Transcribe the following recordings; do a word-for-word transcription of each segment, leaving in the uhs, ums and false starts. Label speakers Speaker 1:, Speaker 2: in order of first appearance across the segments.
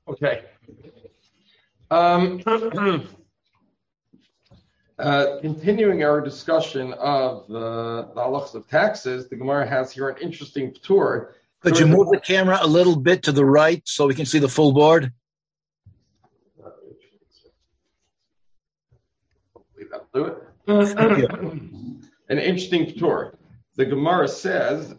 Speaker 1: Okay. Um, uh, continuing our discussion of uh, the halachas of taxes, the Gemara has here an interesting tour.
Speaker 2: Could you move the camera a little bit to the right so we can see the full board?
Speaker 1: That'll do it. An interesting tour. The Gemara says,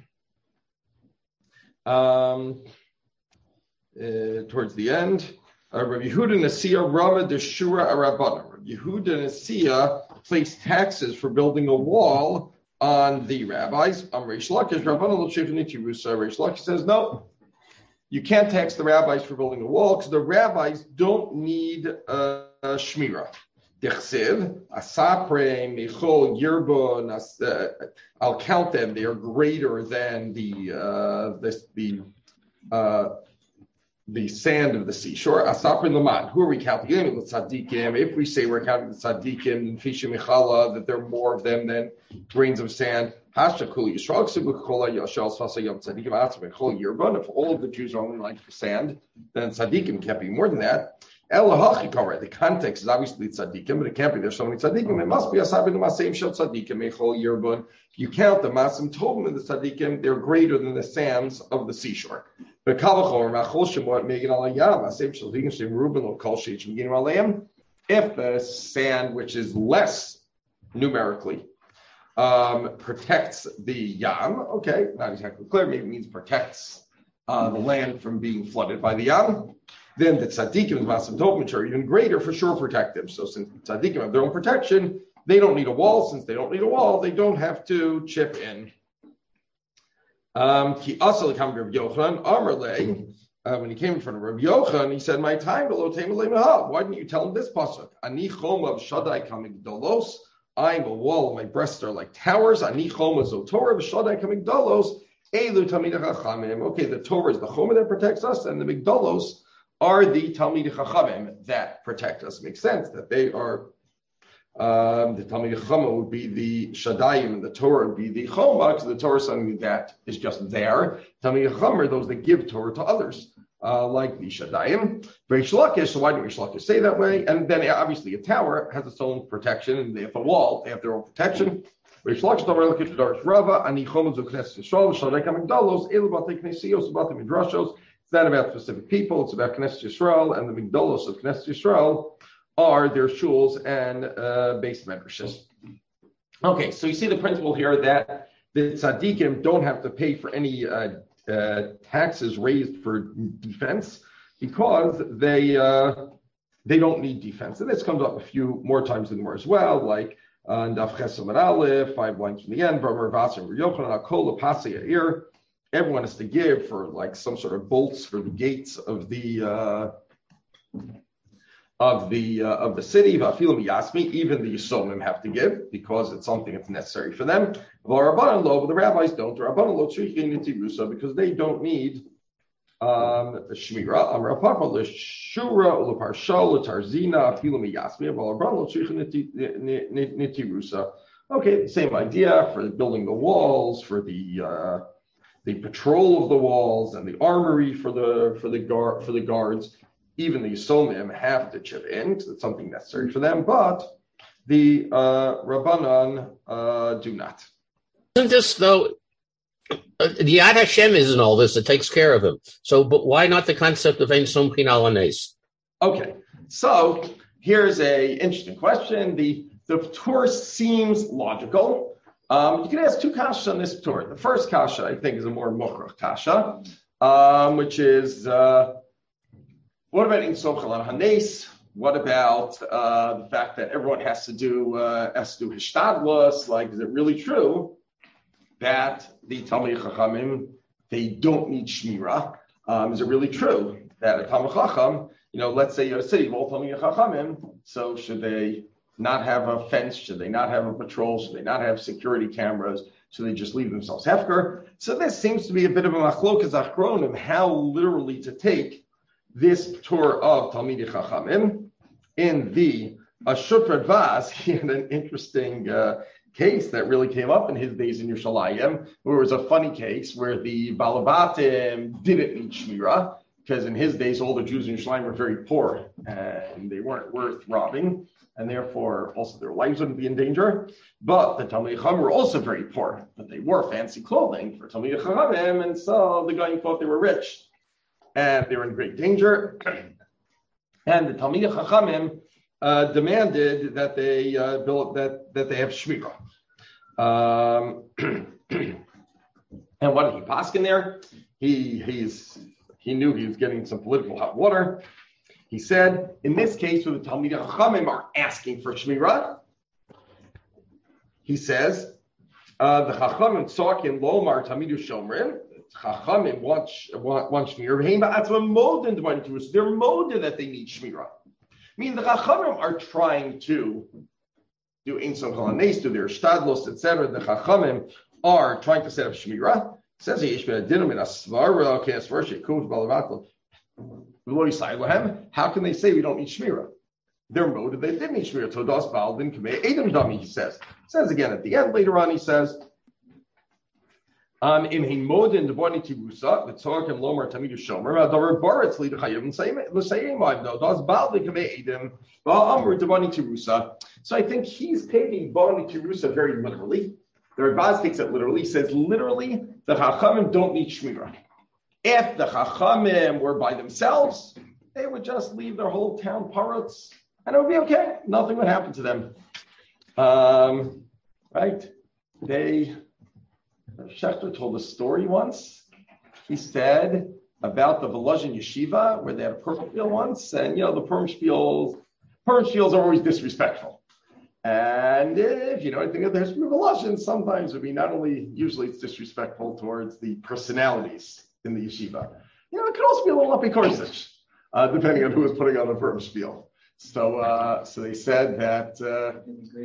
Speaker 1: um, uh, towards the end, uh, Rabbi Yehuda Nasiya Rama Deshura Arabana. Rabbi Yehuda Nasiya placed taxes for building a wall on the rabbis. Um, Reish Lakish Rabbana L'Shivniti Rusa. Reish Lakish says no, you can't tax the rabbis for building a wall because the rabbis don't need uh, shmira. Dichsiv, Asapre, Michol, Yerbon, I'll count them. They are greater than the uh, this, the uh, the sand of the seashore. Asapre Laman. Who are we counting? Tzadikim. If we say we're counting the tzadikim and Fisha Michala, that there are more of them than grains of sand. Hashakul Yisrael Ksibukola Yashal Sasayam Tzadikim Atzme Chol Yerbon. If all of the Jews are only like sand, then tzadikim can't be more than that. The context is obviously tzaddikim, but it can't be there's so many tzaddikim. It must be asabim maseim shel tzaddikim echol yerbun. If you count the masim tovim and the tzaddikim, they're greater than the sands of the seashore. But kavachor machol shemot megan alayam maseim shel tzaddikim shem ruben lo kol sheich megan alayam. If the sand, which is less numerically, um, protects the yam, okay, not exactly clear. Maybe it means protects uh, the land from being flooded by the yam. Then the tzaddikim and masim tovim are even greater, for sure protect them. So since tzaddikim have their own protection, they don't need a wall. Since they don't need a wall, they don't have to chip in. Ki asal kam Rabbi Yochanan Amarle. When he came in front of Rabbi Yochanan, he said, "My time below temelei mahal. Why didn't you tell him this pasuk? Ani chomav shadai kamigdalos. I'm a wall. My breasts are like towers. Ani chomav zotorah v'shadai kamigdalos. Elu tamidei chachamim. Okay, the Torah is the choma that protects us, and the migdalos are the Talmidei Chachamim that protect us. It makes sense that they are, um, the Talmidei Chachamim would be the Shaddayim and the Torah would be the Choma, because the Torah is something that is just there. Talmidei Chachamim are those that give Torah to others, uh, like the Shaddayim. Reish Lakish, so why do Reish Lakish say that way? And then obviously a tower has its own protection, and they have a wall, they have their own protection. Reish Lakish, Damar Lakish, Darish Rava, Ani Choma Zuknes Yisrael, Shaddai Kamigdalos, Elu Batei Knesios, Batei Midrashos. It's not about specific people. It's about Knesset Yisrael, and the Migdalos of Knesset Yisrael are their shuls and uh, base medrashes. Okay, so you see the principle here that the tzaddikim don't have to pay for any uh, uh, taxes raised for defense because they uh, they don't need defense. And this comes up a few more times in the Gemara as well, like uh, Daf Ches Amud Aleph, five lines from the end, B'Amar Vaser Yochanan Akol Pasei Yair. Everyone has to give for like some sort of bolts for the gates of the uh, of the uh, of the city. Even the Yisomim have to give because it's something that's necessary for them. But the rabbis don't. Because they don't need um, the shmira. Okay, same idea for building the walls, for the uh, the patrol of the walls and the armory for the for the guard for the guards. Even the Yisomim have to chip in because it's something necessary for them, but the uh, Rabbanan uh, do not.
Speaker 3: Isn't this though? Uh, the Yad Hashem is in all this; it takes care of him. So, but why not the concept of Ein Somchin Al Hanes?
Speaker 1: Okay, so here's a interesting question. The the Torah seems logical. Um, you can ask two kashas on this Torah. The first kasha, I think, is a more mochrach kasha, um, which is, uh, what about Ein Somchin Al Hanes? What about uh, the fact that everyone has to do uh, has to do hishtadlus? Like, is it really true that the Talmidei Chachamim, they don't need shmira? Um, is it really true that a Talmid Chacham, you know, let's say you're a city of all Talmidei Chachamim, so should they not have a fence? Should they not have a patrol? Should they not have security cameras? Should they just leave themselves hefker? So this seems to be a bit of a machlokas achronim, how literally to take this Torah of Talmidei Chachamim. In the Ashut Radvaz, he had an interesting uh, case that really came up in his days in Yerushalayim, where it was a funny case where the Balabatim didn't need Shmira, because in his days, all the Jews in Yerushalayim were very poor and they weren't worth robbing, and therefore also their lives wouldn't be in danger. But the Talmidei Chacham were also very poor, but they wore fancy clothing for Talmidei Chachamim, and so the guy thought they were rich and they were in great danger. And the Talmidei Chachamim uh, demanded that they uh, build that that they have shmirah. Um, and what did he paskin there? He he's he knew he was getting some political hot water. He said, in this case, where the Talmidei Chachamim are asking for shmirah, he says, uh, the Chachamim tzakin lomar Talmidu shomrim. Chachamim want want, want shmirah. They're moda that they need shmirah. I mean, the Chachamim are trying to do Ein Sof Halanes, do their shtadlos, et cetera. The Chachamim are trying to set up shmirah. It says he dinam in asvara kasvar shekuv balavatl. How can they say we don't need shmirah? They're moda they did need shmirah. Todas baldin kamei edom dami. He says. It says again at the end. Later on, he says. Um, in Himodin, the Bani Tibusa, the Tzork and Lomar Tamidu Shomer, Adar Baritz lead Hayim and say Lusayim Ibno, does Baldi Kame Edim, Ba'amr the Bani Tibusa. So I think he's taking Bani Tibusa very literally. The Rebaz takes it literally, says literally, the Chachamim don't need Shmirah. If the Chachamim were by themselves, they would just leave their whole town parrots and it would be okay. Nothing would happen to them. Um, right? They. Schechter told a story once. He said about the Volozhin Yeshiva, where they had a Purim spiel once, and you know the Purim spiels, Purim spiels are always disrespectful. And if you know anything of the history of Volozhin, sometimes it would be not only, usually it's disrespectful towards the personalities in the yeshiva. You know, it could also be a little apikorsich, uh, depending on who was putting on the Purim spiel. So, uh, so they said that uh,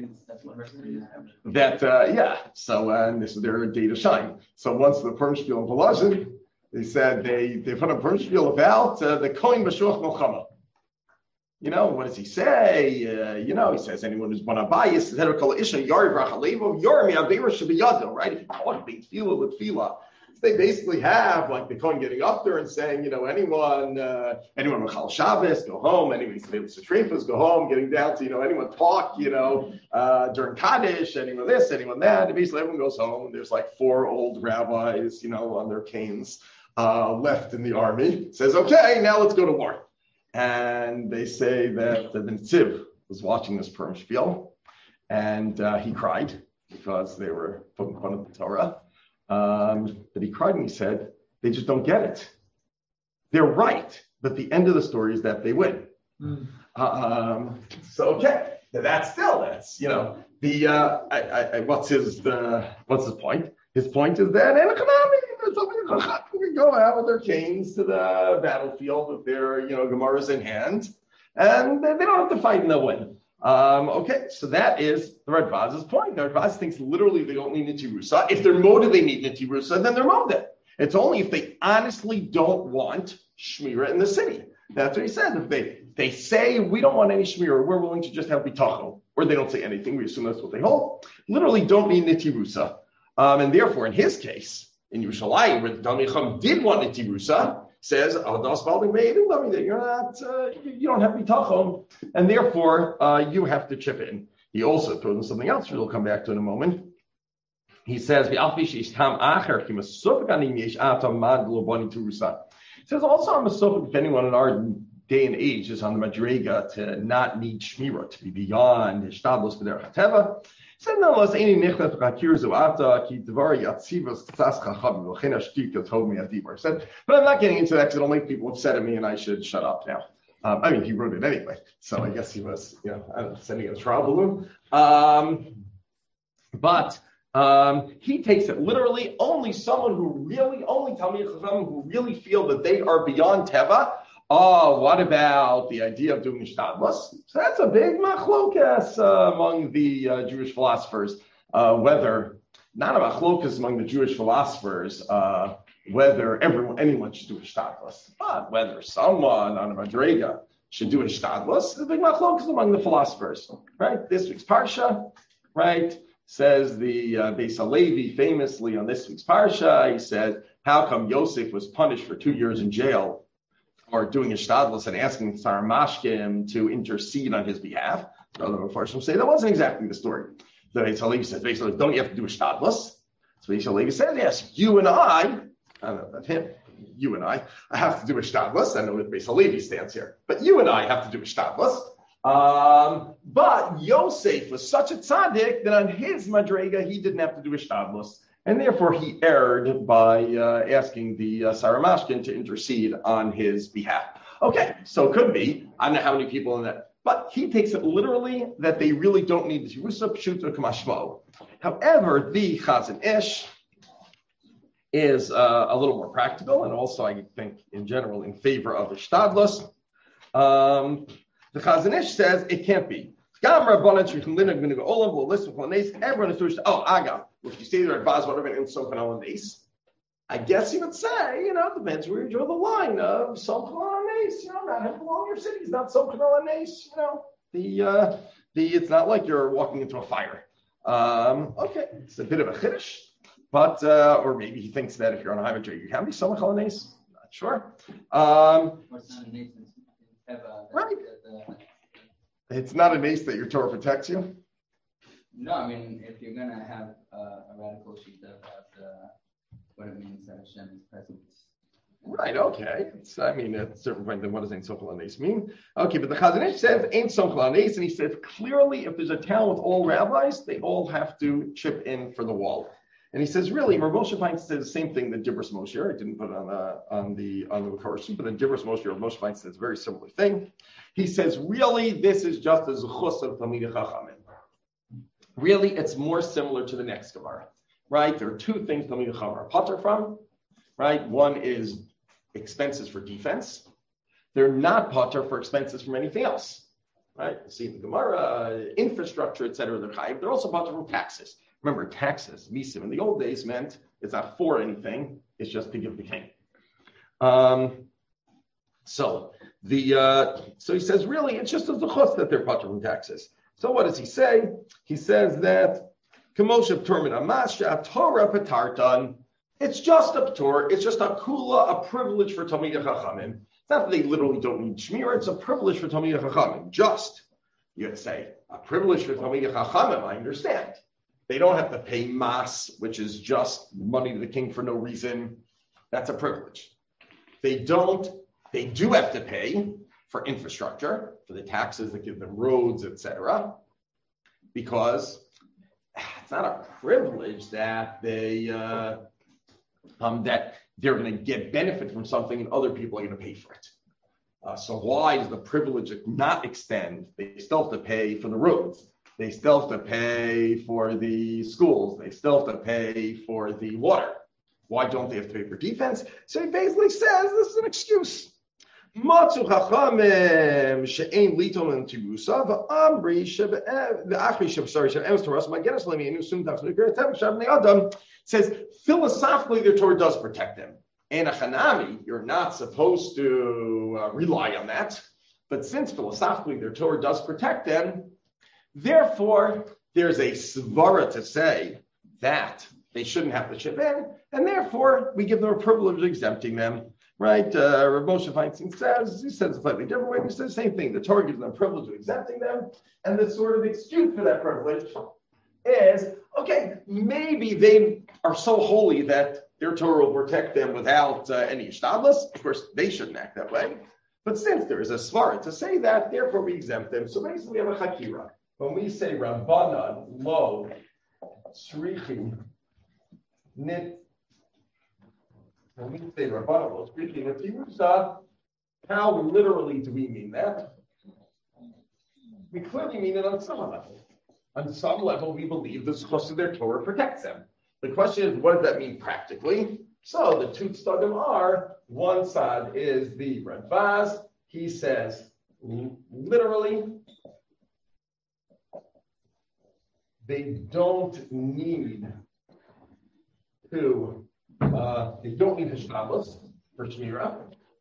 Speaker 1: that uh, yeah. So, uh, and this is their day to shine. So, once the Purim spiel in Volozhin, they said they they put a Purim spiel about uh, the Kohen Mashuach Milchama. You know, what does he say? Uh, you know, he says anyone who's born abayis, Zedekol Isha Yari Brachalevo Yormi Avera should be Yadil, right? If you call it Beit Tefillah with Tefillah. They basically have like the Kohen getting up there and saying, you know, anyone, uh, anyone with Chal Shabbos, go home. Anyone with Trefas, go home. Getting down to, you know, anyone talk, you know, uh, during Kaddish, anyone this, anyone that. And basically everyone goes home. And there's like four old rabbis, you know, on their canes uh, left in the army. It says, okay, now let's go to war. And they say that the Netziv was watching this Purim spiel, and uh, he cried because they were poking fun of the Torah. Um, but he cried and he said, they just don't get it. They're right, but the end of the story is that they win. Mm. Um, so okay, that's still that's you know the uh, I, I, what's his uh, what's his point? His point is that go out with their canes to the battlefield with their you know gemaras in hand, and they don't have to fight and they'll win. Um, okay, so that is the Radbaz's point. The Radbaz thinks literally they don't need Nitirusa. If they're moda, they need Nitirusa, then they're moda. It's only if they honestly don't want Shmira in the city. That's what he said. If they they say, we don't want any Shmira, we're willing to just have Bitachon, or they don't say anything, we assume that's what they hold, literally don't need Nitirusa. Um, and therefore, in his case, in Yerushalayim, where the Talmidei Chacham did want Nitirusa, says, oh, that you're not, uh, you don't have bitachon, and therefore uh, you have to chip in. He also told them something else, which we'll come back to in a moment. He says, he says also I'm a sophic, if anyone in our day and age is on the madrega to not need shmira, to be beyond hishtadlos b'derech hateva. Said nonetheless, any nichlet v'chakir zu'ata ki dvar yatzivos tzas chacham v'chein ashtik yatov mi adibar. Said, but I'm not getting into that because it'll make people upset at me, and I should shut up now. Um, I mean, he wrote it anyway, so I guess he was, you know, I don't know, sending a trial balloon. Um, but um, he takes it literally. Only someone who really, only Talmidei Chacham who really feel that they are beyond teva. Oh, what about the idea of doing nishtadlus? So that's a big machlokas uh, among the uh, Jewish philosophers. Uh, whether not a machlokas among the Jewish philosophers, uh, whether everyone, anyone should do nishtadlus, but whether someone on a madrega should do nishtadlus, is a big machlokas among the philosophers. Right? This week's parsha, right, says the uh, Beis Halevi famously on this week's parsha. He said, "How come Yosef was punished for two years in jail or doing a shtadlus and asking Sar Mashkim to intercede on his behalf. Other Mepharshim say that wasn't exactly the story. The Beis Halevi says, basically, don't you have to do a shtadlus? So Beis Halevi says, yes, you and I, I don't know about him, you and I, I have to do a shtadlus. I know that Beis Halevi stands here, but you and I have to do a shtadlus. Um, but Yosef was such a tzaddik that on his madrega, he didn't have to do a shtadlus. And therefore, he erred by uh, asking the uh, Sarah Mashkin to intercede on his behalf. Okay, so it could be. I don't know how many people in that. But he takes it literally that they really don't need the Yerusa Pshuta Kamashmo. However, the Chazon Ish is uh, a little more practical, and also, I think, in general, in favor of the Shtadlus. Um, the Chazon Ish says it can't be. Everyone is doing, oh, Aga. If you say there at Baz, whatever, in Sokan Alanis, I guess you would say, you know, it depends where you draw the line of Sokan Alanis. You know, not having along your cities, not Sokan Alanis. You know, the uh, the it's not like you're walking into a fire. Um, okay, it's a bit of a chiddush, but uh, or maybe he thinks that if you're on a highway, you can be Sokan Alanis. Not sure. Um, right. It's not a nace that your Torah protects you.
Speaker 4: No, I mean, if you're going to have uh, a radical sheet about uh, what it means that Hashem is present.
Speaker 1: Right, okay. It's, I mean, at a certain point, then what does Ein Sochel Anes mean? Okay, but the Chazon Ish says Ein Sochel Anes, and he says clearly if there's a town with all rabbis, they all have to chip in for the wall. And he says, really, Rav Moshe Feinstein says the same thing that Dibros Moshe. I didn't put it on the on the on the Mekorshim, but in Dibros Moshe, Rav Moshe Feinstein says a very similar thing. He says, really, this is just a zuchus of Talmidei Chachamim. Really, it's more similar to the next Gemara, right? There are two things Talmidei Chacham are patur from, right? One is expenses for defense. They're not patur for expenses from anything else, right? You see in the Gemara, infrastructure, et cetera, they're chayiv. They're also patur from taxes. Remember, taxes, misim, in the old days meant it's not for anything, it's just to give the king. Um, so the uh, so he says, really, it's just a zuchus that they're patur from taxes. So what does he say? He says that Kamoshav Turman Amasha Torah Patartan. It's just a Torah, it's just a kula, a privilege for Talmidei Chachamim. It's not that they literally don't need Shmira, it's a privilege for Talmidei Chachamim. Just, you'd say, a privilege for Talmidei Chachamim, I understand. They don't have to pay mas, which is just money to the king for no reason. That's a privilege. They don't, they do have to pay for infrastructure, for the taxes that give them roads, et cetera, because it's not a privilege that they uh, um, that they're going to get benefit from something and other people are going to pay for it. Uh, so why does the privilege not extend? They still have to pay for the roads. They still have to pay for the schools. They still have to pay for the water. Why don't they have to pay for defense? So he basically says this is an excuse. Matzu chachamim she'ein liton and tibusa v'amri she'achri she'b'sari she'emes Torah m'agenes le'meinu sum tachs n'ikar tev shavnei adam says philosophically the Torah does protect them. And a chanami, you're not supposed to uh, rely on that. But since philosophically the Torah does protect them, therefore there's a svara to say that they shouldn't have to chip in, and therefore we give them a privilege of exempting them. Right? Uh, Rav Moshe Feinstein says, he says a slightly different way, but he says the same thing. The Torah gives them a privilege of exempting them, and the sort of excuse for that privilege is, okay, maybe they are so holy that their Torah will protect them without uh, any ishtadlus. Of course, they shouldn't act that way. But since there is a svara to say that, therefore we exempt them. So basically we have a chakira. When we say Rabbanan, lo, tzrichim, nit, when we say Rabbanan, lo, tzrichim, nit, tirusa, how literally do we mean that? We clearly mean it on some level. On some level, we believe the zchus of their Torah protects them. The question is, what does that mean practically? So the two tzadim are, one side is the Radbaz. He says, literally, they don't need to, uh, they don't need Hashtabas for Shmira.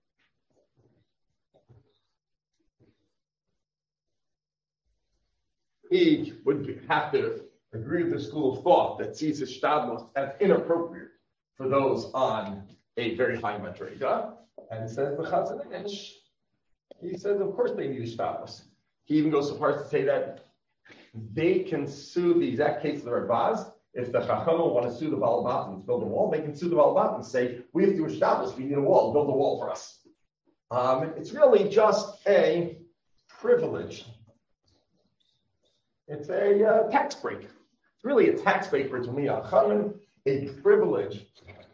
Speaker 1: He would have to agree with the school of thought that sees Hashtabas as inappropriate for those on a very high madriga, and says the Chazon Ish, he says, of course they need a shtabus. He even goes so far as to say that they can sue the exact case of the Rabaz. If the Chachamim want to sue the Baal Batim to build a wall, they can sue the Baal Batim and say, we have to establish, we need a wall, build a wall for us. Um, it's really just a privilege. It's a uh, tax break. It's really a tax break for Talmidei Chachamim, a privilege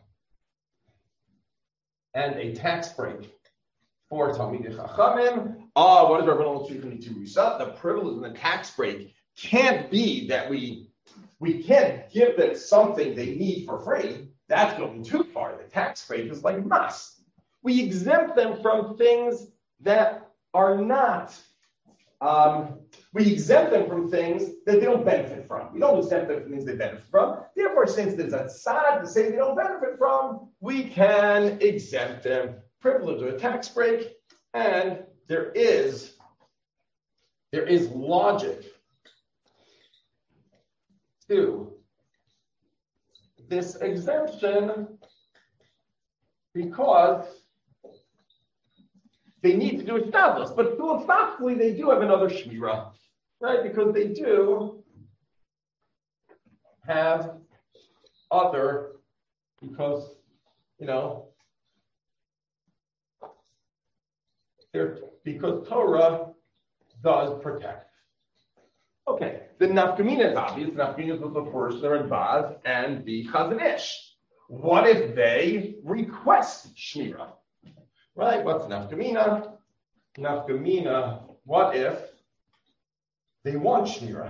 Speaker 1: and a tax break for Talmidei Chachamim. Ah, what is Rabbanan Shulchan Tirusa? The privilege and the tax break can't be that we we can't give them something they need for free. That's going too far. The tax break is like mas. We exempt them from things that are not. Um, we exempt them from things that they don't benefit from. We don't exempt them from things they benefit from. Therefore, since there's a tzad to say they don't benefit from, we can exempt them. Privilege or a tax break, and there is there is logic to this exemption because they need to do establish, but philosophically they do have another shmira, right? Because they do have other, because you know, they're, because Torah does protect. Okay, the nafkamina is obvious. The nafkamina is the first, the Radbaz, and the Chazon Ish. What if they request shmira? Right? What's nafkamina? Nafkamina. What if they want shmira?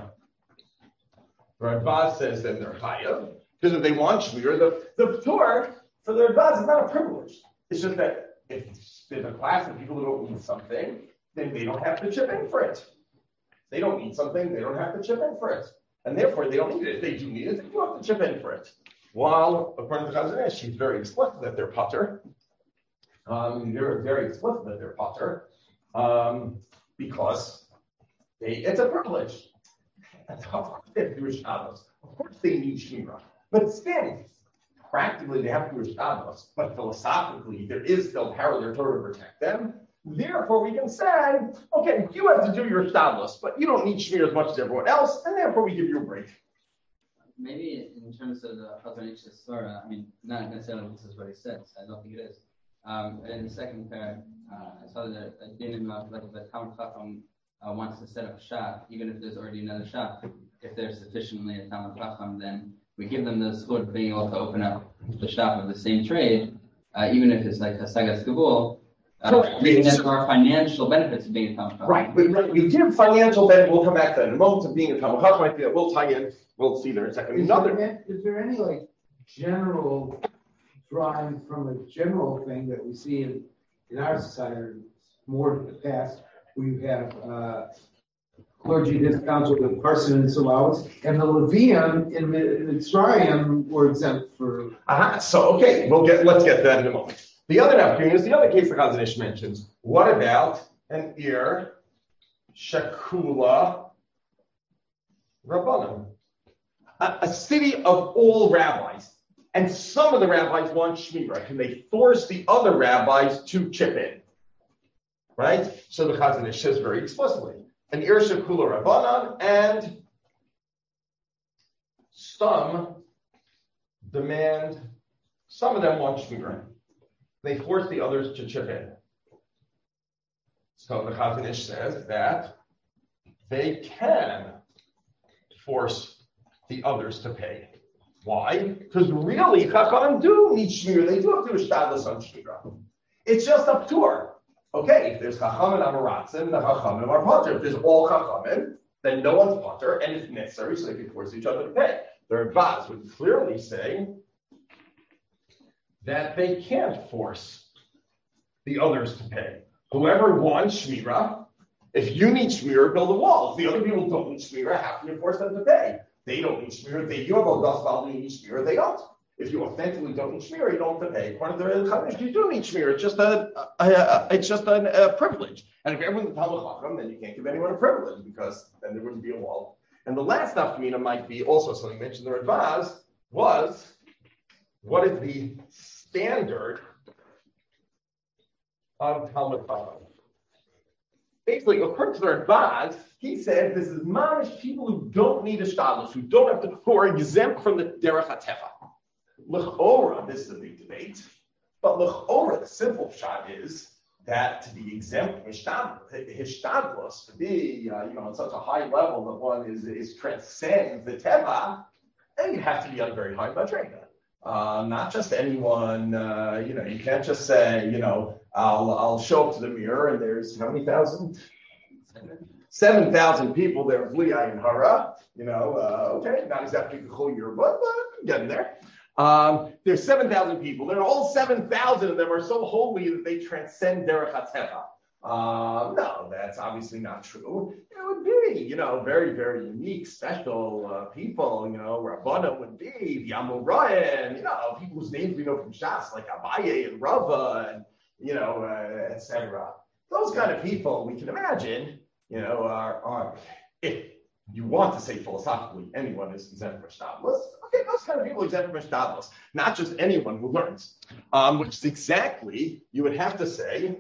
Speaker 1: The Radbaz says then they're chayav, because if they want shmira, the the Torah for the Radbaz is not a privilege. It's just that if there's a class of people who don't need something, then they don't have to chip in for it. They don't need something, they don't have to chip in for it. And therefore, they don't need it. If they do need it, they do have to chip in for it. While, according to Chazon Ish, she's very explicit that they're potter. Um, they're very explicit that they're potter um, because they, it's a privilege. Of course they have to do Shabbos. Of course they need Shmira. But still, practically they have to do Shabbos. But philosophically, there is still power there to protect them. Therefore, we can say, okay, you have to do your Shabbos, but you don't need Shmir as much as everyone else, and therefore we give you a break.
Speaker 4: Maybe in terms of the Chazon Ish Surah, I mean, not necessarily this is what he says. I don't think it is. Um, in the second pair, uh, I saw that a dinim of like the Talmid Chacham uh, wants to set up a shop, even if there's already another shop. If there's sufficiently a Talmid Chacham, then we give them the schut of being able to open up the shop of the same trade, uh, even if it's like a Sagas Kabul. Uh,
Speaker 1: Correct.
Speaker 4: There are financial benefits of being a Talmid Chacham.
Speaker 1: Right, but right, you give financial benefit. We'll come back to that in a moment. Of being a Talmid Chacham, might be that we'll tie in. We'll see there in a second.
Speaker 5: Is,
Speaker 1: Another.
Speaker 5: there, is there any like general drawing from a general thing that we see in, in our society, more in the past, where you have uh, clergy discounts with the parsonage allowance, and the Levium in Mitzrayim were exempt for.
Speaker 1: Uh-huh. So okay, we'll get. Let's get to that in a moment. The other opportunity is the other case that Chazon Ish mentions. What about an Ir Shakula Rabbanim? A, a city of all rabbis, and some of the rabbis want Shmira. Can they force the other rabbis to chip in? Right? So the Chazon Ish says very explicitly, an Ir Shakula Rabbanim, and some demand, some of them want Shmira. They force the others to chip in. So the Chazon Ish says that they can force the others to pay. Why? Because really, Chachamim do need Shmira. They do have to do a Shtadlis on Shmira. It's just a tour. Okay, if there's Chachamim Amaratzim, the Chachamim are potter. If there's all Chachamim, then no one's potter, and it's necessary so they can force each other to pay. The Radbaz would clearly say that they can't force the others to pay. Whoever wants Shmira, if you need Shmira, build a wall. If the other people don't need Shmira, how can you force them to pay? They don't need Shmira. They, you have a gospel, you need Shmira, they don't. If you authentically don't need Shmira, you don't have to pay. According to the Chazon Ish, you do need Shmira. It's just a, a, a it's just a, a privilege. And if everyone's a Talmid Chacham, then you can't give anyone a privilege because then there wouldn't be a wall. And the last nafkamina might be also something mentioned in the Radbaz was, what is the standard of Talmud Chacham. Basically, according to the Rambam, he said this is mamish people who don't need a shtadlus, who don't have to, who are exempt from the derech hatefa. L'chora, this is a big debate, but l'chora, the simple shot is that to be exempt from hishtadlus, to be uh, you know on such a high level that one is is transcends the teva, then you have to be on a very high madrega. Uh, not just anyone, uh, you know, you can't just say, you know, I'll I'll show up to the mirror and there's how many thousand? Seven thousand people there with Leah and Hara. You know, uh, okay, not exactly the whole year, but uh, getting there. Um, there's seven thousand people. They're all seven thousand of them are so holy that they transcend derech hateva. Uh, no, that's obviously not true. It would be, you know, very, very unique, special uh, people, you know, Rabbanim would be, the Amoraim, you know, people whose names we know from Shas, like Abaye and Rava, and, you know, uh, et cetera. Those kind of people, we can imagine, you know, are, are, if you want to say philosophically, anyone is exempt from Shtadlus, okay, those kind of people are exempt from Shtadlus, not just anyone who learns, um, which is exactly, you would have to say,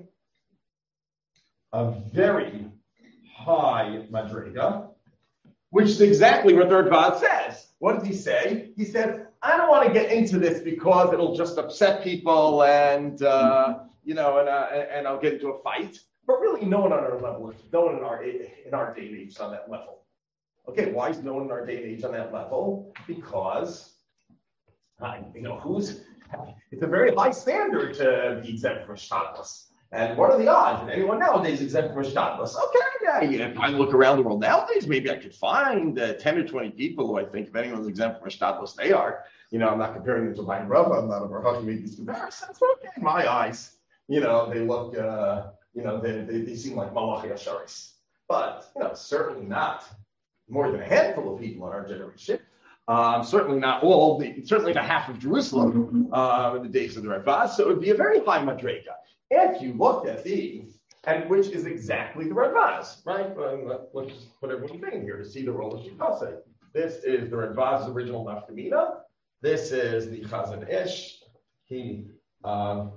Speaker 1: a very high madrega, which is exactly what the Ravad says. What does he say? He said, I don't want to get into this because it'll just upset people and, uh, you know, and, uh, and I'll get into a fight. But really, no one on our level, no one in our, in our day and age is on that level. Okay, why is no one in our day and age on that level? Because, uh, you know, who's, it's a very high standard to be exempt from Shtadlus. And what are the odds that anyone nowadays exempt from Shtadlus? Okay, yeah, yeah, if I look around the world nowadays, maybe I could find uh, ten or twenty people who I think if anyone's exempt from Shtadlus, they are. You know, I'm not comparing them to my Rava. I'm not a Baruch make these comparisons. Okay, in my eyes, you know, they look, uh, you know, they, they, they seem like Malachi Asharis. But, you know, certainly not more than a handful of people in our generation. Um, certainly not all, the, certainly not half of Jerusalem uh, in the days of the Rava. So it would be a very high madrega. If you looked at the, and which is exactly the Radvaz, right? Well, let's just put everyone in here to see the role of Shikase. This is the Radvaz's original nafkamina. This is the Chazon Ish. He, um,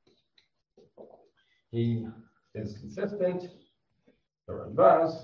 Speaker 1: he is consistent. The Radvaz.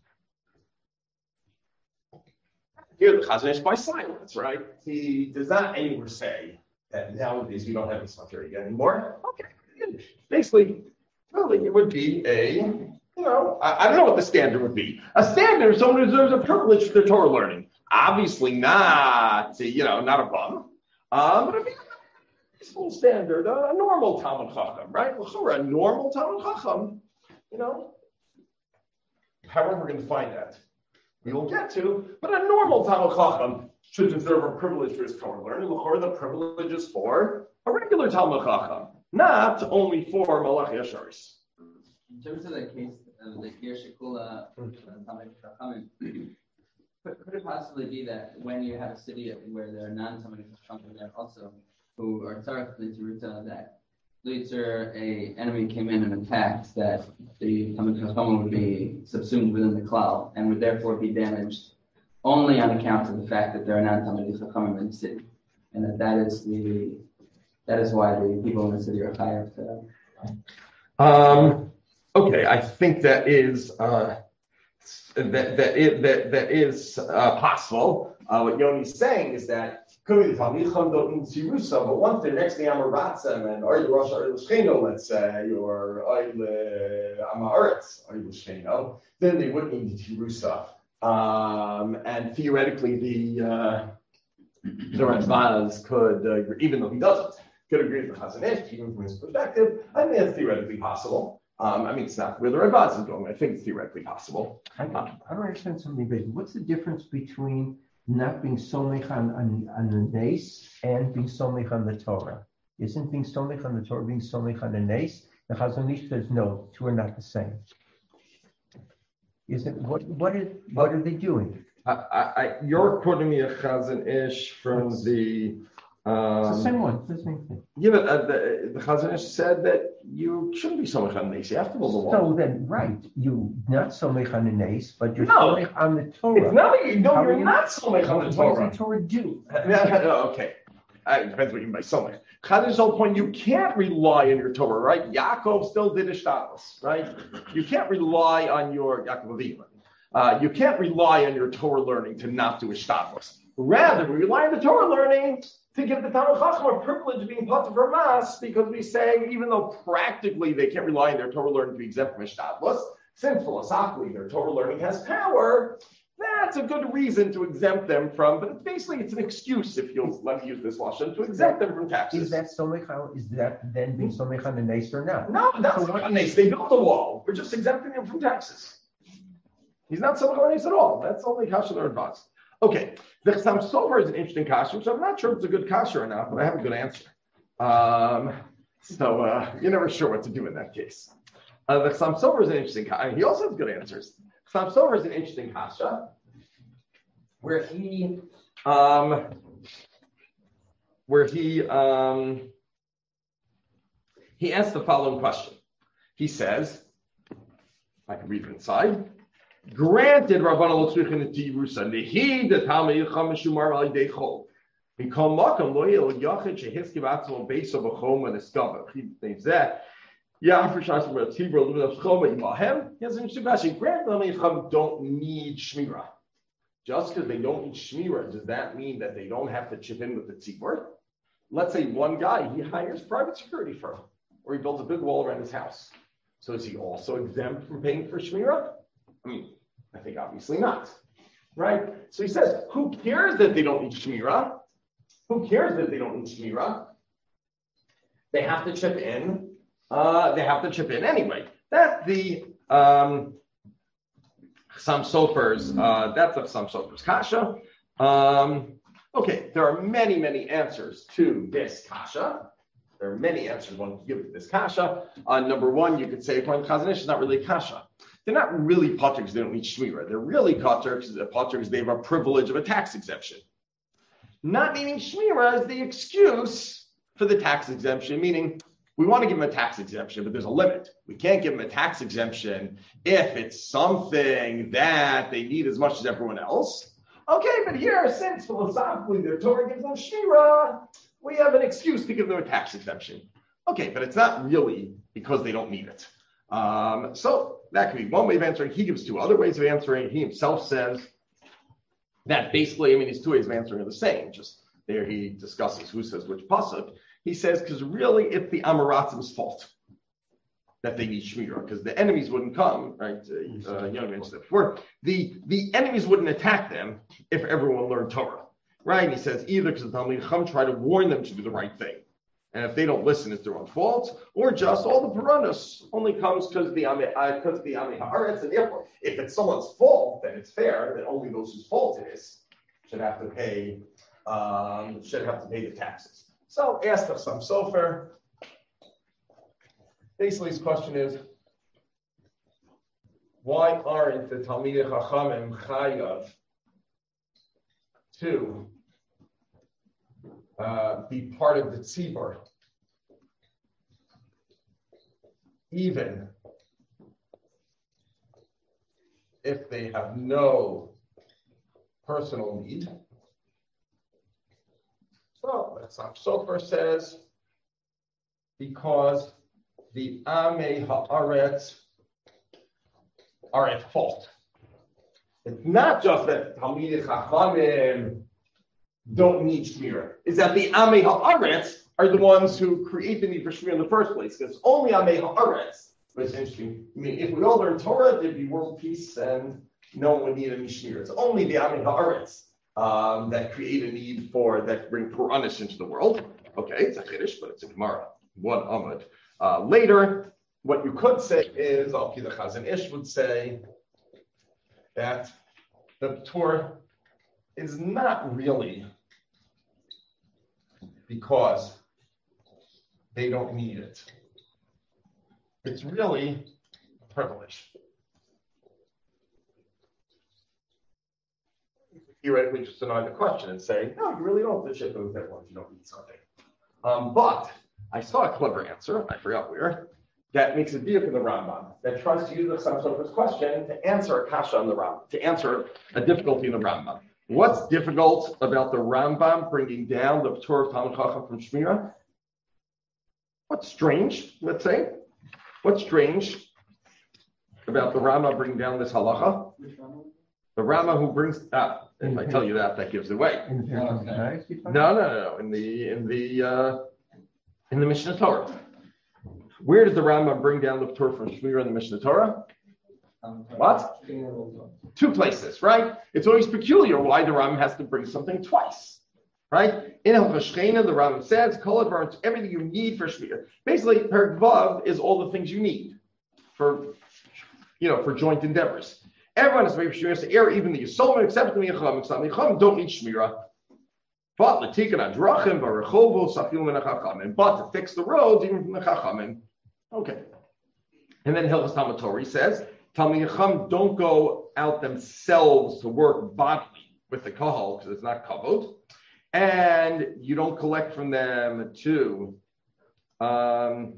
Speaker 1: Here, the Chazon Ish by silence, right? He does not anywhere say that nowadays we don't have this material anymore. Okay. Basically, really, it would be a, you know, I, I don't know what the standard would be. A standard, someone who deserves a privilege for their Torah learning. Obviously not, you know, not a bum. Um, but it'd be a peaceful standard, a, a normal Talmud Chacham, right? A normal Talmud Chacham, you know. However we're going to find that, we will get to, but a normal Talmud Chacham should deserve a privilege for his Torah learning. The privilege is for a regular Talmud Chacham. Not only for Malachi Asharis.
Speaker 4: In terms of the case of the Gir Shekula, could it possibly be that when you have a city where there are non-Talmud Chacham there also, who are tzarech l'tiruta, that later a enemy came in and attacked, that the Talmud Chacham would be subsumed within the cloud and would therefore be damaged only on account of the fact that there are non-Talmud Chacham in the city, and that that is the That is why the people in the city are higher.
Speaker 1: Um, okay, I think that is uh, that that is, that, that is uh, possible. Uh, what Yoni's saying is that could be the Talmid Chacham don't need Sirusa, but once they're next to Amaratzim and Oy Rosh Oy L'Shcheno, let's say, or Oy Amaretz Oy L'Shcheno, then they wouldn't need Sirusa. Um, and theoretically, the uh, the Rashbaz could, uh, even though he doesn't. Could agree with the Chazon Ish, even from his perspective. I think it's theoretically possible. Um, I mean, it's not where the Ravad is going. I think it's theoretically possible.
Speaker 6: I, I don't understand something big. What's the difference between not being somech on, on, on the Nes and being somech on the Torah? Isn't being somech on the Torah being somech on the Nes? The Chazon Ish says no, two are not the same. Is it what? What is? What are they doing?
Speaker 1: I, I, you're quoting me a Chazon Ish from the. Um,
Speaker 6: it's the same one. It's the same thing.
Speaker 1: Yeah, but uh, the, the Chazon Ish said that you shouldn't be somech on the Nes. You have to build a wall.
Speaker 6: So then, right, you not somech on the Nes, but you're
Speaker 1: no.
Speaker 6: somech on the Torah.
Speaker 1: It's not. You, no,
Speaker 6: How
Speaker 1: you're
Speaker 6: you,
Speaker 1: not somech on the Torah.
Speaker 6: What does the Torah do?
Speaker 1: okay. it depends what you mean by somech. Chazon Ish's whole point, you can't rely on your Torah, right? Yaakov still did Ishtadlus, right? You can't rely on your, Yaakov Avinu. Uh, you can't rely on your Torah learning to not do Ishtadlus. Rather, we rely on the Torah learning to give the Talmid Chacham a privilege of being patur from mas, because we say, even though practically they can't rely on their Torah learning to be exempt from Ishtadlus, since philosophically their Torah learning has power, that's a good reason to exempt them from, but basically it's an excuse, if you'll let me use this lashon, to exempt them from taxes.
Speaker 6: Is that somech? Is that then being somech on the nes or not?
Speaker 1: No, that's so not on nes. They built the wall. We're just exempting them from taxes. He's not somech on nes at all. That's only kasha or advanced. Okay, the Chassam Sofer is an interesting kasha, which I'm not sure if it's a good kasha or not, but I have a good answer. Um, so uh, you're never sure what to do in that case. Uh, the Chassam Sofer is an interesting kasha. He also has good answers. Chassam Sofer is an interesting kasha, where he, um, where he, um, he asks the following question. He says, I can read it inside. Granted, Rabbanan Lotzrichin et Yerusa nehi the Talmid Chacham Meshumar al Yidei Chol. Mikol Makom lo yel Yachid shehiskiv atzmo beiso b'chom and eskava. He thinks that. Yeah, for Shas Rebbe Tzibur Luminav Choma Imahem. He has an interesting question. Granted, Talmid Chacham don't need shmirah. Just because they don't need shmirah, does that mean that they don't have to chip in with the tzibur? Let's say one guy, he hires a private security firm, or he builds a big wall around his house. So is he also exempt from paying for shmirah? I mean, I think obviously not, right? So he says, who cares that they don't need shmirah? Who cares that they don't need shmirah? They have to chip in. Uh, they have to chip in anyway. That's the um, Chassam Sofer's. Uh, that's a Chassam Sofer's kasha. Um, okay, there are many, many answers to this kasha. There are many answers one can give to this kasha. Uh, number one, you could say, according to Chazon Ish, it's not really a kasha. They're not really patur because they don't need shmirah. They're really patur because they have a privilege of a tax exemption. Not needing shmirah is the excuse for the tax exemption, meaning we want to give them a tax exemption, but there's a limit. We can't give them a tax exemption if it's something that they need as much as everyone else. Okay, but here, since philosophically their Torah gives them shmirah, we have an excuse to give them a tax exemption. Okay, but it's not really because they don't need it. Um, so that could be one way of answering. He gives two other ways of answering. He himself says that basically, I mean, his two ways of answering are the same. Just there he discusses who says which pasuk. He says because really it's the Amoratim's fault that they need shmirah, because the enemies wouldn't come, right? Uh, you know, mentioned that before. The, the enemies wouldn't attack them if everyone learned Torah, right? And he says either because the Talmid Chacham try to warn them to do the right thing, and if they don't listen, it's their own fault, or just all the piranhas only comes because the Amei because the Amei Haaretz, and therefore, if it's someone's fault, then it's fair that only those whose fault it is should have to pay um, should have to pay the taxes. So, ask of some sofer. Basically, his question is, why aren't the Talmidei Chachamim chayav to Uh, be part of the tzibur, even if they have no personal need? So, the Chassam Sofer says, because the Amei Haaretz are at fault. It's not just that Talmidei Chachamim don't need shmirah. Is that the Amei Haaretz are the ones who create the need for shmirah in the first place? Because only Amei Haaretz. But it's interesting. I mean, if we all learn Torah, there'd be world peace and no one would need any shmirah. It's only the Amei Haaretz um, that create a need for, that bring Puranis into the world. Okay, it's a Chiddush, but it's a Gemara. One Amud. Uh, later, what you could say is, okay, the Chazon Ish would say that the Torah is not really because they don't need it. It's really a privilege. Theoretically, just deny the question and say, no, you really don't have to chip in with everyone if you don't need something. Um, but I saw a clever answer, I forgot where, that makes a deal for the Rambam, that tries to use the Chassam Sofer's question to answer a kasha on the Rambam, to answer a difficulty in the Rambam. What's difficult about the Rambam bringing down the Torah of Talmud Chacham from Shmira? What's strange, let's say? What's strange about the Rambam bringing down this halacha? The Rambam who brings ah, if I tell you that, that gives it away.
Speaker 6: In the
Speaker 4: Oh, okay.
Speaker 6: no,
Speaker 1: No, no, no. In the in the uh, in the Mishnah Torah. Where does the Rambam bring down the Torah from Shmira in the Mishnah Torah? What? Two places, right? It's always peculiar why the Rambam has to bring something twice, right? In El Hashchena, the Rambam says, "Kol advarim," everything you need for Shmira. Basically, Perek Vav is all the things you need for, you know, for joint endeavors. Everyone is made for Shmira. So air, even the Yisomim, except the Yecham, except the Yecham, don't need Shmira. But l'tikkun hadrachim v'rechovos afil min hachachamim. But to fix the roads, even from the chachamim. Okay. And then Hilchos Talmud Torah says, Talmid Yecham don't go out themselves to work bodily with the kahal because it's not kavod, and you don't collect from them to, um,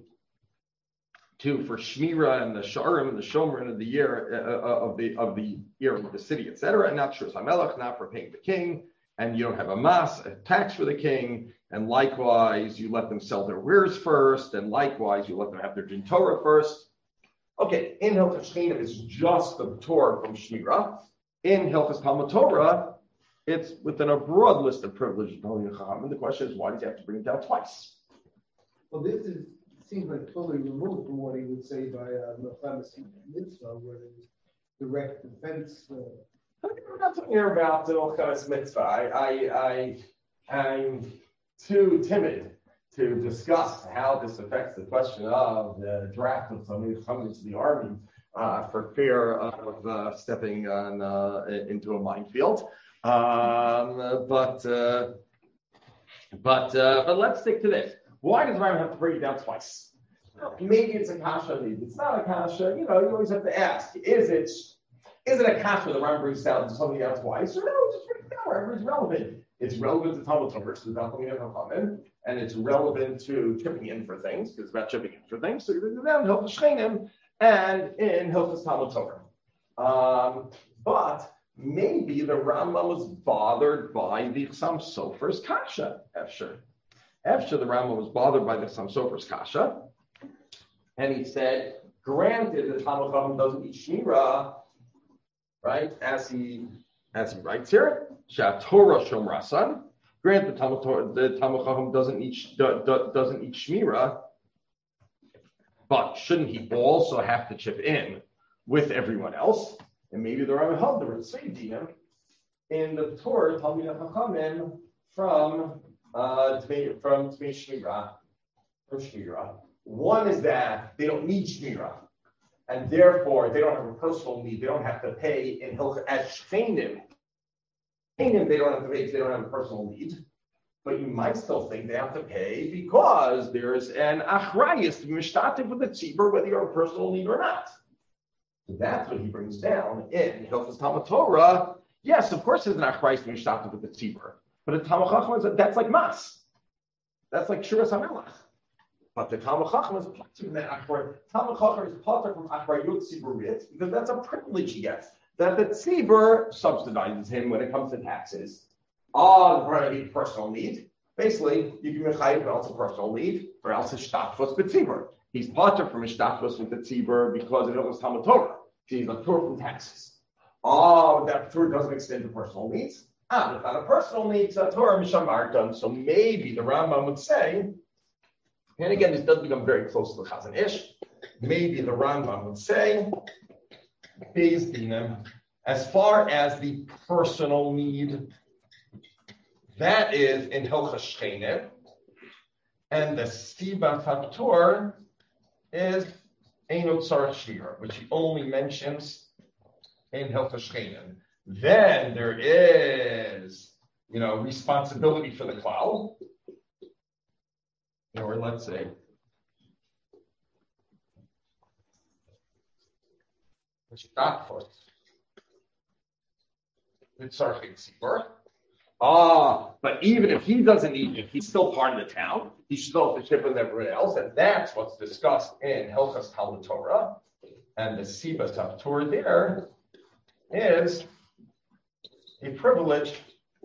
Speaker 1: to for shmira and the sharim and the shomer of the year uh, of the of the year of the city, et cetera. And not shus hamelach, not for paying the king, and you don't have a mas, a tax for the king. And likewise, you let them sell their wares first, and likewise, you let them have their din Torah first. Okay, in Hilchos Shechina, it's just the Torah from Shmira. In Hilchos Talmud Torah, it's within a broad list of privileges. And the question is, why does he have to bring it down twice?
Speaker 5: Well, this is, seems like totally removed from what he would say by Milchemes Mitzvah, where there's direct defense. Uh,
Speaker 1: We're not talking here about the Milchemes Mitzvah. I, I, I, I'm too timid to discuss how this affects the question of the draft of somebody coming to the army uh, for fear of uh, stepping on uh, into a minefield. Um, but uh, but uh, but let's stick to this. Why does Rambam have to bring it down twice? Maybe it's a kasha, maybe it's not a kasha. You know, you always have to ask: Is it is it a kasha that Rambam brings down to something down twice, or no? Just bring it down wherever it's relevant. It's relevant to Talmud Torah, so not coming in from Chachamim, and it's relevant to chipping in for things, because it's about chipping in for things. So you're going to go down in Hilchos Shechina and in Hilchos Talmud Torah. Um, but maybe the Rambam was bothered by the Chassam Sofer's kasha. Efsher. Efsher, the Rambam was bothered by the Chassam Sofer's kasha, and he said, granted, the Talmud Chacham doesn't eat Shmira, right, as he as he writes here, Shat Torah Shomrasan. Grant the Talmud Torah, the Talmud Chacham doesn't eat do, do, doesn't eat Shmira, but shouldn't he also have to chip in with everyone else? And maybe the Rambam held the Ritzvei in the Torah Talmid Chachamim from uh, from Tmei Shmira, from Shmira. One is that they don't need Shmira, and therefore they don't have a personal need. They don't have to pay in Hilchos as Shchenim. Shchenim they don't have to pay because they don't have a personal need. But you might still think they have to pay because there's an achrayus to be mishtatif with the tzibur, whether you have a personal need or not. So that's what he brings down in Hilchos Talmud Torah. Yes, of course, there's an achrayus to be mishtatif with the tzibur, but a Talmud Chacham, that's like mas. That's like shuras hamelach. But the Talmud Chacham is potter from that achrayus. Talmud Chacham is potter from achrayut tziburiyit because that's a privilege he gets. That the tzibur subsidizes him when it comes to taxes. Oh, the personal need. Basically, you can mechayiv else a personal need, or else a shtafus b'tzibur. He's potter from a shtafus with the tzibur because it was Talmud Torah. He's a Torah from taxes. Oh, that Torah doesn't extend to personal needs. Ah, it's not a personal need. It's a Torah mishamartan. So maybe the Rambam would say, and again, this does become very close to the Chazon Ish. Maybe the Rambam would say, Beis Dinim, as far as the personal need, that is in Hilchos Shechina, and the Siba Faktor is Eino Tzarech Shmira, which he only mentions in Hilchos Shechina. Then there is, you know, responsibility for the klal, or let's say, Ah, but even if he doesn't need it, he's still part of the town. He still has to ship with everyone else, and that's what's discussed in Hilchos Talmud Torah. And the Siba Torah there is a privilege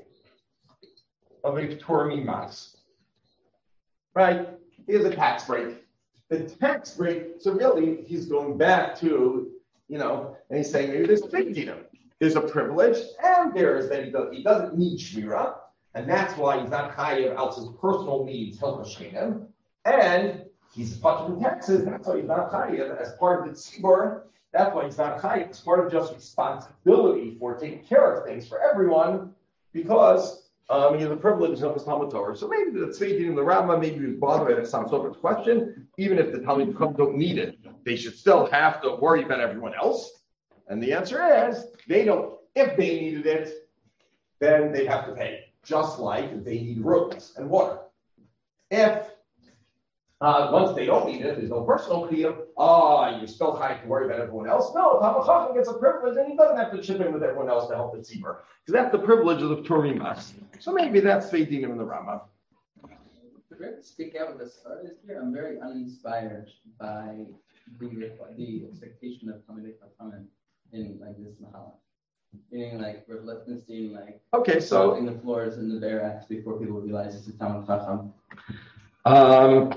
Speaker 1: of a P'tur Mimas. Right? Here's a tax break. The tax break, so really he's going back to, you know, and he's saying maybe there's a big deal. There's a privilege, and there is that he, does, he doesn't need Shmira, and that's why he's not chayav out his personal needs, Hilchashkenim, and he's punching taxes, that's why he's not chayav as part of the tzibur. That's why he's not chayav. It's part of just responsibility for taking care of things for everyone, because um, he has a privilege of his Talmud Torah. So maybe the tzveidim in the Rambam, maybe he was bothered at some sort of question. Even if the Talmud don't need it, they should still have to worry about everyone else. And the answer is, they don't. If they needed it, then they have to pay. Just like they need roads and water. If uh, once they don't need it, there's no personal chiyuv. Ah, you're still having to worry about everyone else. No, Talmud Chacham gets a privilege, and he doesn't have to chip in with everyone else to help the tzibur, because that's the privilege of the P'tur Mimas. So maybe that's Feidim in the Rambam.
Speaker 4: To speak out with the start here, I'm very uninspired by the the expectation of coming in like this Mahala. Meaning like Rav Lichtenstein, like
Speaker 1: okay, so
Speaker 4: in the floors in the barracks before people realize it's a Talmud Chacham.
Speaker 1: Um.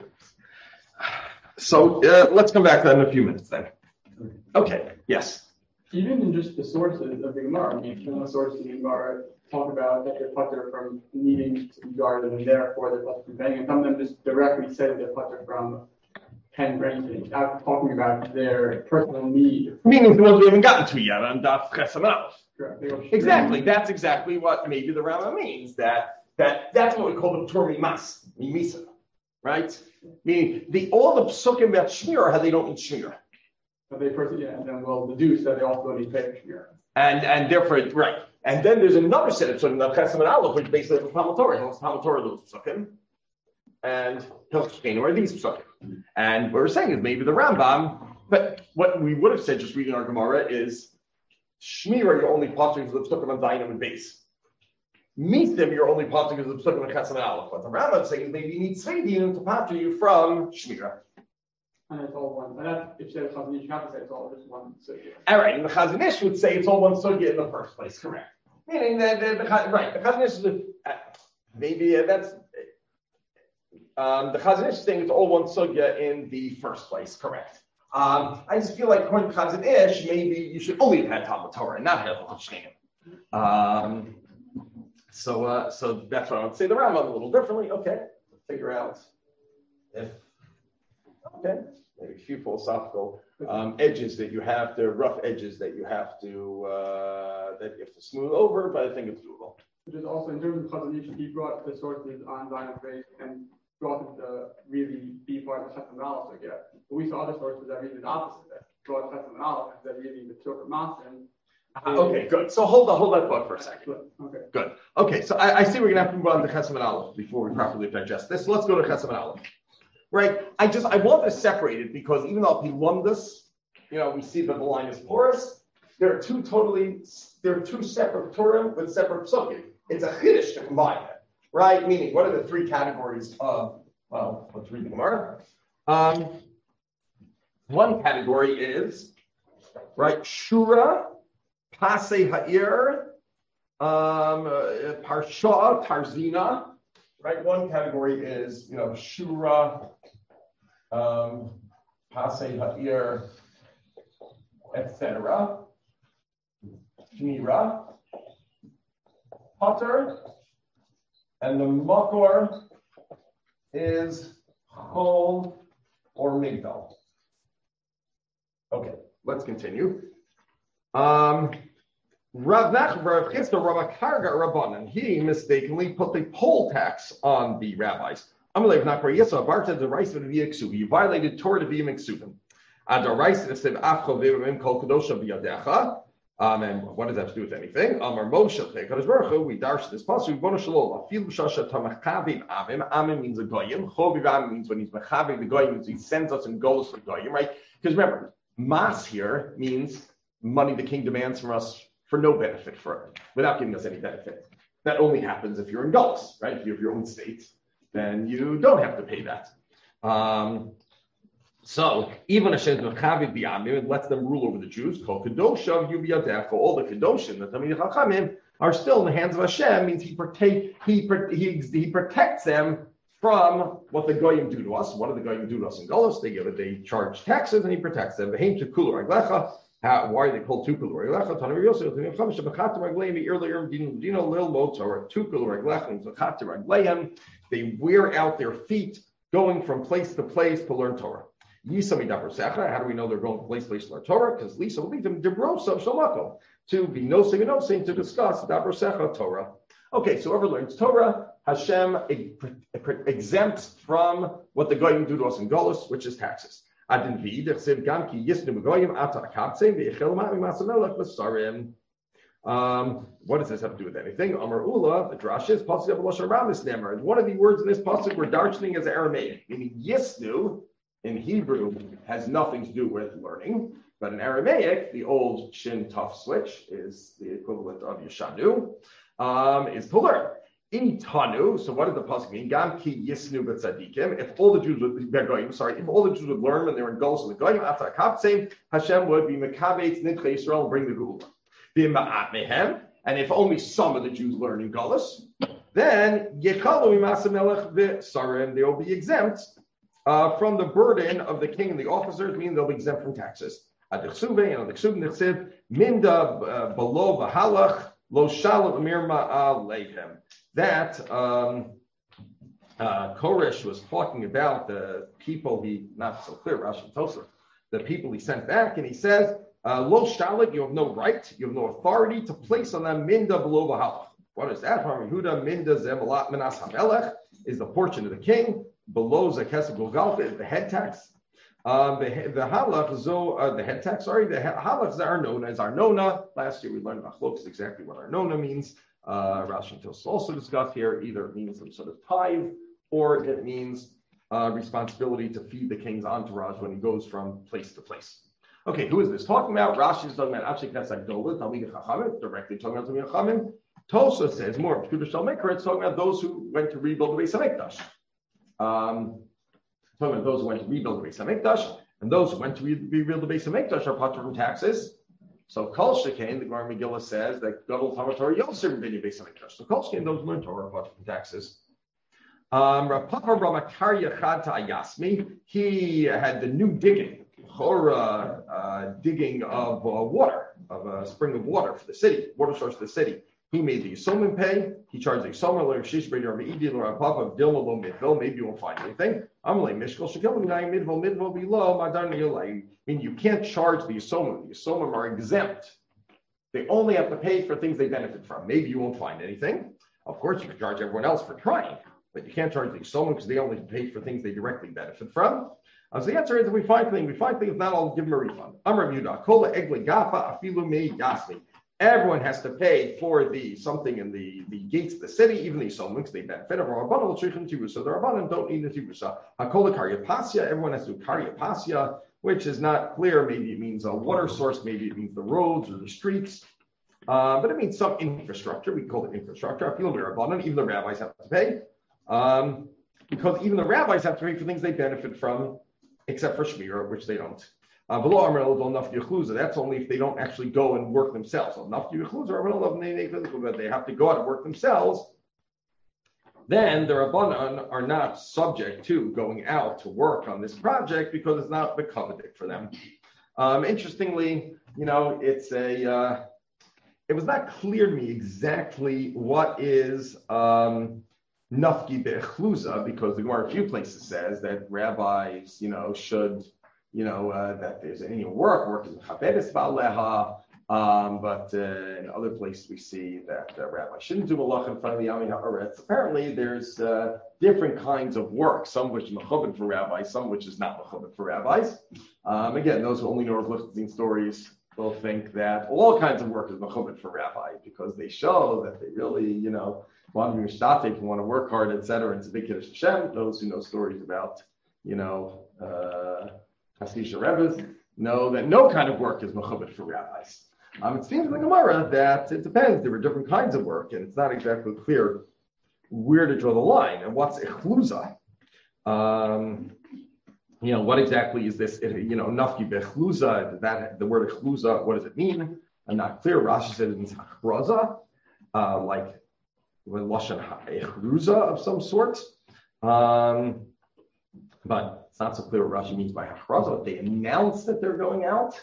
Speaker 1: So uh, let's come back to that in a few minutes then. Okay. Yes.
Speaker 7: Even in just the sources of the Gemara, I mean, some of the sources of the Gemara talk about that they're putter from needing to be guarded, and therefore they're putter from paying, and some of them just directly say they're putter from paying for anything, without talking about their personal need.
Speaker 1: Meaning the ones we haven't gotten to yet on Daf Chesam Aleph.
Speaker 7: Correct.
Speaker 1: Exactly. That's exactly what maybe the Rambam means. That that that's what we call the P'tur Mimas, Mimisa, right? Meaning the all the psukim about shmira, how they don't need shmira.
Speaker 7: So they first, yeah, and then we'll deduce that they also don't need pay for shmira.
Speaker 1: And and therefore, right. And then there's another set of psukim, the Chesam and Aleph, which basically is the Talmud Torah. The Talmud Torah, those psukim, and Hilchashkeinu are these psukim. And what we're saying is maybe the Rambam, but what we would have said just reading our Gemara is shmira, you're only passing for the psukim on Zayin and base. Meet them, you're only passing for the psukim on Chesam and Aleph. What the Rambam is saying is maybe you need tzveidim to pater you from shmira.
Speaker 7: And it's all one. And that, if you say Chazon Ish, you have to say it's all just one sugya.
Speaker 1: All right, and the Chazon Ish would say it's all one sugya in the first place, correct? Meaning that the, the, the, right, the Chazon Ish is a, uh, maybe uh, that's um, the Chazon Ish is saying it's all one sugya in the first place, correct? Um, I just feel like according to Chazon Ish, maybe you should only have had Talmud Torah and not have Hilchashkeinu. Um So, uh, so that's what I would say. The Rambam a little differently. Okay, figure out if okay, maybe a few philosophical um, edges that you have, the rough edges that you have to uh, that you have to smooth over, but I think it's doable.
Speaker 7: Which is also in terms of Chazon Ish, he brought the sources on Zion Base and brought them to really be part of the Chesam and Aleph. So yeah, but we saw other sources that read the opposite, that brought Chesam and Aleph that really the Torah Masin.
Speaker 1: Uh, okay, good. So hold on, hold that thought for a second.
Speaker 7: Okay.
Speaker 1: Good. Okay, so I, I see we're gonna have to move on to Chesam and Aleph before we properly digest this. Let's go to Chesam and Aleph. Right? I just I want to separate it because even though Pilumdus, you know, we see that the line is porous. There are two totally, there are two separate Turim with separate psukim. It's a chiddush to combine it, right? Meaning, what are the three categories of? Well, let's read the Gemara. Um, one category is right Shura. Pasei Ha'ir, um, uh, Parsha, Tarzina, right? One category is, you know, Shura, um, Pasei Ha'ir, et cetera. Shmira, Potter, and the Makor is Chol or Migdal. Okay, let's continue. Um, Rav Nachman, Rav Chisda, Rav Karga, Rabbanan, he mistakenly put the poll tax on the rabbis. Amalei Nachbar Yisra, Barta the rice of the V'Yeksuvi. You violated Torah to be Miksuvim. And the rice of the Afcho V'Yemim Kol Kedosha V'Yadecha. Um, and what does that have to do with anything? Amar Moshe, Kadosh Baruch Hu, we darsh this pasuk. Bono Shalom. Afil Shasha Tamachavim Avim. Amim means a goyim. Choviv Avim means when he's mechavim the goyim, means he sends us and goes for goyim, right? Because remember, mas here means money the king demands from us for no benefit for it, without giving us any benefit. That only happens if you're in Gullus, right? If you have your own state, then you don't have to pay that. Um, so even Hashem it lets them rule over the Jews. Called Kedoshav Yubiyadeh for all the Kedoshim, the Tamid Chachamim, are still in the hands of Hashem, means he partake, he, he, he protects them from what the goyim do to us. What do the goyim do to us in Golos? They give it, they charge taxes, and he protects them. How, why are they called tukul reglecha? Tanur Yosef, Tanur Chamish, Bechatim Ragleim, earlier, Dino Lil Motor, tukul reglecha, Bechatim Ragleim. They wear out their feet going from place to place to learn Torah. Yisami Dabar Secha. How do we know they're going from place to place to learn Torah? Because Lisa will lead them Debrosa Shalako to be nosing and nosing to discuss Dabar Secha Torah. Okay, so whoever learns Torah, Hashem exempts from what the goyim do to us in Golos, which is taxes. Um, what does this have to do with anything? Amar Ula, the drash is pasuk b'lashon ramis nemer. One of the words in this pasuk we're darshaning as Aramaic, meaning yisnu in Hebrew has nothing to do with learning, but in Aramaic, the old shin tuf switch is the equivalent of yeshanu, um, is to learn. In Tanu, so what did the pasuk mean? Gam ki yisnu b'tzadikim. If all the Jews would, goyim, sorry, if all the Jews would learn when they were in Golos and the goyim after Kapseim, Hashem would be mekavetz nidchei Yisrael and bring the Geula. B'ma'at mehem, and if only some of the Jews learn in Golos, then yekalu imasa melech v'sarim, they will be exempt uh, from the burden of the king and the officers, meaning they'll be exempt from taxes. Adichsuve and adichsuv nichsiv minda below v'halach lo shalom mirma aleihem. That um, uh, Koresh was talking about the people he, not so clear, Rashi Tosar, the people he sent back, and he says, Lo Shalit, you have no right, you have no authority to place on them Minda below Bahalach. What is that? Yehuda Minda Zemelat Minas Hamelech is the portion of the king, below Zakesek Golgalfa is the head tax. Um, the the halach zo uh, the head tax. Sorry, the halach is arnona is arnona. Last year we learned about chlokes exactly what arnona means. Uh, Rashi and Tosfos also discussed here. Either it means some sort of tithe, or it means uh, responsibility to feed the king's entourage when he goes from place to place. Okay, who is this talking about? Rashi is talking about Ashik Nesagdola, Talmid Chachamim, directly talking about Talmid Chachamim. Tosa says more. It's talking about those who went to rebuild the Beis Hamikdash. Um, talking about those who went to rebuild the Beis Hamikdash, and those who went to re- rebuild the Beis Hamikdash are patur from taxes. So Kol Shekain, the Gemara Megillah says that Gadol Talmud Torah Yosef B'nei Beis Hamikdash. So Kol Shekain, those who learn Torah are patur from taxes. Um, Rav Papa Ramakarya Chad Ta'ayasmi, he had the new digging, Chora, uh, digging of uh, water, of a spring of water for the city, water source for the city. He made the Yisomim pay. He charged the Yisomim, like Shish Breder Me'idi, Rav Papa, Dilma Lo Midville. Maybe you won't find anything. Amalei Mishkol Shekel Nine Midville, Midville below Madan Yolai. I mean, you can't charge the Yisomim. The Yisomim are exempt. They only have to pay for things they benefit from. Maybe you won't find anything. Of course, you can charge everyone else for trying, but you can't charge the Yisomim because they only pay for things they directly benefit from. Uh, so the answer is, if we find things, we find things, not all give them a refund. Amar Yudah, Kola Egle Gafa Afilu Me Yasmi. Everyone has to pay for the something in the, the gates of the city, even the Yisomim, they benefit. So the Rabbanan don't need the Tibusa. Hakola Karya Pasya, everyone has to do Karya Pasya, which is not clear. Maybe it means a water source, maybe it means the roads or the streets. Uh, but it means some infrastructure. We call it infrastructure. Even the rabbis have to pay. Um, because even the rabbis have to pay for things they benefit from, except for Shmira, which they don't. Uh, that's only if they don't actually go and work themselves. So they have to go out and work themselves. Then the Rabbanan are not subject to going out to work on this project because it's not b'kavadik for them. Um, interestingly, you know, it's a. Uh, it was not clear to me exactly what is um, nafki be'echluza, because the Gemara a few places says that rabbis, you know, should. You know, uh, that there's any work, work is chabedis ba'aleha, um, but uh, in other places we see that uh, rabbis shouldn't do malach in front of the Yami Haaretz. Apparently there's uh, different kinds of work, some which is mechubed for rabbis, some which is not mechubed for rabbis. Um, again, those who only know of Lichtenstein stories will think that all kinds of work is mechubed for rabbis because they show that they really, you know, want to be mishtatek and want to work hard, et cetera. It's a big Kiddush Hashem. Those who know stories about, you know, uh, Hasisha Rebbe's know that no kind of work is mechubed for rabbis. Um, it seems in the Gemara that it depends. There were different kinds of work, and it's not exactly clear where to draw the line. And what's echluza? Um, you know, what exactly is this? You know, nafki bechluza. That the word echluza, what does it mean? I'm not clear. Rashi said it means hachraza. uh, like with lashon ha'echruza of some sort. Um, but it's not so clear what Rashi means by hachraza. They announce that they're going out.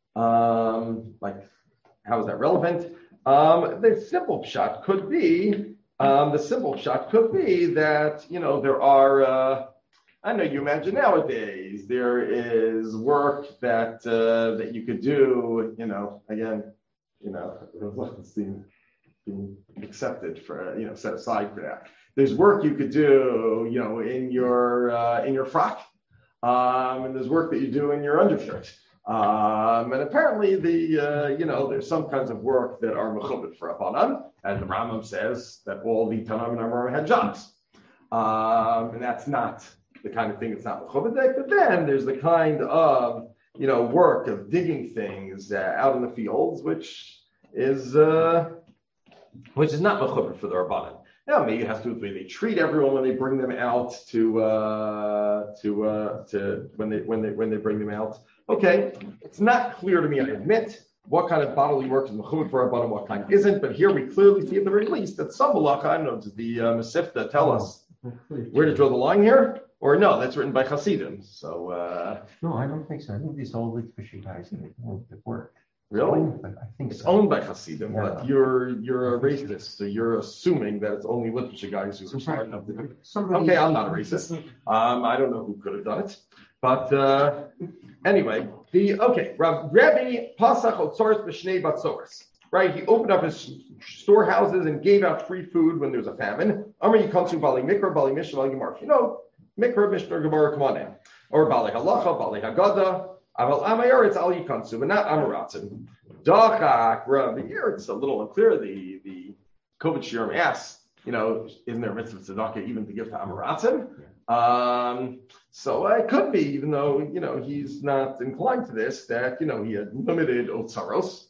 Speaker 1: Um, like, how is that relevant? Um, the simple shot could be, um, the simple shot could be that, you know, there are, uh, I know you imagine nowadays, there is work that, uh, that you could do, you know, again, you know, it's being, being accepted for, you know, set aside for that. There's work you could do, you know, in your, uh, in your frock, um, and there's work that you do in your undershirt. Um, and apparently, the uh, you know, there's some kinds of work that are mechubed for Rabbanan, and the Rambam says that all the Tanam and Amoraim had jobs, um, and that's not the kind of thing that's not mechubed. But then there's the kind of, you know, work of digging things uh, out in the fields, which is uh, which is not mechubed for the Rabbanan. Now, maybe it has to do with the way they treat everyone when they bring them out to uh, to uh, to when they when they when they bring them out. Okay, it's not clear to me, I admit, what kind of bodily work is mechubed for Rabbanan, what kind isn't, but here we clearly see at the very least that some malacha, I don't know, does the uh, Masifta tell us where to draw the line here? Or no, that's written by Hasidim. So, uh,
Speaker 6: no, I don't think so. I think these all Litvish guys that work.
Speaker 1: Really?
Speaker 6: But I think
Speaker 1: it's
Speaker 6: so.
Speaker 1: owned by Hasidim,
Speaker 6: Yeah.
Speaker 1: but you're you're a racist, so you're assuming that it's only Litvish guys who are smart enough to do it.
Speaker 6: Somebody,
Speaker 1: Okay, I'm not a racist. Um, I don't know who could have done it, but uh, anyway, the okay, Rabbi Pasach Otzoros b'Shnei Batzoros. Right, he opened up his storehouses and gave out free food when there was a famine. Amar Yikansu Bali Mikra Bali Mishnah Bali Gemara. You know, Mikra Mishnah Gemara, come on in. Or Bali Halacha Bali Haggadah. Aval Amayar, it's Al Yikansu, but not Amaratzim. Dachak Rabbi. Here it's a little unclear. The the Kovetz Shiurim asks, you know, isn't there a mitzvah tzedakah even to give to Amaratzim? Um, so it could be, even though, you know, he's not inclined to this, that, you know, he had limited otzaros.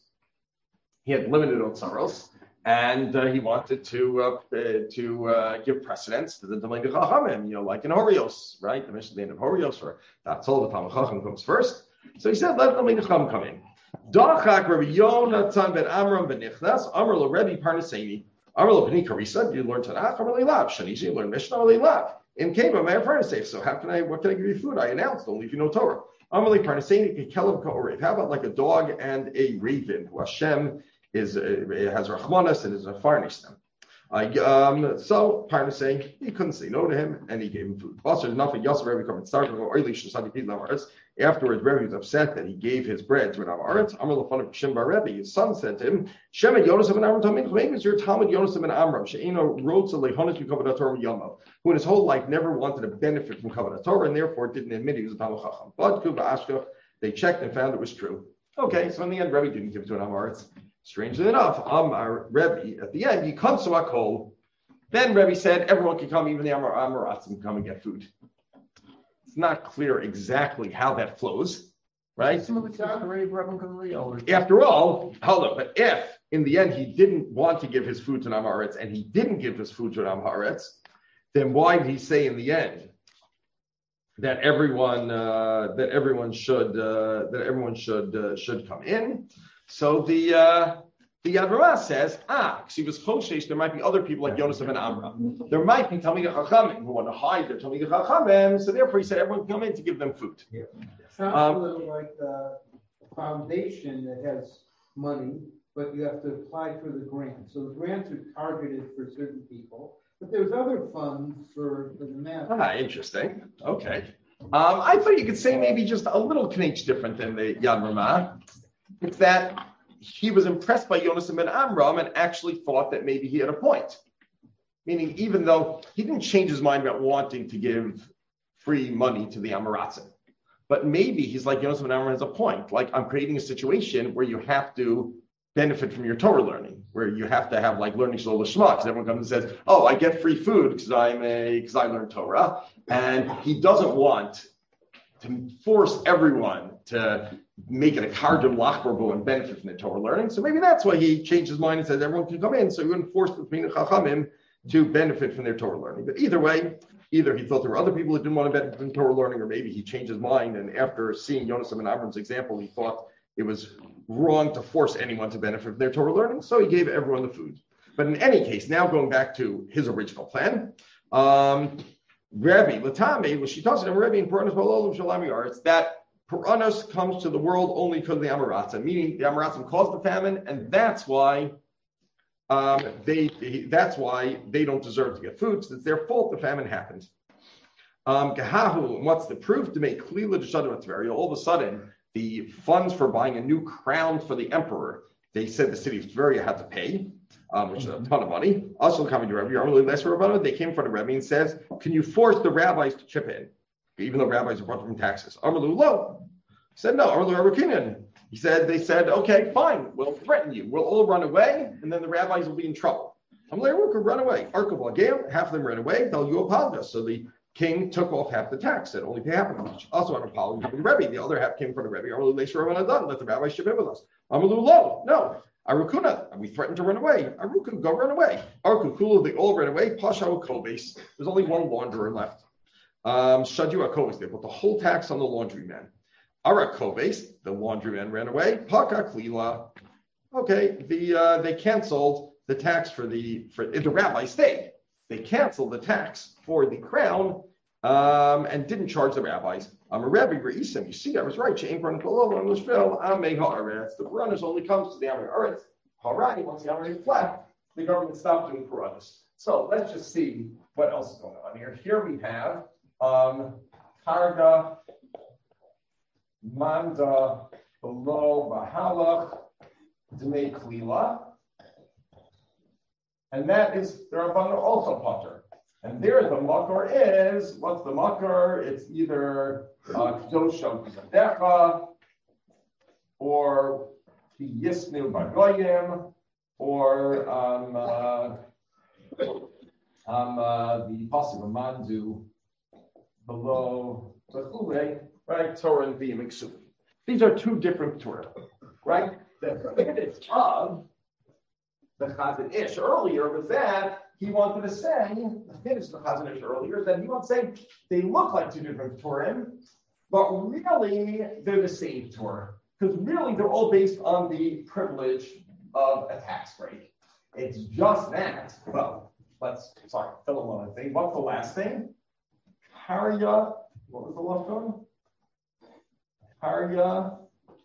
Speaker 1: He had limited otzaros, and uh, he wanted to uh, to uh, give precedence to the Talmidei Chachamim, you know, like in Horios, right? The Mishnah, the end of Horios, or that's all the Talmidei Chacham comes first. So he said, let the Talmidei Chacham come in. Dachak Rabbi Yonatan ben Amram ben Nichnas, Amar lo Rebbe Parnaseni, Amar lo Bnei Karisa, do you learn Tanakh? Amar lo Lav, Shanishi, you learn Mishnah, Amar lo Lav. In Keva, my Parnasei, so how can I, what can I give you food? I announced, don't leave you no Torah. Amar lo Parnaseni, Kekelim Ka'orev. How about like a dog and a raven, who Hashem is, uh, has Rachmanas and is a farnish them. Uh, um, so Parnasei, he couldn't say no to him, and he gave him food. Also, nothing else. Rebbe come and started. Afterwards, Rebbe was upset that he gave his bread to an Amaretz. Amar l'fanav Shim bar Rebbe. His son said to him, Shemet Yonasov ben Amram Talmid. Maybe it's your Talmud Yonasov ben Amram. She'ino wrote to Lehonis B'Kavod Torah Yamav, who in his whole life never wanted to benefit from Kavod Torah, and therefore didn't admit he was a Talmud Chacham. But Kuba Ashka, they checked and found it was true. Okay, so in the end, Rebbe didn't give it to an Amaretz. Strangely enough, Amar Rebbe at the end, he comes to Akol. Then Rebbe said, everyone can come, even the Amar Amaratz can come and get food. It's not clear exactly how that flows, right? After all, hold on, but if in the end he didn't want to give his food to an Amaretz and he didn't give his food to an Amaretz, then why did he say in the end that everyone uh, that everyone should uh, that everyone should uh, should come in? So the uh, the Yad Ramah says, ah, because he was Choshesh, there might be other people like Yonasov and Amram. There might be Talmidei Chachamim who want to hide their Talmidei Chachamim, so therefore he said everyone can come in to give them food.
Speaker 5: Yeah. Sounds um, a little like a foundation that has money, but you have to apply for the grant. So the grants are targeted for certain people, but there's other funds for, for the math.
Speaker 1: Ah, interesting. Okay. Um, I thought you could say maybe just a little knetch different than the Yad Ramah. It's that he was impressed by Yonasov ben Amram and actually thought that maybe he had a point. Meaning, even though he didn't change his mind about wanting to give free money to the Amaratzim, but maybe he's like, Yonasov ben Amram has a point. Like, I'm creating a situation where you have to benefit from your Torah learning, where you have to have like learning Shalom Lishma, because everyone comes and says, oh, I get free food because I'm a because I learn Torah, and he doesn't want to force everyone to make it a kardim lachbarbo and benefit from the Torah learning. So maybe that's why he changed his mind and said everyone can come in, so he wouldn't force the Talmidei Chachamim to benefit from their Torah learning. But either way, either he thought there were other people that didn't want to benefit from Torah learning, or maybe he changed his mind, and after seeing Yonasov and Amram's example, he thought it was wrong to force anyone to benefit from their Torah learning, so he gave everyone the food. But in any case, now going back to his original plan, um, Rabbi Latame, well, she tells him, Rabbi in Puranos Balolim Shalami Arts, that Puranos comes to the world only because of the Amoratzim, meaning the Amoratzim caused the famine, and that's why um, they that's why they don't deserve to get food. Because it's their fault the famine happened. Um, Gahahu, what's the proof? To make Klila Deshadu Tveria, all of a sudden, the funds for buying a new crown for the emperor, they said the city of Tveria had to pay, um, which is a ton of money. Also coming to Rabbi Yarmali, they came in front of Rabbi and says, can you force the rabbis to chip in? Even though rabbis are brought from taxes. Amalu lo. He said, no, Amalu Rabbi He said, they said, okay, fine, we'll threaten you. We'll all run away, and then the rabbis will be in trouble. Amalei Ruka, run away. Arkav half of them ran away, they'll you apologize. So the king took off half the tax, said only pay half of it. Also an apology from the Rebbe. The other half came from the Rebbe. Amalu Leisha Rabban Adan, let the rabbis ship in with us. Amalu lo, no. Arukuna, we threatened to run away. Aruku, go run away. Arku Kulu, they all ran away. Pasha Kobes. There's only one launderer left. Um, Shadu Akobes, they put the whole tax on the laundryman. Arakobes, the laundryman ran away. Paka Klila. Okay, the uh, they canceled the tax for the for the rabbi stayed. They canceled the tax for the crown um, and didn't charge the rabbis. I'm a Rebbe Reisim. You see, I was right. She ain't running below on this film. I'm a Haaretz. The Puranas only comes to the Amar Haaretz. Alright, once the Amar is flat, the government stopped doing Puranas. So let's just see what else is going on here. Here we have um, Karga, Manda, below Bahalach, Dmei Klila. And that is the Rabbanan also potter. And there the makar is, what's the makar? It's either Kedosha Zadecha, or Yisnu Bagoyim, or um, uh, um, uh, the Pasuk of Mandu below the Chule, right? Torah and V'Yimiksu. These are two different Torah, right? The Chiddush of the Chazon Ish earlier was that he wanted to say, finish the Chazon Ish earlier, that he wanted to say they look like two different Torah, but really they're the same Torah. Because really they're all based on the privilege of a tax break. It's just that. Well, let's, sorry, fill in one thing. What's the last thing? Karya, what was the last one? Karya,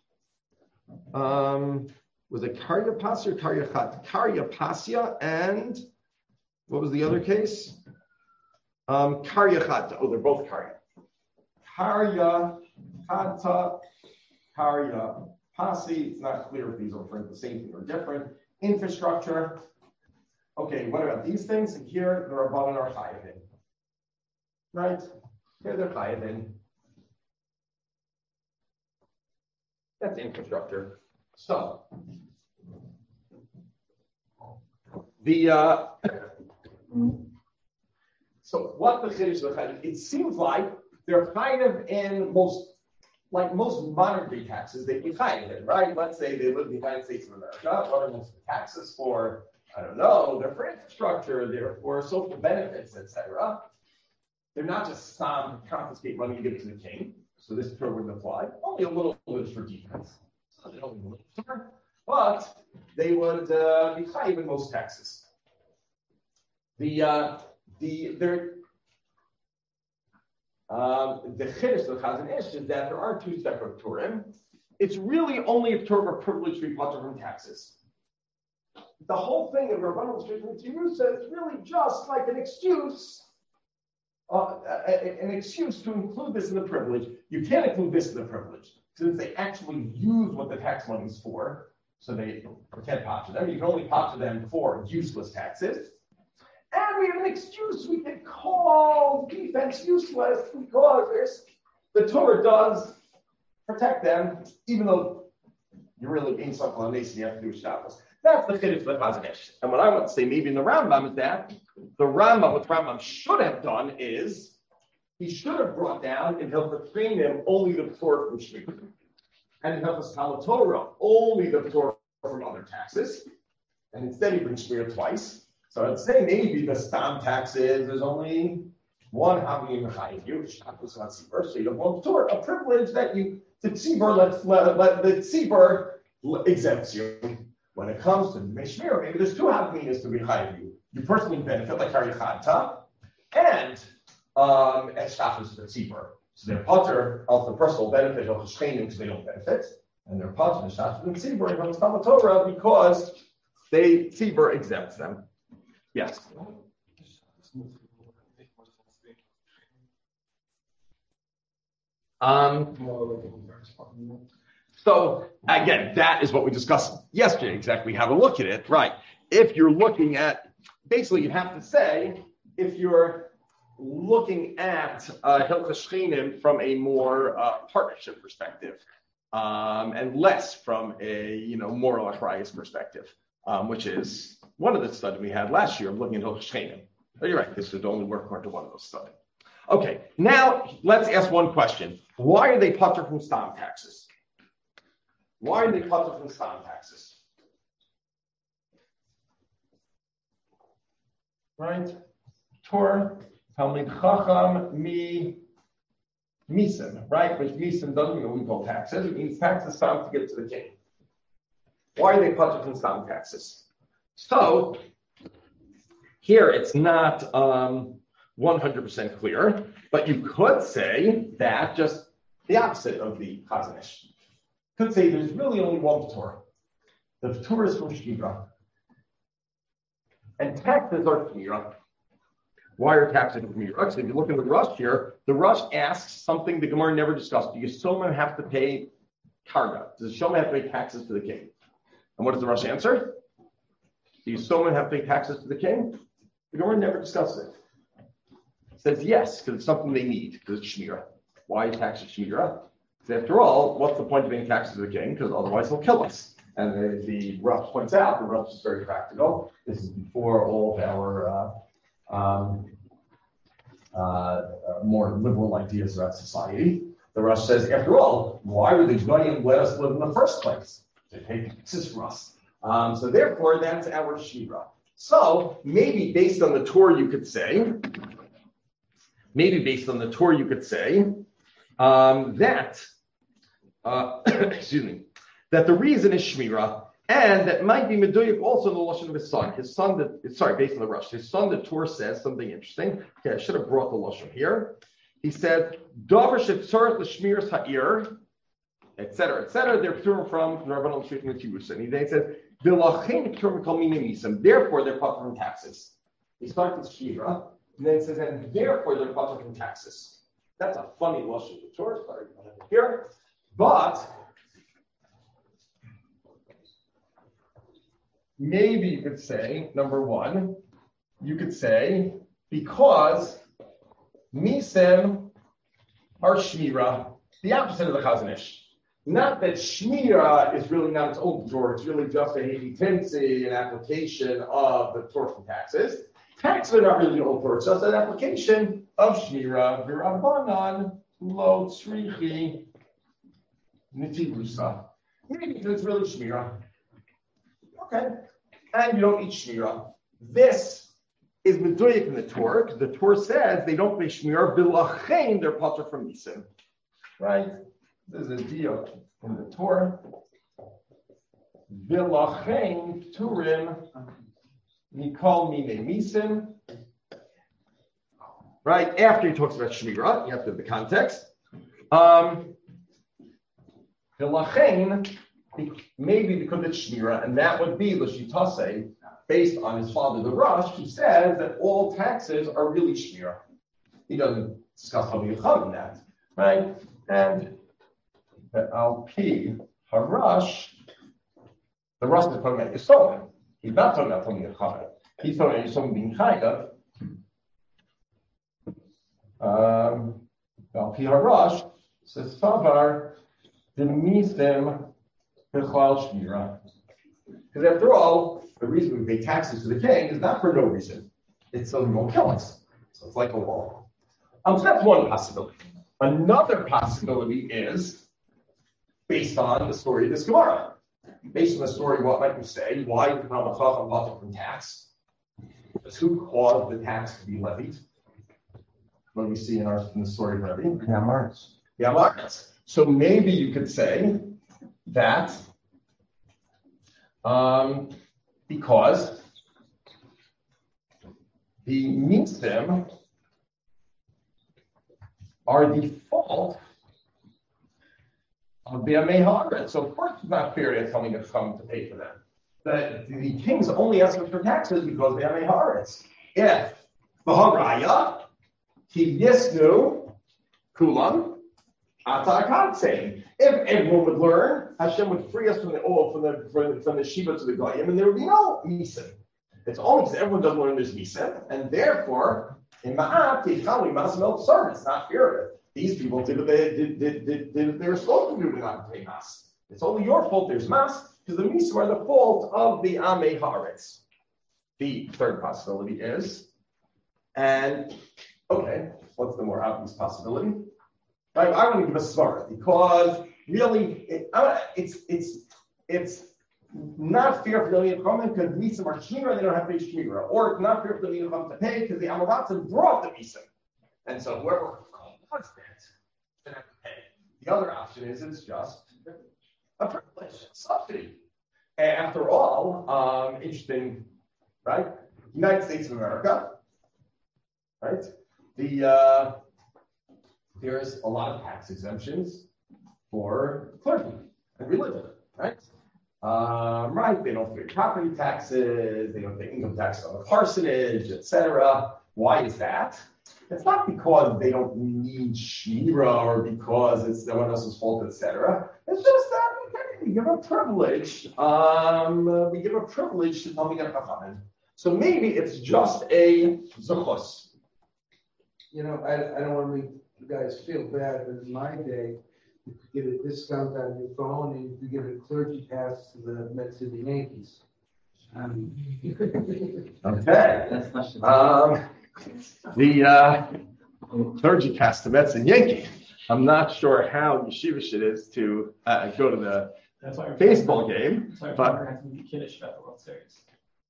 Speaker 1: um, was it Karya Pasya or Karya Chat? Karya Pasya, and what was the other case? Um, Karya Chat. Oh, they're both Karya. Karya Chata, Karya Pasi. It's not clear if these are referring to the same thing or different. Infrastructure. Okay, what about these things? And here, the Rabbanan are Chayavin. Right? Here they're Chayavin. That's infrastructure. So, the uh, so what the Chiddush of the Chayavin? It seems like they're kind of in most, like most modern day taxes, they be Chayavin, right? Let's say they live in the United States of America. What are most of the taxes for? I don't know. They're for infrastructure. They're for social benefits, et cetera. They're not just um, confiscate money and give it to the king. So this term wouldn't apply. Only a little bit for defense. So they don't need a but they would uh, be high in most taxes. The uh, the there um, the chiddush of the Chazon Ish is that there are two separate Turim. It's really only if Turim are privileged to be potter from taxes. The whole thing of Rabbanan Shishim Tiru says it's really just like an excuse. Uh, an excuse to include this in the privilege. You can't include this in the privilege since they actually use what the tax money is for, so they can't potter them. You can only potter them for useless taxes. And we have an excuse we can call defense useless because the Torah does protect them, even though you're really being something on nation, you have to do Shabbos. That's the Chiddush of the Chazon Ish. And what I want to say, maybe in the Rambam, is that the Rambam, what the Rambam should have done is he should have brought down in Hilchos Treinim only the Torah from Shmita, and in Hilchos Talmud Torah only the Torah from other taxes, and instead he brings Shmita twice. So I'd say maybe the Stam taxes there's only one Havim Mechayiv you, Shabbos on Tzibur, so you have one Torah, a privilege that you the Tzibur let, let, let the Tzibur exempts you. when it comes to Meshmir, maybe there's two Havminas to be high you. You personally benefit, like Hariyachata, and um, as Shachas the Tzibur. So their potter of the personal benefit of the training because they don't benefit, and their potter the Shachas the Tzibur from the Torah because they Tzibur exempts them. Yes. Um, so again, that is what we discussed yesterday. Exactly, have a look at it. Right. If you're looking at, basically, you have to say if you're looking at uh, Hilchos Shchenim from a more uh, partnership perspective, um, and less from a you know moral achrayus perspective, um, which is one of the studies we had last year. I'm looking at Hilchos Shchenim. Oh, you're right. This would only work according to one of those studies. Okay, now let's ask one question. Why are they putter from stam taxes? Why are they putter from stam taxes? Right? Tor, Talmid Chacham, Mi, Misim, right? Which Misim doesn't mean we call taxes. It means taxes stam to get to the king. Why are they putter from stam taxes? So, here it's not um, one hundred percent clear, but you could say that just the opposite of the Chazon Ish. Could say there's really only one Torah. The Torah is from Shmira. And taxes are Shmira. Why are taxes from Shmira? Actually, if you look at the Rush here, the Rush asks something the Gemara never discussed. Do Yisomim have to pay karga? Does Yisomim have to pay taxes to the king? And what does the Rush answer? Do Yisomim have to pay taxes to the king? The Gemara never discussed it. It says yes, because it's something they need, because it's Shmira. Why tax Shmira? Because after all, what's the point of paying taxes to the king? Because otherwise he'll kill us. And the, the Rush points out, the Rush is very practical. This is before all of our uh, um, uh, uh, more liberal ideas about society. The Rush says, after all, why would the Goyim let us live in the first place? They pay taxes for us. Um, so therefore, that's our Shmira. So maybe based on the Torah, you could say, maybe based on the Torah, you could say um, that, uh, excuse me, that the reason is Shmira, and that might be Meduyak also in the Lashon of his son. His son, that, sorry, based on the Rush, his son, the Torah says something interesting. Okay, I should have brought the Lashon here. He said, Davar shetzorach l'shmiras ha'ir, et cetera, et cetera. They're pure from Rabbanon speaking with Kibbutz. And he then says, V'lachin pure kol minim misim. Therefore, they're cut from taxes. He starts with Shmira. And then it says, and therefore they're putter from taxes. That's a funny lashon of the Torah. Sorry, here, but maybe you could say number one, you could say because misim are shmira, the opposite of the Chazon Ish. Not that shmira is really not its own Torah; it's really just a hevitensi, an application of the Torah from taxes. Taxes are not really old Torah, it's just an application of Shmira, V'Rabbanan, Lo Tzrichi, Nitibusa. Maybe because it's really Shmira. Okay. And you don't eat Shmira. This is Meduyak in the Torah, because the Torah says they don't pay Shmira, V'Lachein, they're potter from Misim. Right? There's a deal in the Torah. V'Lachein, Turim, Mikol Mine Misim. Right after he talks about Shmira, you have to have the context. Um, maybe because it's Shmira, and that would be L'Shitase, based on his father, the Rush, who says that all taxes are really Shmira. He doesn't discuss how you come in that, right? And the Al Pi Harash, the Rush is talking about Yisrael. He's not talking about something that's Chayah. He's talking about something being Chayah. Um, Al Pi Harash says Savar the Misim B'Chlal Shmira. Because after all, the reason we pay taxes to the king is not for no reason. It's so he won't kill us. So it's like a law. Um, so that's one possibility. Another possibility is based on the story of this Gemara. Based on the story, what might we say? Why did Ramachach putter from tax? Because who caused the tax to be levied? What do we see in, our, in the story of Rebbe?
Speaker 6: The Amaretz.
Speaker 1: The Amaretz. So maybe you could say that Um, because the misim are the fault of the Amei Haaretz. So of course it's not fair to tell me to come to pay for them. The, the kings only ask us for taxes because they Amei Haaretz. If the Haraya, Ki Yisnu, Kulam, Atakatse. If everyone would learn, Hashem would free us from the oil, from the from the, from the Shiva to the Goyim, and there would be no misim. It's only because everyone doesn't learn there's misim, and therefore, in Ma'at, Tichali, Masamel, sorry, it's not fair. These people did what they did, did, did, did what they were supposed to do to not pay mas. It's only your fault there's mas, because the misim are the fault of the Amei Haaretz. The third possibility is, and okay, what's the more obvious possibility? Right, I want to give a svara because really, it, uh, it's it's it's not fair for the Leah Chomen because misim are shmira and they don't have to pay shmira, or it's not fair for the Leah Chomen to pay because the Amoratzim brought the misim, and so whoever caused it should have to pay. The other option is it's just a privilege, subsidy. And after all, um, interesting, right? United States of America, right? The uh, There's a lot of tax exemptions for clergy and religion, right? Um, right, they don't pay property taxes, they don't pay income tax on the parsonage, et cetera. Why is that? It's not because they don't need shmira or because it's no one else's fault, et cetera. It's just that we give a privilege. Um, uh, we give a privilege to Talmidei Chachamim. So maybe it's just a zuchos.
Speaker 5: You know, I, I don't want to make you guys feel bad, but in my day, you could get a discount on your phone and you could get a clergy pass to the Mets and the Yankees. Um,
Speaker 1: okay.
Speaker 4: That's not sure.
Speaker 1: Um, the uh, clergy pass to Mets and Yankees. I'm not sure how yeshivish it is to uh, go to the
Speaker 7: That's why
Speaker 1: baseball game,
Speaker 7: That's why
Speaker 1: but
Speaker 7: we're having to be kiddish about the World Series.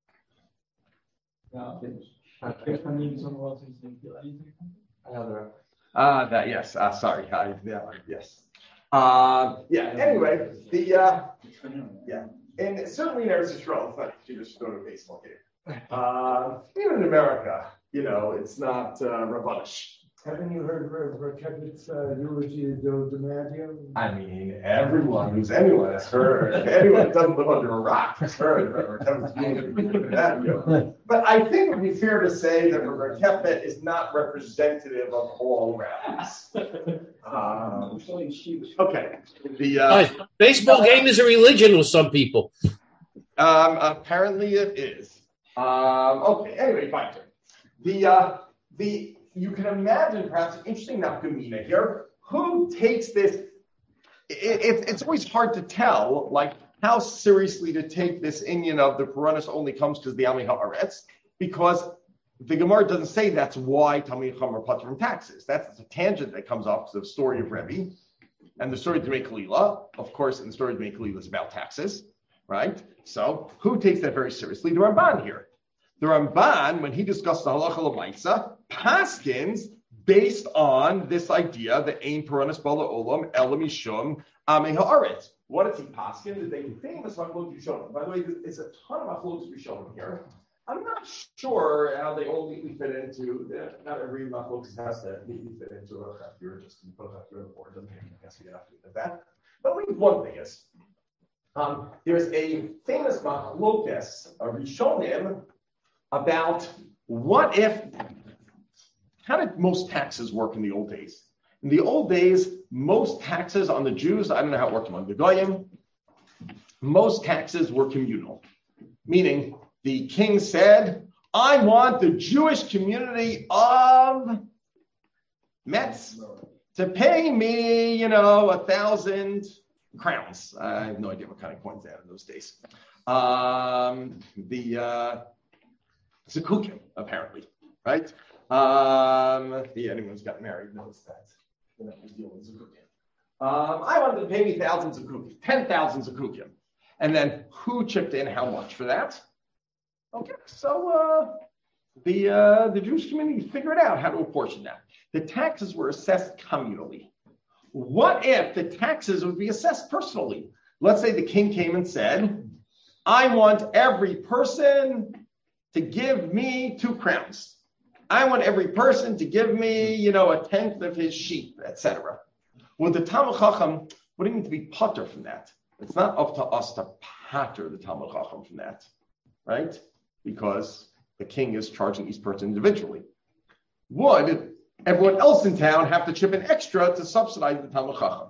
Speaker 7: No, kiddish when you on the World Series didn't feel anything.
Speaker 5: Another.
Speaker 1: uh, that yes. Uh, sorry, I, yeah, yes. Uh, yeah. Anyway, the uh, yeah, and certainly in Eretz Yisrael, it's not yeshivish to go to a baseball game. Uh, even in America, you know, it's not uh, rabbanish.
Speaker 5: Haven't you heard of Rekevitz's uh, eulogy of Joe DiMaggio?
Speaker 1: I mean, everyone who's anyone has heard, anyone who doesn't live under a rock has heard of Rekevitz's. But I think it would be fair to say that Rekevet is not representative of all rabbis. Um, okay. The uh,
Speaker 3: Guys, baseball game is a religion with some people.
Speaker 1: um, apparently it is. Um, okay. Anyway, fine. The uh, the you can imagine perhaps an interesting nafkamina here. Who takes this? It, it, it's always hard to tell, like how seriously to take this inyan of the Puranas only comes because the Amei Haaretz, because the Gemara doesn't say that's why Talmidei Chacham are putter from taxes. That's a tangent that comes off of the story of Rebbe and the story of Dmei Kalila. Of course, in the story of Dmei Kalila is about taxes, right? So who takes that very seriously? The Ramban here. The Ramban, when he discussed the halacha l'maisa, paskins based on this idea that ein puranas bala olam ela mishum amei haaretz. What does he paskin? Is a famous machlokes rishonim. By the way, it's a ton of machlokes rishonim here. I'm not sure how they all neatly fit into. Uh, not every machlokes has to neatly fit into a chafir. Just to put a chafir on the board doesn't mean I guess you have to do that. But at least one thing is, um, there's a famous machlokes of rishonim about what if, how did most taxes work in the old days? In the old days, most taxes on the Jews, I don't know how it worked among the Goyim, most taxes were communal. Meaning, the king said, I want the Jewish community of Metz to pay me, you know, a thousand crowns. I have no idea what kind of coins they had in those days. Um, the... Uh, Zekukim, apparently, right? Um, yeah, anyone who's got married knows that. You know, we deal with Zekukim. Um, I wanted to pay me thousands of Zekukim, ten thousand Zekukim. And then who chipped in how much for that? Okay, so uh, the uh, the Jewish community figured out how to apportion that. The taxes were assessed communally. What if the taxes would be assessed personally? Let's say the king came and said, I want every person to give me two crowns. I want every person to give me, you know, a tenth of his sheep, et cetera. With the Talmud Chacham, what do you mean to be pater from that? It's not up to us to pater the Talmud Chacham from that, right? Because the king is charging each person individually. Would everyone else in town have to chip in extra to subsidize the Talmud Chacham?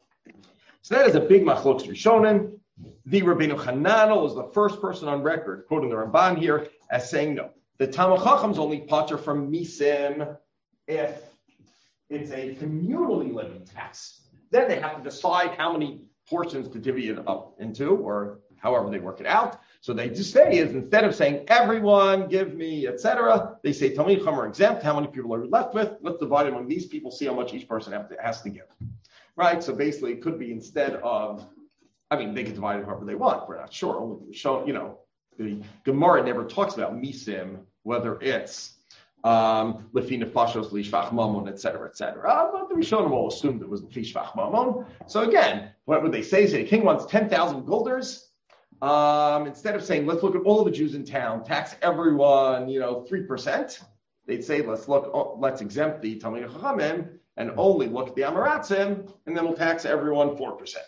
Speaker 1: So that is a big machlokes Rishonim. The Rabbeinu Hananel is the first person on record, quoting the Ramban here, as saying no. The Talmud Chacham is only pater from misim if it's a communally levied tax. Then they have to decide how many portions to divvy it up into, or however they work it out. So they just say is instead of saying everyone give me, et cetera, they say Talmid Chacham are exempt. How many people are we left with? Let's divide it among these people. See how much each person have to, has to give. Right. So basically, it could be instead of. I mean, they can divide it however they want. We're not sure. Only show, you know, the Gemara never talks about misim, whether it's um, lefi nefashos, lishvach mamon, et cetera, et cetera. Uh, but the Rishonim all assumed it was lishvach mamon. So again, what would they say? Say the king wants ten thousand guilders. Um, instead of saying, let's look at all the Jews in town, tax everyone, you know, three percent, they'd say, let's look, oh, let's exempt the Talmidei Chachamim and only look at the Amaratzim, and then we'll tax everyone four percent.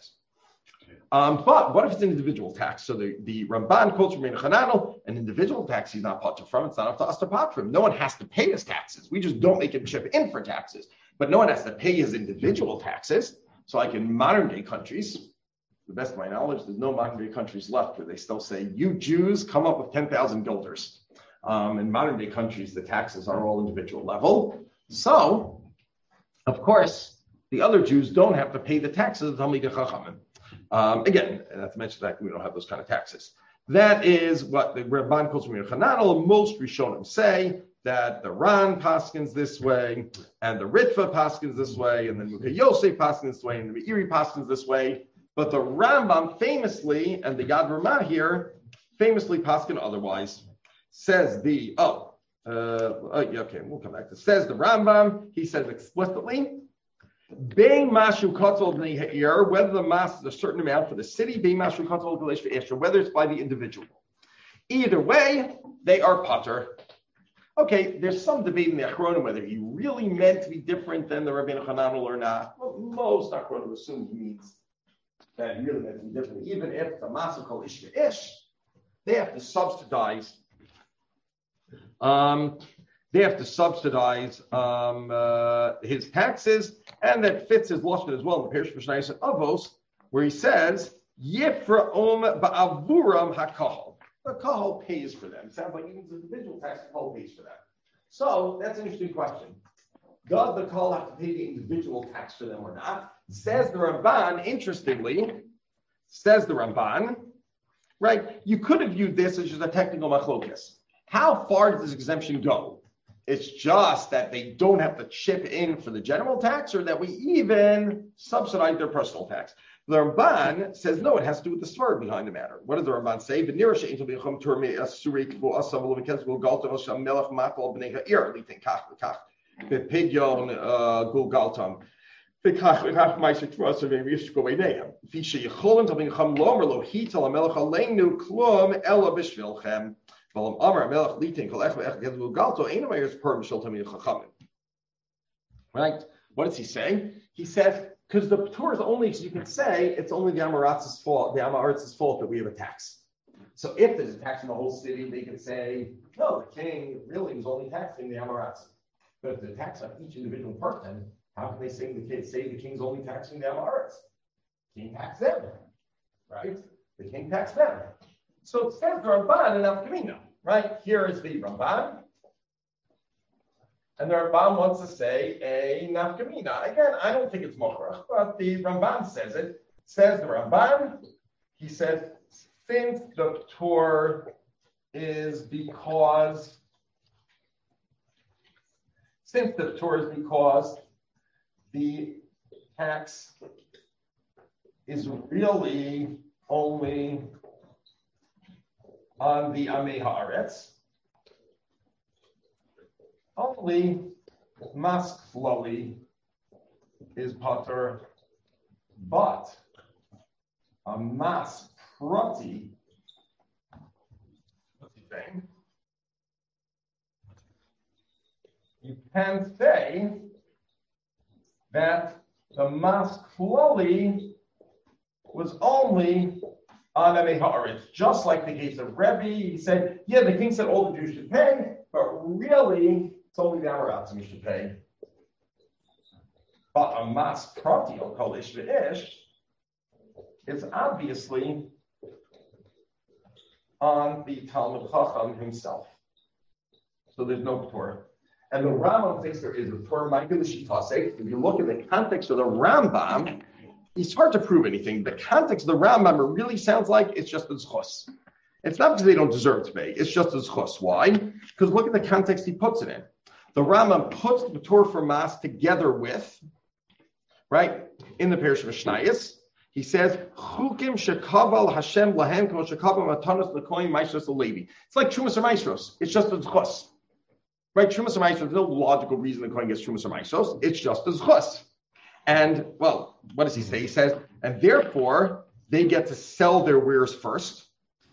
Speaker 1: Um, but what if it's an individual tax? So the, the Ramban quotes from Rabbeinu Hananel, an individual tax he's not patur from. It's not up to us to patur him. No one has to pay his taxes. We just don't make him chip in for taxes. But no one has to pay his individual taxes. So like in modern day countries, to the best of my knowledge, there's no modern day countries left where they still say, you Jews come up with ten thousand guilders. Um, in modern day countries, the taxes are all individual level. So, of course, the other Jews don't have to pay the taxes of Talmidei Chachamim. Um, again, not to mention that we don't have those kind of taxes. That is what the Ramban quotes from Hananel. Most Rishonim say that the Ran paskins this way, and the Ritva paskins this way, and the Mukha Yosef paskins this way, and the Meiri paskins this way. But the Rambam famously, and the Yad Ramah here, famously paskin otherwise. Says the, oh, uh, oh yeah, okay, we'll come back to Says the Rambam, he says explicitly, Bein mashu kotol b'nei ha'ir, whether the mass is a certain amount for the city, bein mashu kotol b'leish v'esher, whether it's by the individual. Either way, they are pater. Okay, there's some debate in the Achronim whether he really meant to be different than the Rabbeinu Hananel or not. Well, most Achronim assume he means that he really meant to be different. Even if the mass is called ish v'esh, they have to subsidize. Um, they have to subsidize um, uh, his taxes, and that fits his lashon as well in the Perush Mishnayos and Avos, where he says, "Yifraom ba'avuram hakahal." The kahal pays for them. It sounds like even the individual tax, the kahal pays for them. So that's an interesting question. Does the kahal have to pay the individual tax for them or not? Says the Ramban. Interestingly, says the Ramban, right? You could have viewed this as just a technical machlokes. How far does this exemption go? It's just that they don't have to chip in for the general tax, or that we even subsidize their personal tax. The Ramban says no, it has to do with the svar behind the matter. What does the Ramban say? Right? What does he say? He says, because the Torah is only, so you can say, it's only the Amaratz's fault, the Amaratz's fault that we have a tax. So if there's a tax in the whole city, they could say, no, the king really was only taxing the Amaratz. But if the tax on each individual person, how can they say the kids say the king's only taxing the Amaratz? King taxed them, right? The king taxed them. So it says the Ramban and Nafkamina, right? Here is the Ramban. And the Ramban wants to say a Nafkamina. Again, I don't think it's Mochrach, but the Ramban says it. Says the Ramban, he says, since the Torah is because, since the Torah is because the tax is really only on the Amei Haaretz, only Mask Flali is pater, but a Mas Prati paying, you can say that the mas klali was only on a meharitz, just like the case of Rebbe. He said, yeah, the king said all the Jews should pay, but really, it's only the Amaratzim who should pay. But a mas prati or kol ish ve'ish is obviously on the Talmud Chacham himself. So there's no Torah. And the Rambam thinks there is a Torah. If you look at the context of the Rambam, it's hard to prove anything. The context of the Rambam, it really sounds like it's just a zchus. It's not because they don't deserve to pay. It's just a zchus. Why? Because look at the context he puts it in. The Rambam puts the Torah for Mas together with, right, in the Parish of Mishnayos, he says, Chukim shekaval Hashem lahem kol shekaval matanos lekoyin maishros levi. It's like Trumas or Maishros. It's just a zchus. Right? Trumas or Maishros, there's no logical reason the Kohen gets Trumas or Maishros. It's just a zchus. And, well, what does he say? He says, and therefore, they get to sell their wares first.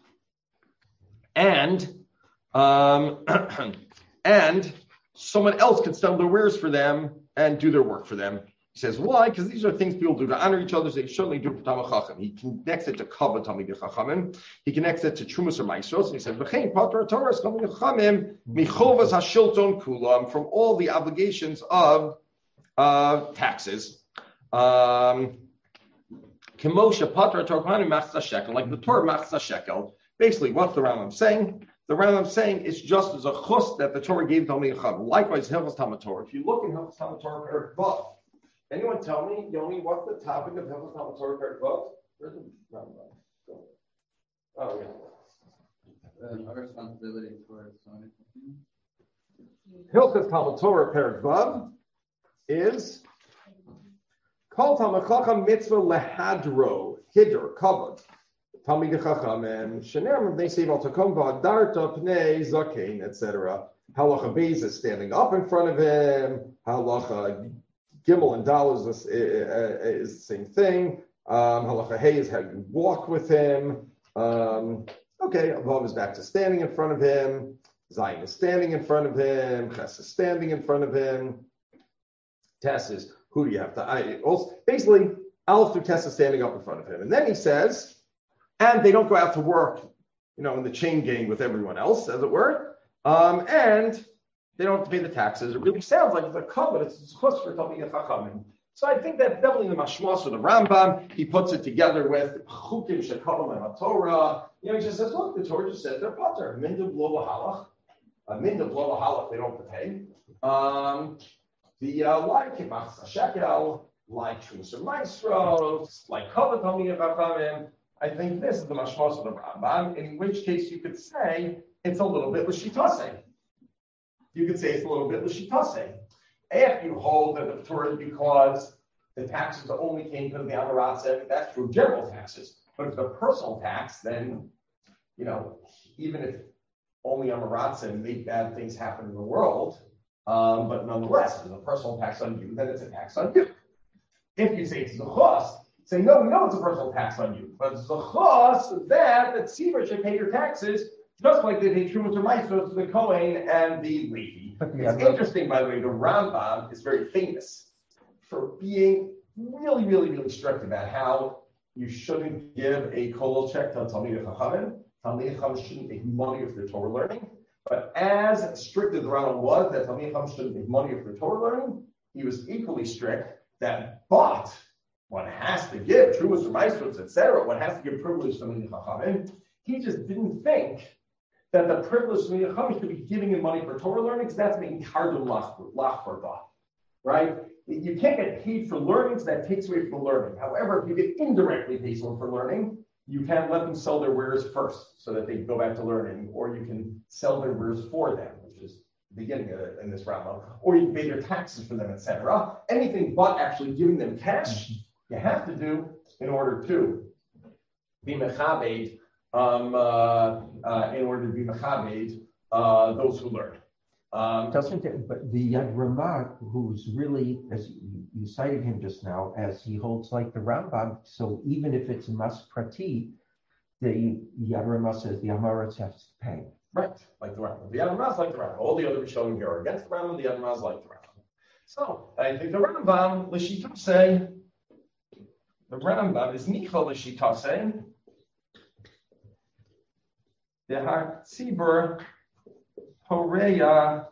Speaker 1: And, um, and someone else can sell their wares for them and do their work for them. He says, why? Because these are things people do to honor each other. So they certainly do for Talmid Chacham. He connects it to Kavod Talmid Chachamim. He connects it to Trumas or Maishros. And he says, V'chein Pater Torah Talmid Chachamim michovas hashilton kulam, from all the obligations of uh, taxes. Um, Kemosha Pater Torah Machzah Shekel, like the Torah Machzah Shekel. Basically, what's the Rambam saying? The Rambam saying it's just as a chus that the Torah gave Talmid Chachamim. Likewise, Hilchos Talmud Torah. If you look in Hilchos Talmud Torah, Perek Vav. Anyone tell me, Yoni, what's the topic of Hilchos Talmud Torah Perek Vav? Where's the Rambam? Oh, yeah.
Speaker 4: Uh, our responsibility towards
Speaker 1: Hilchos Talmud Torah Perek Vav is Kol Talmid Chacham Mitzvah Lehadro Hidr Kavod Talmid Chachamim Shenem they say Al Takom V'Adarta Pnei Zakein, et cetera. Halacha Beis is standing up in front of him. Halacha Gimel and Dal is, is the same thing. Um, Halacha Hey is how you walk with him. Um, okay, Vav is back to standing in front of him. Zayin is standing in front of him. Ches is standing in front of him. Tes is who do you have to? I, also, basically, Aleph through Tes is standing up in front of him. And then he says, and they don't go out to work, you know, in the chain gang with everyone else, as it were. Um, and they don't have to pay the taxes. It really sounds like it's a covenant. It's a chus for Talmid Chachamim. So I think that's definitely the mashmos of the Rambam. He puts it together with chukim shekavam and Torah. You know, he just says, look, the Torah just says they're pater. Mindav lo lahalach. A mindav lo lahalach, they don't have to pay. Um, the uh, like Machzah Shekel, like Trumas or Maishros, like Kavod Talmid Chachamim. I think this is the mashmos of the Rambam. In which case, you could say it's a little bit l'shitase. You could say it's a little bit l'shitase. If you hold that the Torah is because the taxes only came because of the Amaratzim, that's true general taxes. But if the personal tax, then, you know, even if only Amaratzim make bad things happen in the world, um, but nonetheless, if it's a personal tax on you, then it's a tax on you. If you say it's a chus, say, no, we know it's a personal tax on you, but it's a chus that the tzibur should pay your taxes just like they pay Trumas or Maishros to the Kohen and the Levi. It's interesting, by the way, the Rambam is very famous for being really, really, really strict about how you shouldn't give a kolol check to Talmid Chachamim. Talmid Chachamim shouldn't make money if they're Torah learning. But as strict as the Rambam was that Talmid Chachamim shouldn't make money if they're Torah learning, he was equally strict that, but one has to give Trumas or Maishros, et cetera. One has to give privilege to Talmid Chachamim. He just didn't think that the privilege of the Chacham should be giving him money for Torah learning, because that's making kardum lachvarda, right? You can't get paid for learning, so that takes away from the learning. However, if you can indirectly pay someone for learning, you can let them sell their wares first, so that they go back to learning, or you can sell their wares for them, which is the beginning of it in this round, or you can pay their taxes for them, et cetera. Anything but actually giving them cash, you have to do in order to be mechabed. Um, uh, uh, in order to be mechabed, uh, those who learn. Um,
Speaker 6: Doesn't it, but the Yad Ramah, who's really, as you, you cited him just now, as he holds like the Rambam, so even if it's mas prati, the Yad Ramah says the Amaretz has to pay.
Speaker 1: Right, like the Rambam. The Rambam is like the Rambam. All the other Rishonim here are against the Rambam. The Rambam is like the Rambam. So I think the Rambam l'shitase, the Rambam is nichol l'shitase. The Hatzibur Horeya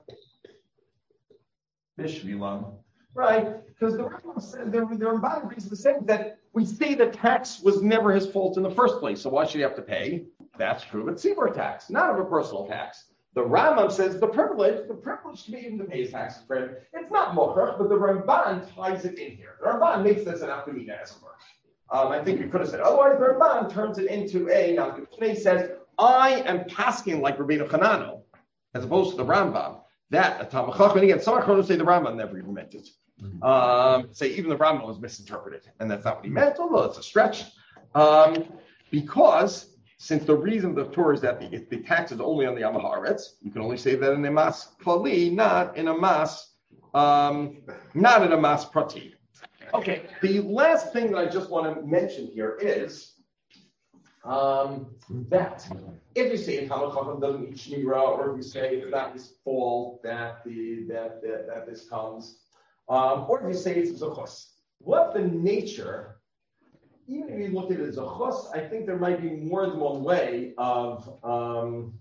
Speaker 1: Bishvilam. Right, because the Rambam said the the Rambam reason saying that we say the tax was never his fault in the first place, so why should he have to pay? That's true, but tzibur tax, not of a personal tax. The Rambam says the privilege, the privilege to be able to pay his taxes for him, it's not mochach, but the Ramban ties it in here. The Ramban makes this an afkamina as it were. Um, I think we could have said otherwise. The Ramban turns it into a nafkamina. He says, I am pasking like Rabbeinu Hanano, as opposed to the Rambam. That a Talmud Chacham, and again, some are say the Rambam never even meant it. Um, say even the Rambam was misinterpreted, and that's not what he meant, although it's a stretch. Um, because since the reason of the Torah is that the, the tax is only on the Am Haaretz, you can only say that in a mas klali, not in a mas, um, not in a mas prati. Okay, the last thing that I just want to mention here is um, that if you say a Talmud Chacham doesn't eat shmira, or if you say it's not his fault that the that that, that this comes. Um, or if you say it's zechus, what the nature, even if you look at it as zechus, I think there might be more than one way of, um,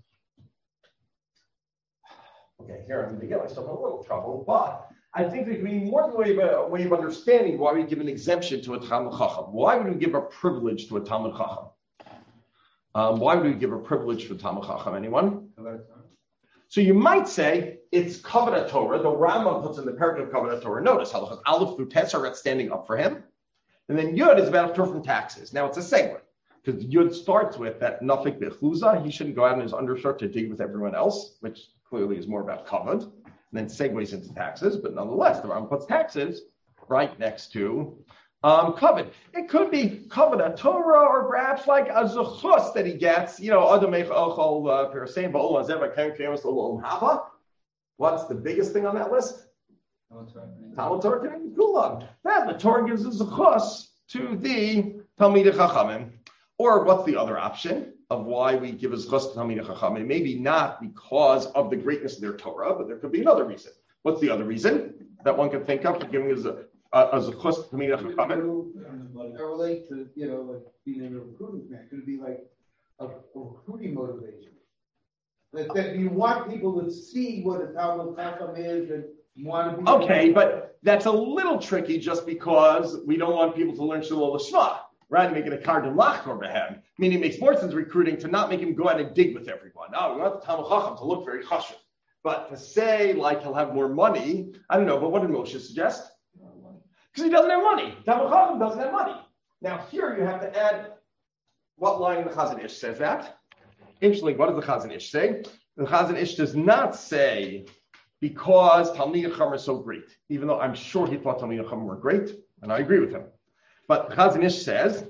Speaker 1: okay, here I'm going to get myself in a little trouble, but I think there could be more than one way of, a way of understanding why we give an exemption to a Talmud Chacham. Why would we give a privilege to a Talmud Chacham? Um, why would we give a privilege to a Talmud Chacham? Anyone? So you might say it's Kavod Torah. The Rambam puts in the paragraph of Kavod Torah. Notice halachas Aleph through Tes are standing up for him, and then Yud is about Torah from taxes. Now it's a segue because Yud starts with that Nafik Bechluza. He shouldn't go out in his undershirt to dig with everyone else, which clearly is more about Kavod, and then segues into taxes. But nonetheless, the Rambam puts taxes right next to um, Kavod. It could be Kavod Torah, or perhaps like a zechus that he gets. You know, Adamech Ochol Pirasein Ba'ol Azeva Ken Kemas L'Olam Hava. What's the biggest thing on that list? Talmud Torah K'neged Kulam. That the Torah gives a zechus to the Talmidei Chachamim. Or what's the other option of why we give a zechus to Talmidei Chachamim? Maybe not because of the greatness of their Torah, but there could be another reason. What's the other reason that one could think of for giving us a a zechus to Talmidei Chachamim?
Speaker 5: I relate to, you know, like being in a recruiting man. Could it be like a, a recruiting motivation? That, that you want people to see what a Talmud Chacham is and want to be.
Speaker 1: Okay, but that's a little tricky just because we don't want people to learn Shalom Lashma, right? Make it a cardin lachkor behem. Meaning it makes more sense recruiting to not make him go out and dig with everyone. No, we want the Talmud Chacham to look very chashuv. But to say like he'll have more money, I don't know, but what did Moshe suggest? Because he doesn't have money. Talmud Chacham doesn't have money. Now here you have to add what line in the Chazon Ish says that. Interestingly, what does the Chazon Ish say? The Chazon Ish does not say because Talmidei Chacham are so great, even though I'm sure he thought Talmidei Chacham were great, and I agree with him. But the Chazon Ish says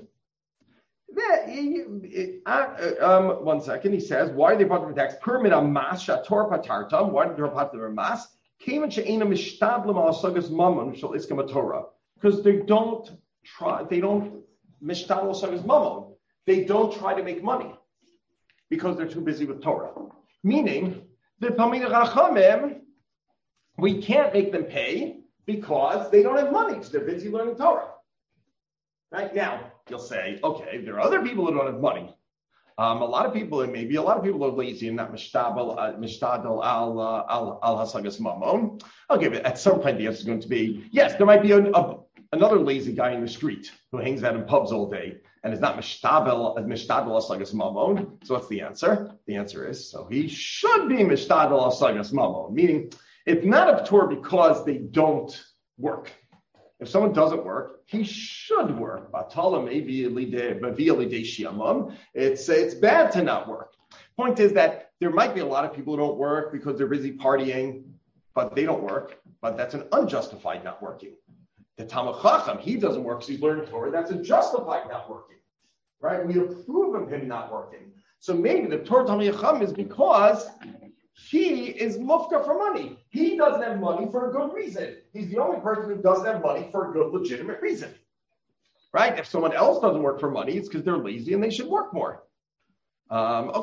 Speaker 1: that, uh, um, one second, he says, why are they brought from tax? Permit a mas, shator patartam, why did they brought them a mas? Because they don't try, they don't mishtadl sagas mamon. They don't try to make money because they're too busy with Torah. Meaning, the Talmidei Chachamim, we can't make them pay because they don't have money because they're busy learning Torah. Right now, you'll say, okay, there are other people who don't have money. Um, a lot of people, and maybe a lot of people are lazy and not mishtadl uh, mishtadl al uh, al al hasagas mamon. Okay, but at some point the answer is going to be yes. There might be a, a, another lazy guy in the street who hangs out in pubs all day and is not mishtadl mishtadl hasagas mamon. So what's the answer? The answer is so he should be mishtadl hasagas mamon. Meaning, it's not a Torah because they don't work. If someone doesn't work, he should work. It's it's bad to not work. Point is that there might be a lot of people who don't work because they're busy partying, but they don't work. But that's an unjustified not working. The Talmud Chacham, he doesn't work because he's learning Torah. That's a justified not working, right? We approve of him not working. So maybe the Torah Talmid Chacham is because he is mufka for money. He doesn't have money for a good reason. He's the only person who doesn't have money for a good, legitimate reason. Right? If someone else doesn't work for money, it's because they're lazy and they should work more. Um, okay.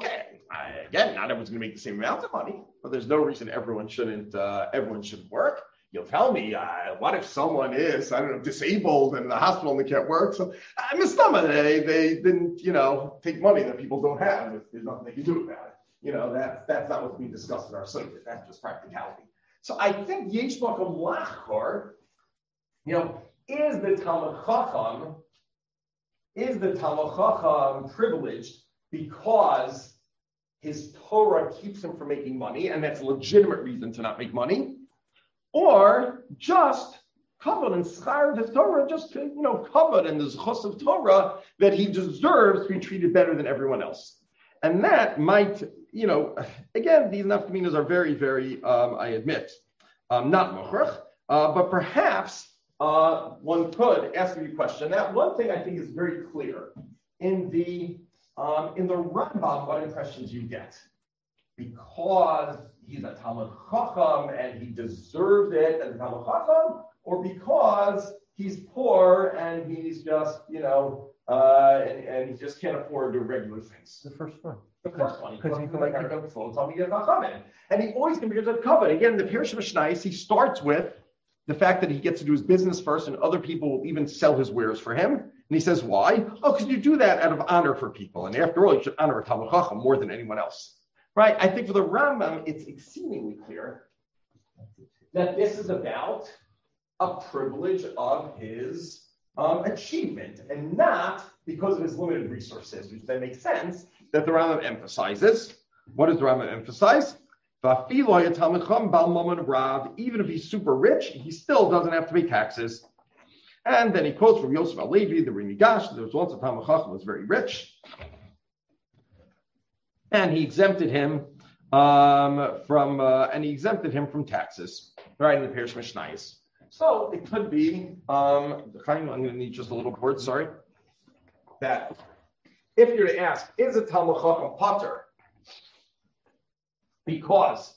Speaker 1: I, again, not everyone's going to make the same amount of money, but there's no reason everyone shouldn't. Uh, everyone should work. You'll tell me, uh, what if someone is, I don't know, disabled and in the hospital and they can't work? So I'm a stomach. They they didn't, you know, take money that people don't have. There's nothing they can do about it. You know, that's that's not what's being discussed in our subject. That's just practicality. So I think Yesh Makom Lachkor, you know, is the Talmud Chacham, is the Talmud Chacham privileged because his Torah keeps him from making money, and that's a legitimate reason to not make money, or just covered and schar of his Torah, just to, you know, covered in the zchus of Torah that he deserves to be treated better than everyone else. And that might, you know, again, these nafkaminas are very, very, um, I admit, um, not mochrach, uh, but perhaps uh, one could ask you a question. Now, one thing I think is very clear in the um, in the Rambam, what impressions you get, because he's a Talmud Chacham and he deserved it as a Talmud Chacham, or because he's poor and he's just, you know, uh, and, and he just can't afford to do regular things.
Speaker 6: The first one.
Speaker 1: The first one. Because he's like the phone, tell me he has and he always compares it to covet. Again, the Pirush Mishnayos, he starts with the fact that he gets to do his business first, and other people will even sell his wares for him. And he says, why? Oh, because you do that out of honor for people. And after all, you should honor a Talmud Chacham more than anyone else. Right? I think for the Rambam, it's exceedingly clear that this is about a privilege of his um, achievement, and not because of his limited resources, which then makes sense that the Rambam emphasizes. What does the Rambam emphasize? Even if he's super rich, he still doesn't have to pay taxes. And then he quotes from Yosef HaLevi, the Rimi Gash. There was once a Talmud Chacham who was very rich, and he exempted him um, from uh, and he exempted him from taxes. Right in the Pirush Mishnayos. So it could be. Um, I'm going to need just a little word. Sorry. That if you're to ask, is a Talmud Chacham patur because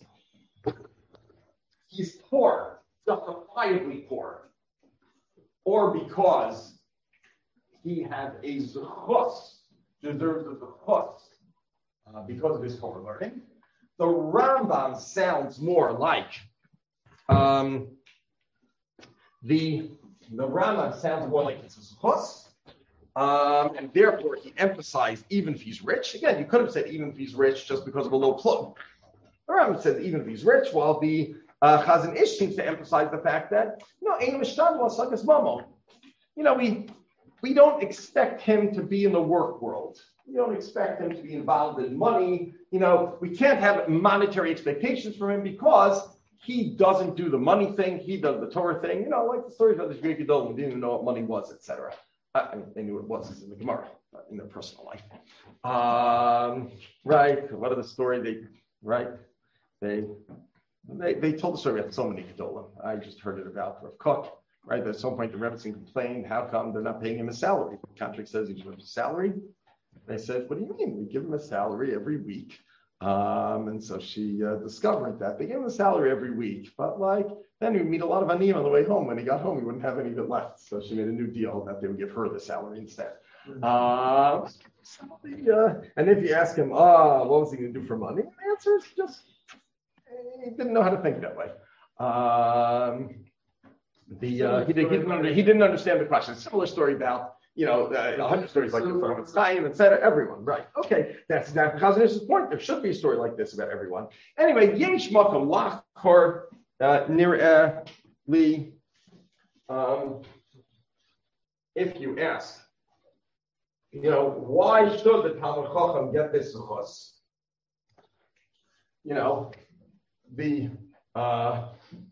Speaker 1: he's poor, justifiably poor, or because he has a zechus, deserves a zechus uh, because of his Torah learning, the Rambam sounds more like um, the the Rambam sounds more like it's a zechus. Um, and therefore, he emphasized even if he's rich. Again, you could have said even if he's rich just because of a low cloak. The Rambam says even if he's rich, while the uh, Chazon Ish seems to emphasize the fact that, you know, Ein Mishtan L'Sagas Mamo. You know, we we don't expect him to be in the work world. We don't expect him to be involved in money. You know, we can't have monetary expectations from him because he doesn't do the money thing. He does the Torah thing. You know, like the stories about the Shvei Gedolim, didn't even know what money was, et cetera. I mean, they knew it was in the Gemara, but in their personal life. Um, right? What are the story? They right? They they they told the story about so many Gedolim. I just heard it about Rav Kook. Right? At some point, the Rebbetzin complained, "How come they're not paying him a salary?" The contract says he gives him a salary. They said, "What do you mean? We give him a salary every week." Um, and so she uh, discovered that they gave him a salary every week, but like then he would meet a lot of aniyim on the way home. When he got home, he wouldn't have any of it left. So she made a new deal that they would give her the salary instead. Mm-hmm. Uh, so the, uh, and if you ask him, "Oh, what was he going to do for money?" The answer is just he didn't know how to think that way. Um, the uh, he, did, he, didn't under, he didn't understand the question. Similar story about. You know, uh, a hundred stories like this about Chaim, et cetera. Everyone, right? Okay, that's exactly Chazon Ish's point. There should be a story like this about everyone. Anyway, Yesh Makom Lachkor Nireh Li. If you ask, you know, why should the Talmud Chacham get this zechus? You know, the uh,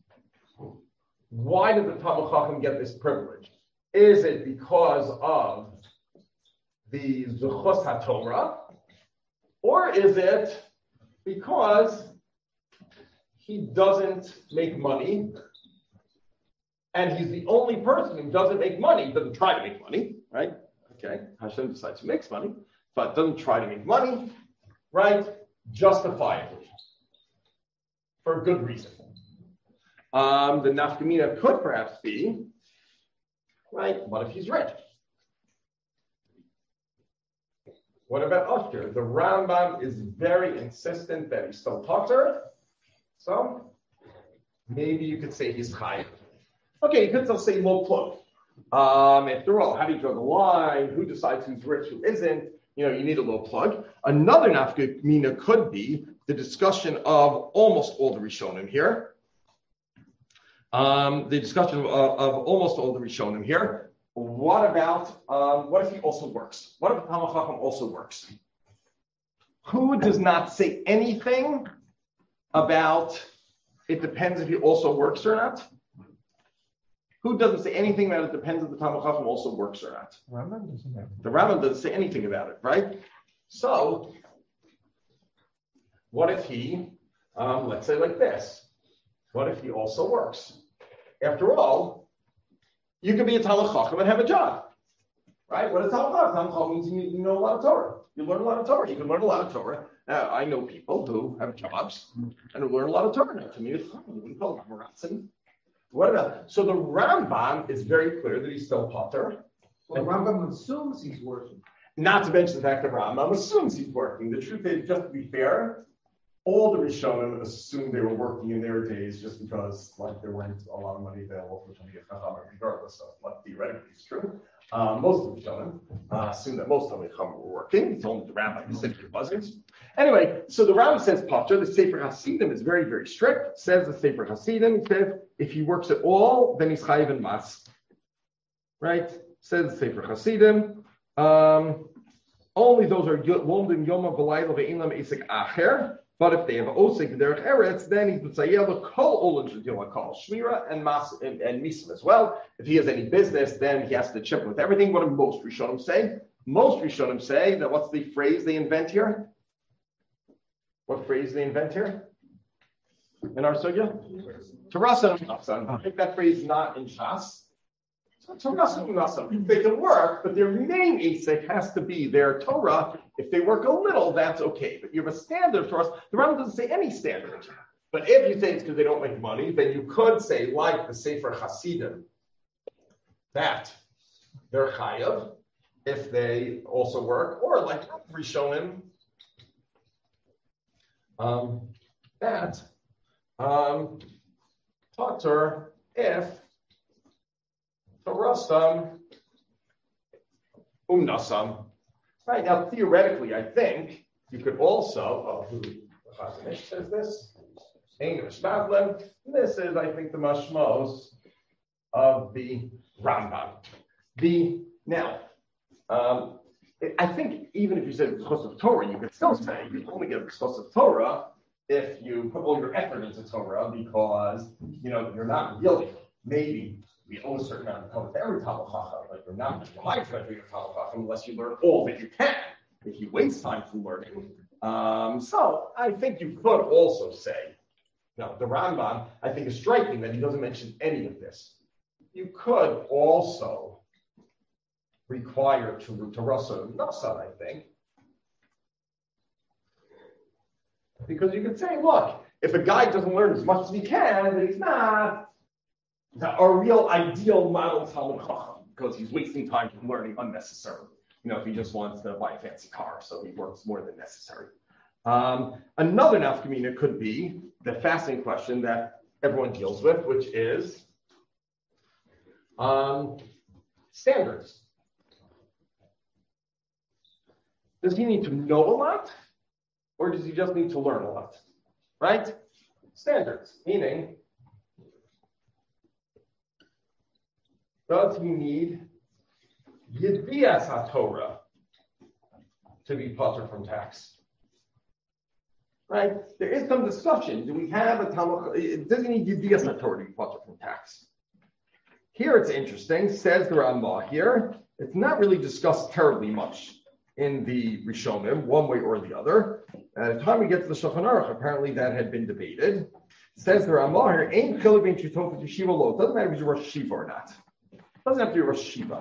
Speaker 1: why did the Talmud Chacham get this privilege? Is it because of the Zechus HaTorah, or is it because he doesn't make money, and he's the only person who doesn't make money, doesn't try to make money, right? Okay, Hashem decides who makes money, but doesn't try to make money, right? Justifiably, for a good reason. Um, the nafkamina could perhaps be, right? What if he's rich? What about Usher? The Rambam is very insistent that he's still Potter. So maybe you could say he's Chayiv. Okay, you could still say low plug. Um, after all, how do you draw the line? Who decides who's rich, who isn't? You know, you need a little plug. Another nafka mina could be the discussion of almost all the Rishonim here. Um, the discussion of, of almost all the Rishonim here. What about, um, what if he also works? What if Talmid Chacham also works? Who does not say anything about it depends if he also works or not? Who doesn't say anything about it depends if the Talmid Chacham also works or not?
Speaker 6: Rambam doesn't have it.
Speaker 1: The Rambam doesn't say anything about it, right? So, what if he, um, let's say like this, what if he also works? After all, you can be a Talmid Chacham and have a job, right? What is Talmid Chacham? Talmid Chacham means you, you know a lot of Torah. You learn a lot of Torah. You can learn a lot of Torah. Now, I know people who have jobs and who learn a lot of Torah. Now, to me, it's fun. What about, so the Rambam is very clear that he's still Potter.
Speaker 5: Well, Rambam assumes he's working.
Speaker 1: Not to mention the fact that Rambam assumes he's working. The truth is, just to be fair, all the Rishonim assumed they were working in their days just because, like, there weren't a lot of money available for them to get Chacham, regardless of what theoretically is true. Um, most of the Rishonim uh, assumed that most of the Chacham were working. It's only the Rambam who said it wasn't. Anyway, so the Rambam says Potter. The Sefer Hasidim is very, very strict. Says the Sefer Hasidim, he says, if he works at all, then he's chayiv and mas. Right? Says the Sefer Hasidim. Um, only those are lomdim yoma v'layla ve'inlam esek acher. But if they have osik derech eretz, then he's b'tzayel kol olin shadil kol shmira and mas and, and misim as well. If he has any business, then he has to chip with everything. What do most Rishonim say? Most Rishonim say that what's the phrase they invent here? What phrase they invent here? In our sugya? Terasa and Nasan. I think that phrase is not in Shas. So Terasa and Nasan. They can work, but their main asik has to be their Torah. If they work a little, that's okay. But you have a standard for us. The Rambam doesn't say any standard. But if you say it's because they don't make money, then you could say, like the Sefer Hasidim, that they're chayav if they also work, or like Rishonim, um, that um, Potter if Torasam Umnasam. Right, now theoretically, I think you could also, oh, who the Chazanish says this? English Mavlin. This is, I think, the mashmos of the Rambam. The now, um, I think even if you said chos of Torah, you could still say you only get chos of Torah if you put all your effort into Torah, because you know you're not really maybe we owe a certain amount of Torah to every Talmid Chacham, like you're not required to be a Talmid Chacham unless you learn all that you can. If you waste time from learning, um, so I think you could also say. Now, the Rambam, I think, is striking that he doesn't mention any of this. You could also require to to Rasa Nasan, I think, because you could say, look, if a guy doesn't learn as much as he can, then he's not a real ideal model Talmid Chacham because he's wasting time from learning unnecessarily. You know, if he just wants to buy a fancy car, so he works more than necessary. Um, another nafkamina could be the fascinating question that everyone deals with, which is um, standards. Does he need to know a lot, or does he just need to learn a lot? Right? Standards, meaning, does he need Yidvias HaTorah to be potter from tax? Right? There is some discussion. Do we have a Talmud? Does he need Yidvias HaTorah to be potter from tax? Here it's interesting, says the Rambam here, it's not really discussed terribly much in the Rishonim, one way or the other. At the time we get to the Shulchan Aruch, apparently that had been debated. Says the Rambam here, ain't Chilibin Chutov Yeshiva Lo. It doesn't matter if he's a Rosh Yeshiva or not. It doesn't have to be a Rosh Yeshiva.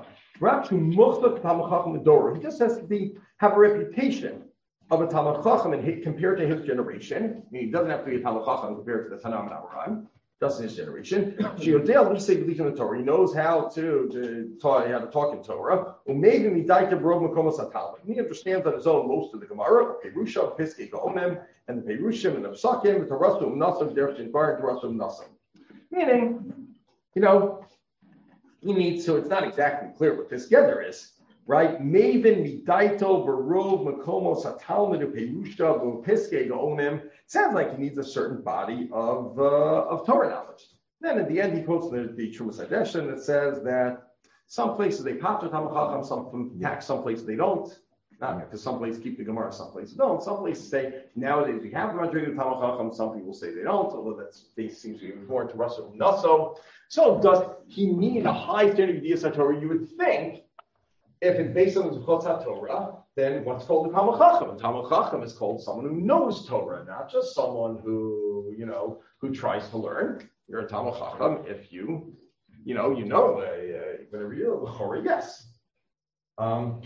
Speaker 1: He just has to be have a reputation of a Talmid Chacham and compared to his generation. I mean, he doesn't have to be a Talmid Chacham compared to the Tanam and Avraham. just in his generation. He knows how to, to talk, how to talk in Torah. And he understands on his own most of the Gemara, Perusha, Piskei Gaonem, and the Perushim and the Psakim, the Tarasum Nasam, Derech Bar, Tarasum Nasam. Meaning, you know, he needs to, it's not exactly clear what this gather is, right? Maven Midaito, Barov, Makomos, Atalmud, Perusha, Piskei Gaonem. Sounds like he needs a certain body of uh, of Torah knowledge. Then at the end, he quotes the, the Trumas Hadeshin that says that some places they pater Talmud Chacham, some tax, some places they don't. Not because some places keep the Gemara, some places don't. Some places say nowadays we have the Madrigal Talmud Chacham. Some people say they don't, although that seems to be more into Russell Naso. So does he mean a high standard of Yiddish Torah? You would think if it's based on the Zuchot Torah, then what's called the Talmud Chacham? And Talmud Chacham is called someone who knows Torah, not just someone who, you know, who tries to learn. You're a Talmud Chacham if you, you know, you know, uh, whatever you're a yes. Um,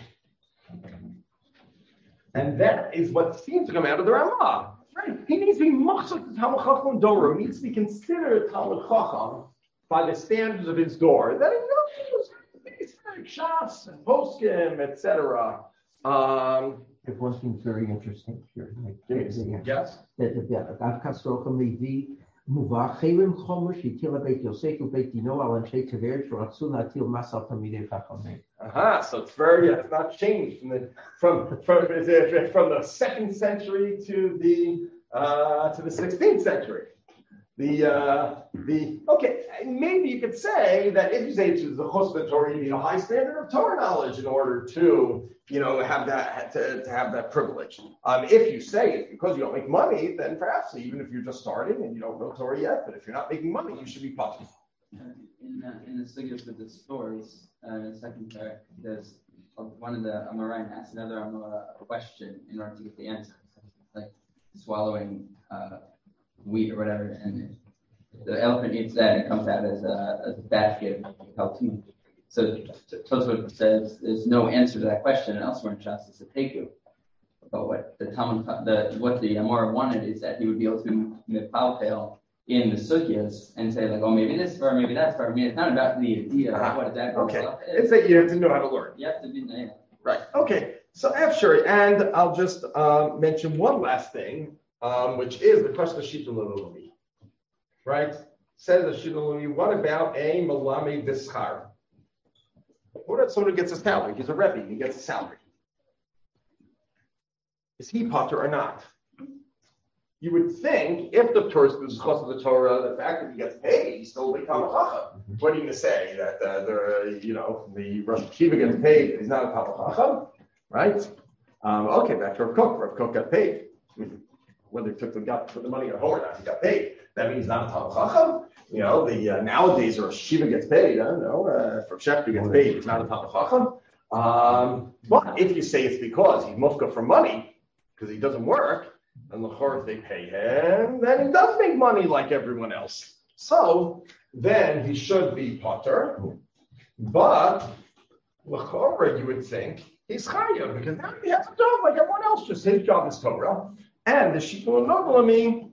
Speaker 1: and that is what seems to come out of the Ramah. Right? He needs to be machshak the Talmud Chacham Dora. He needs to be considered Talmud Chacham by the standards of his door. That he knows Shas and Poskim, et cetera. Um,
Speaker 6: if one thing's very interesting here. Like,
Speaker 1: yes.
Speaker 6: That the Gav Kasrocham Levi Muvah Chelim Chomer Shitila Beit Yosef Beit Dino Al Anshe Tever Shratzu Latil Masal Tamidei Chachamim.
Speaker 1: Aha, so it's very, yeah, it's not changed from the from from, from the second century to the uh, to the sixteenth century. The uh, the okay, maybe you could say that if you say it's the Chosva Torah, you need a high standard of Torah knowledge in order to, you know, have that to, to have that privilege. Um, if you say it's because you don't make money, then perhaps even if you're just starting and you don't know Torah yet, but if you're not making money, you should be punished.
Speaker 4: In uh, in the sugars with the stories, uh, in the second part, there's uh, one of the Amoraim asks another Amora a question in order to get the answer, like swallowing. Uh, wheat or whatever, and the elephant eats that and it comes out as a, as a basket of kaltum. So Tosfot says there's no answer to that question, and elsewhere in Shas it's a teku. But what the Talmud, the what the Amora wanted is that he would be able to mipalpel in the sugyas and say like, oh, maybe this or maybe that's for. I mean, it's not about the idea of what exactly.
Speaker 1: Okay, it's that you have to know how to learn.
Speaker 4: You have to be yeah.
Speaker 1: Right. Okay. So after, and I'll just uh, mention one last thing. Um, which is the question of Shita Lulumi, right? Says the Shita Lulumi, what about a Malami Bishar? What if someone who gets a salary? He's a Rebbe, he gets a salary. Is he potter or not? You would think if the person is Chos of the Torah, the fact that he gets paid, he's still a Talmud Chacham. What are you going to say? That uh, the, you know, the Rosh Hashiva gets paid, he's not a Talmud Chacham, right? Um, okay, back to Rav Kook. Rav Kook got paid. Whether he took the got put the money at home or not, he got paid. That means not a Talmud Chacham. You know, the uh, nowadays or a Shiva gets paid. I don't know. Uh, for Shefter gets paid, it's not a Talmud Chacham. Um, but if you say it's because he's mufka for money because he doesn't work, and the if they pay him, then he does make money like everyone else. So then he should be potter. But l'chorah, you would think he's chayav because now he has a job like everyone else. Just his job is Torah. And the Shikul Noblami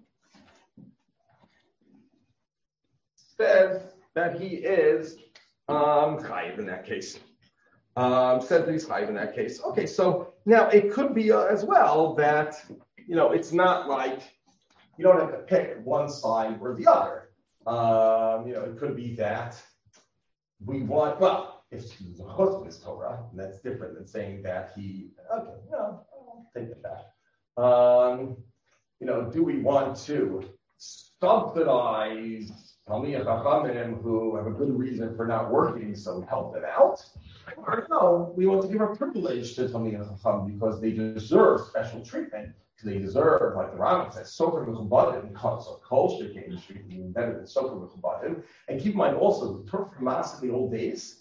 Speaker 1: says that he is um, chayiv in that case. Um, says that he's chayiv in that case. Okay, so now it could be uh, as well that, you know, it's not like you don't have to pick one side or the other. Um, you know, it could be that we want, well, if he's a chosv is Torah, and that's different than saying that he, okay, no, I'll take it back. Um, you know, do we want to subsidize Talmidei Chachamim who have a good reason for not working, so help them out? Or no, we want to give a privilege to Talmidei Chachamim because they deserve special treatment. Because they deserve, like the Rambam says, Sofer Mechubadim, so Kol Shekin treatment even better than Sofer Mechubadim. And keep in mind also, the Torah Hamas in the old days.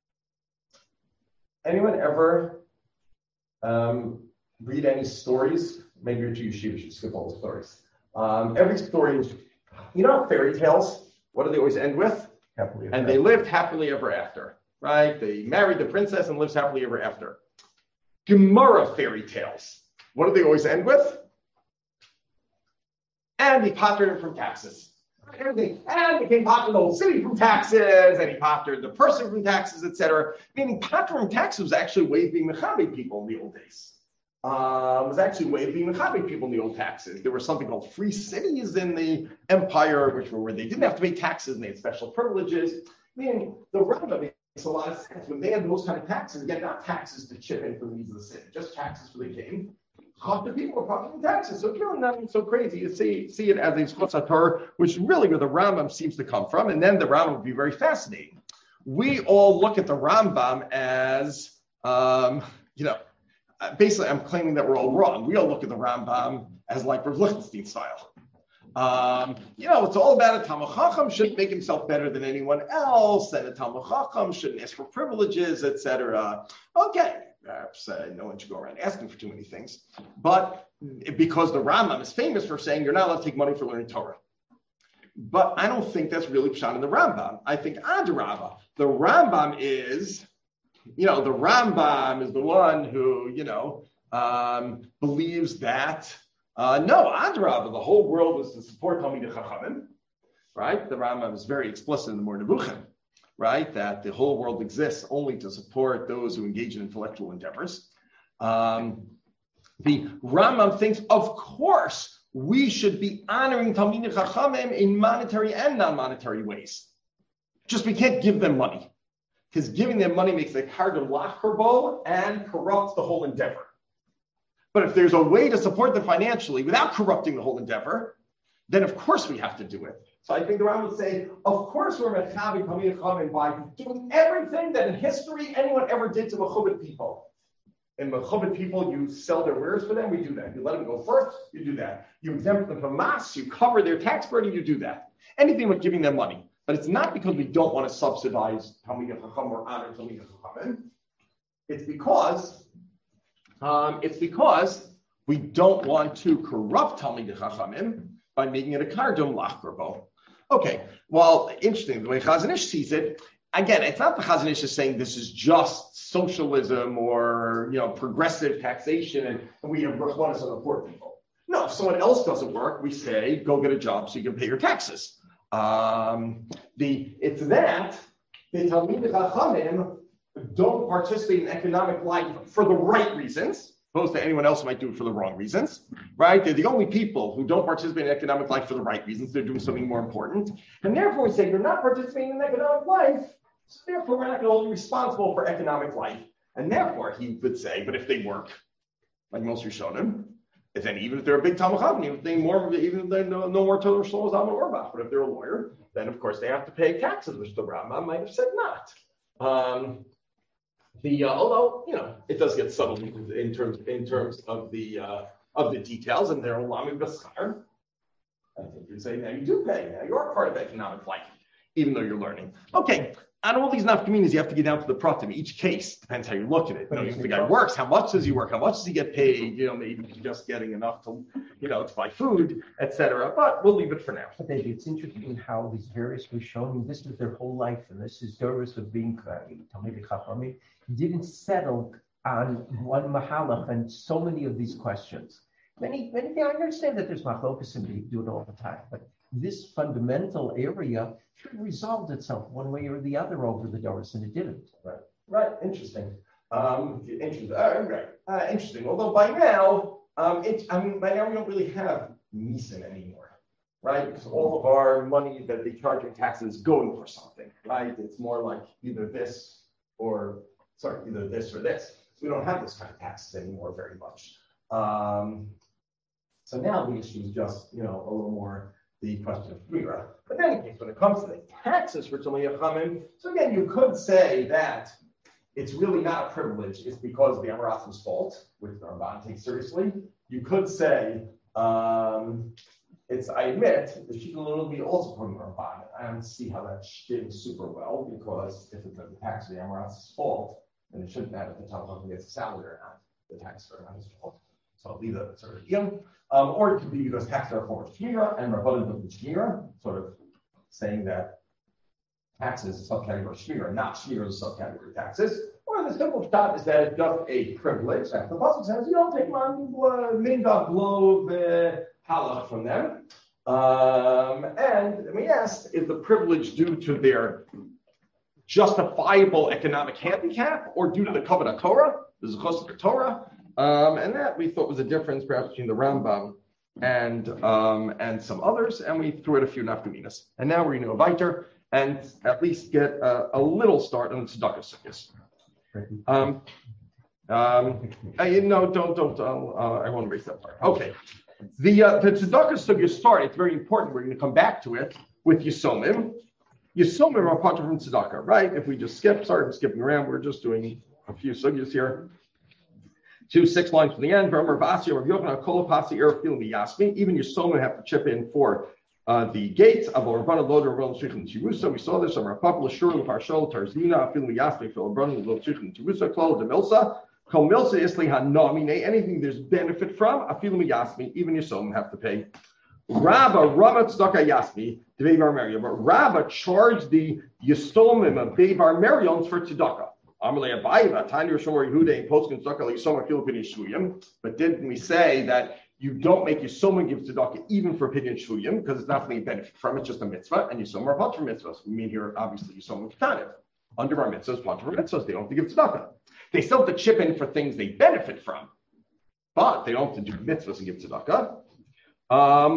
Speaker 1: Anyone ever um, read any stories? Maybe you're too yeshiva, you should skip all the stories. Um, every story is, you know, fairy tales. What do they always end with?
Speaker 6: Happily
Speaker 1: and they lived happily ever after, right? They married the princess and lives happily ever after. Gemara fairy tales. What do they always end with? And he pottered him from taxes. everything. And became popular the whole city from taxes, and he popular the person from taxes, et cetera. Meaning popular from taxes was actually a way of being mechabe people in the old days. Uh, was actually a way of being mechabe people in the old taxes. There was something called free cities in the empire, which were where they didn't have to pay taxes and they had special privileges. Meaning the Rambam makes a lot of sense. When they had those kind of taxes, again, not taxes to chip in for the needs of the city, just taxes for the king. Half the people are paying taxes, so it's really not so crazy. You see, see it as a Zchus HaTorah, which is really where the Rambam seems to come from, and then the Rambam would be very fascinating. We all look at the Rambam as, um, you know, basically I'm claiming that we're all wrong. We all look at the Rambam as like Rav Lichtenstein style. Um, you know, it's all about a Talmid Chacham shouldn't make himself better than anyone else, and a Talmid Chacham shouldn't ask for privileges, et cetera. Okay. Perhaps uh, no one should go around asking for too many things. But because the Rambam is famous for saying you're not allowed to take money for learning Torah. But I don't think that's really pshat in the Rambam. I think Adarabah. The Rambam is, you know, the Rambam is the one who, you know, um, believes that, uh, no, Adarabah, the whole world is to support Talmidei Chachamim, right? The Rambam is very explicit in the Moreh Nevuchim. Right, that the whole world exists only to support those who engage in intellectual endeavors. Um, the Rambam thinks, of course, we should be honoring Talmidei Chachamim in monetary and non-monetary ways. Just we can't give them money, because giving them money makes it hard to lachkerbo and corrupts the whole endeavor. But if there's a way to support them financially without corrupting the whole endeavor, then of course we have to do it. So I think the Rambam would say, of course we're mechavi Talmidei Chachamim by doing everything that in history anyone ever did to mechubed people. In mechubed people, you sell their wares for them, we do that. You let them go first, you do that. You exempt them from mas, you cover their tax burden, you do that. Anything with giving them money. But it's not because we don't want to subsidize Talmidei Chacham or honor Talmidei Chachamim. It's because, um, it's because we don't want to corrupt Talmidei Chachamim by making it a kardom lachkerbo. Okay, well, interesting. The way Chazon Ish sees it, again, it's not the Chazon Ish is saying this is just socialism or, you know, progressive taxation and, and we have rachmanis on the poor people. No, if someone else doesn't work, we say, go get a job so you can pay your taxes. Um, the It's that the Talmidei Chachamim don't participate in economic life for the right reasons, opposed to anyone else who might do it for the wrong reasons, right? They're the only people who don't participate in economic life for the right reasons. They're doing something more important. And therefore we say, you're not participating in economic life, so therefore we're not going to hold you responsible for economic life. And therefore he would say, but if they work, like most Rishonim, if then even if they're a big Talmid Chacham, even if they more, even if they no, no more Torah Shlomo Zalman Auerbach, but if they're a lawyer, then of course they have to pay taxes, which the Rambam might have said not. Um, The uh, although you know it does get subtle in terms in terms of the uh, of the details, and they're lami b'schar. I think you'd say now you do pay. Now you are part of economic life, even though you're learning. Okay, out of all these nafkaminas, you have to get down to the pratim. Each case depends how you look at it. You know, if the guy works, how much does he work? How much does he get paid? You know, maybe he's just getting enough to, you know, to buy food, et cetera. But we'll leave it for now.
Speaker 6: But David, it's interesting how these various Rishonim, this is their whole life, and this is Doris of being Talmidei Chachamim, didn't settle on one mahalach and so many of these questions. Many, many things, I understand that there's machlokas and we do it all the time, but this fundamental area should have resolved itself one way or the other over the Doris, and it didn't.
Speaker 1: Right, right, interesting. Um, interesting, uh, right, uh, interesting. Although by now, um, it, I mean, by now we don't really have Nisan anymore, right? Because all of our money that they charge in taxes is going for something, right? It's more like either this or Sorry, either this or this. So we don't have this kind of taxes anymore very much. Um, so now the issue is just, you know, a little more the question of Shmira. But in any case, when it comes to the taxes for Talmidei Chachamim, so again, you could say that it's really not a privilege. It's because of the Amaratzim's fault, which the Ramban takes seriously. You could say, um, it's, I admit, the Shita will be also putting the Ramban. I don't see how that fits super well, because if it's the tax of the Amaratzim's fault, then it shouldn't matter if the Talmid Chacham gets a salary or not. The taxes are not his fault. So I'll leave that sort of yum. Um, or it could be because taxes are a form of shmira, and Rabbanan do shmira, sort of saying that taxes is a subcategory of shmira, not shmira is a subcategory of taxes. Or the simple shot is that it's just a privilege. As the pasuk says, you don't take mindav globe halach from them. Um, and we asked, is the privilege due to their justifiable economic handicap or due to the covenant Torah, the Zechus of the Torah? Um, and that we thought was a difference perhaps between the Rambam and um, and some others, and we threw it a few nafkaminas. And now we're going to go weiter and at least get a, a little start on the tzedakah sukkahs. Um, um, I, no, don't, don't, I'll, uh, I won't erase that part. Okay. The, uh, the tzedakah sukkah start, it's very important. We're going to come back to it with Yisomim. Yisomim are part from tzedakah, right? If we just skip, sorry for skipping around, we're just doing a few sugyas here. Two, six lines from the end. Even Yisomim have to chip in for uh, the gates of Rabbanah Loder Rabbanah Shichin Tirusa. We saw this on our Papa Shur Parshol Tarzina Film Yasmi Phil Rabbanah Loder Shichin Tirusa Klal Demilsa Kol Milsa Isli Hanomine. Anything there's benefit from, Afilim Yasmi. Even Yisomim have to pay. Rabba Rabba Tzedakah Yasmi to Beivar Merion, but Rabba charged the Yisomim of Beivar Merions for tzedakah. But didn't we say that you don't make Yisomim give tzedakah even for Pidyon Shuyim because it's not going to benefit from it, just a mitzvah, and Yisomim are part for mitzvahs. We mean here, obviously, Yisomim Ketanev. Under our mitzvahs, part for mitzvahs, they don't have to give tzedakah. They still have to chip in for things they benefit from, but they don't have to do mitzvahs and give tzedakah. Um,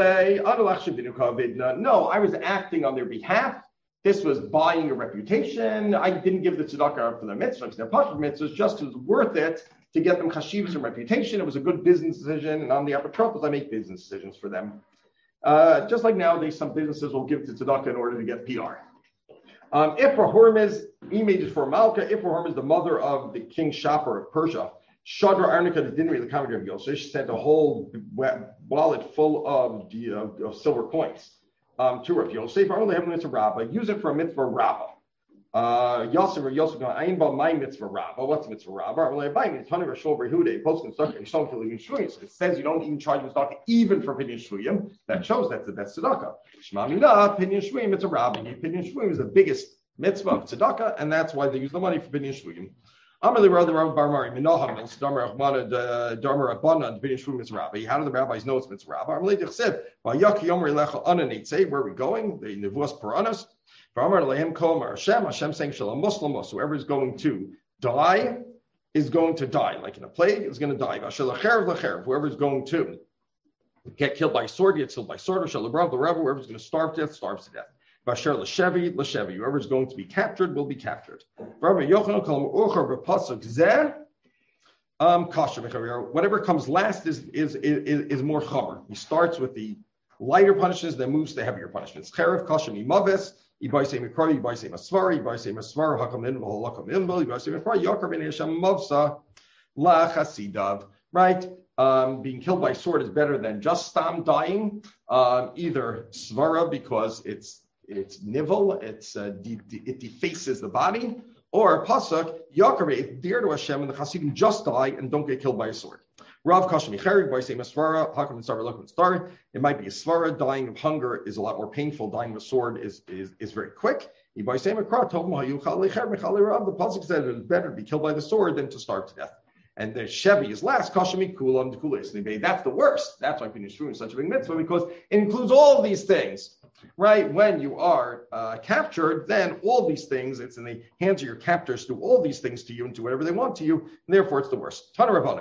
Speaker 1: no, I was acting on their behalf. This was buying a reputation. I didn't give the tzedakah for their mitzvahs. They're part of mitzvahs just because it's worth it to get them chashivas and reputation. It was a good business decision, and on the apotropos, I make business decisions for them. Uh, just like nowadays, some businesses will give to tzedakah in order to get P R. Um, Ifra Hormuz, image is for Malka. Ifra Hormuz, the mother of the king Shapur of Persia. Shadra Arnika, the didn't read the commentary of Yosef. She sent a whole wallet full of, of, of silver coins. Um, to Rav Yosef, I only have a mitzvah rabbah. Use it for a mitzvah rabbah. Uh, Yosef or Yosef, I ain't about my mitzvah rabbah. What's mitzvah rabbah? I'm like, buying a ton of a shul behude, post construction, you don't even shuyim. It says you don't even charge tzedakah even for pidyon shuyim. That shows that's the best tzedakah. Shema mina, pidyon shuyim, it's a rabbah. Pidyon shuyim is the biggest mitzvah of tzedakah, and that's why they use the money for pidyon shuyim. Amalei rather Rav Barmari Minoham Darmar Rahmana Darmar Rabbanan Pidyon shuyim mitzvah rabbah. How do the rabbis know it's mitzvah rabbah? Amalei Dichsev Vayaki Yomer Lecha Ananitze. Where are we going? The Nevuas Puranas. Hashem saying Shalom Muslimus, whoever is going to die is going to die, like in a plague, is going to die. Whoever is going to get killed by sword, gets killed by sword. Whoever is going to starve to death, starves to death. Whoever is going to be captured will be captured. Um, whatever comes last is is is, is more chamer. He starts with the lighter punishments, then moves to heavier punishments. Cherev kashem imaves. Ibaisei mikra, ibaisei masvar, ibaisei masvar, hakam inval, hakam inval, ibaisei mikra, yakar ben Hashem mavsa, la chasidav. Right? Um, being killed by sword is better than just stam dying. Um, either svara because it's it's nivel, it's uh, de- de- it defaces the body, or pasuk yakar, it's dear to Hashem, and the chasidim just die and don't get killed by a sword. Rav Kashem Yicherig, by saying Svara, Hakam and Star, Lakum and Star. It might be a Svara. Dying of hunger is a lot more painful. Dying of a sword is is, is very quick. The Pasuk said it is better to be killed by the sword than to starve to death. And the Shevi is last. Kashem Kulam Kulis. That's the worst. That's why Pidyon Shuyim is such a big mitzvah, because it includes all these things. Right? When you are uh, captured, then all these things, it's in the hands of your captors to do all these things to you and do whatever they want to you, and therefore it's the worst.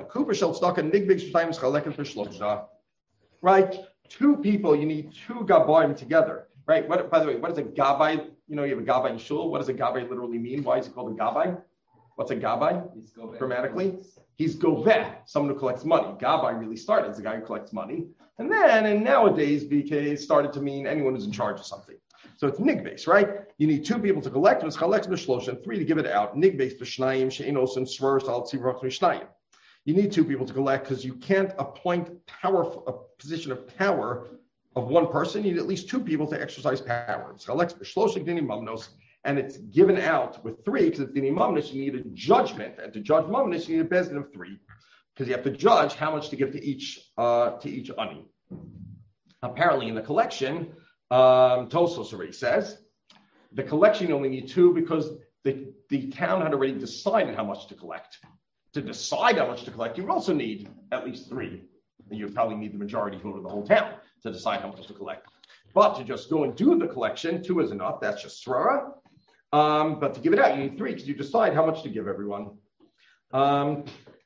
Speaker 1: Right? Two people, you need two gabayim together. Right? What, by the way, what is a gabay? You know, you have a gabay in shul. What does a gabay literally mean? Why is it called a gabay? What's a gabay? Grammatically? He's goveh, someone who collects money. Gabay really started as a guy who collects money. And then, and nowadays, B K started to mean anyone who's in charge of something. So it's nigbes, right? You need two people to collect, and it's chalek b'shlosh, and three to give it out. Nigbes b'shnayim she'enos and svers al tzivach b'shnayim. You need two people to collect because you can't appoint power, a position of power of one person. You need at least two people to exercise power. It's chalek b'shlosh gdini mamnos, and it's given out with three because it's gdini mamnos. You need a judgment, and to judge mamnos, you need a bezdin of three. Because you have to judge how much to give to each uh, to each ani. Apparently, in the collection, um, Tosfos already says the collection you only need two because the, the town had already decided how much to collect. To decide how much to collect, you also need at least three. And you probably need the majority vote of the whole town to decide how much to collect. But to just go and do the collection, two is enough. That's just srara. Um, but to give it out, you need three because you decide how much to give everyone. Um,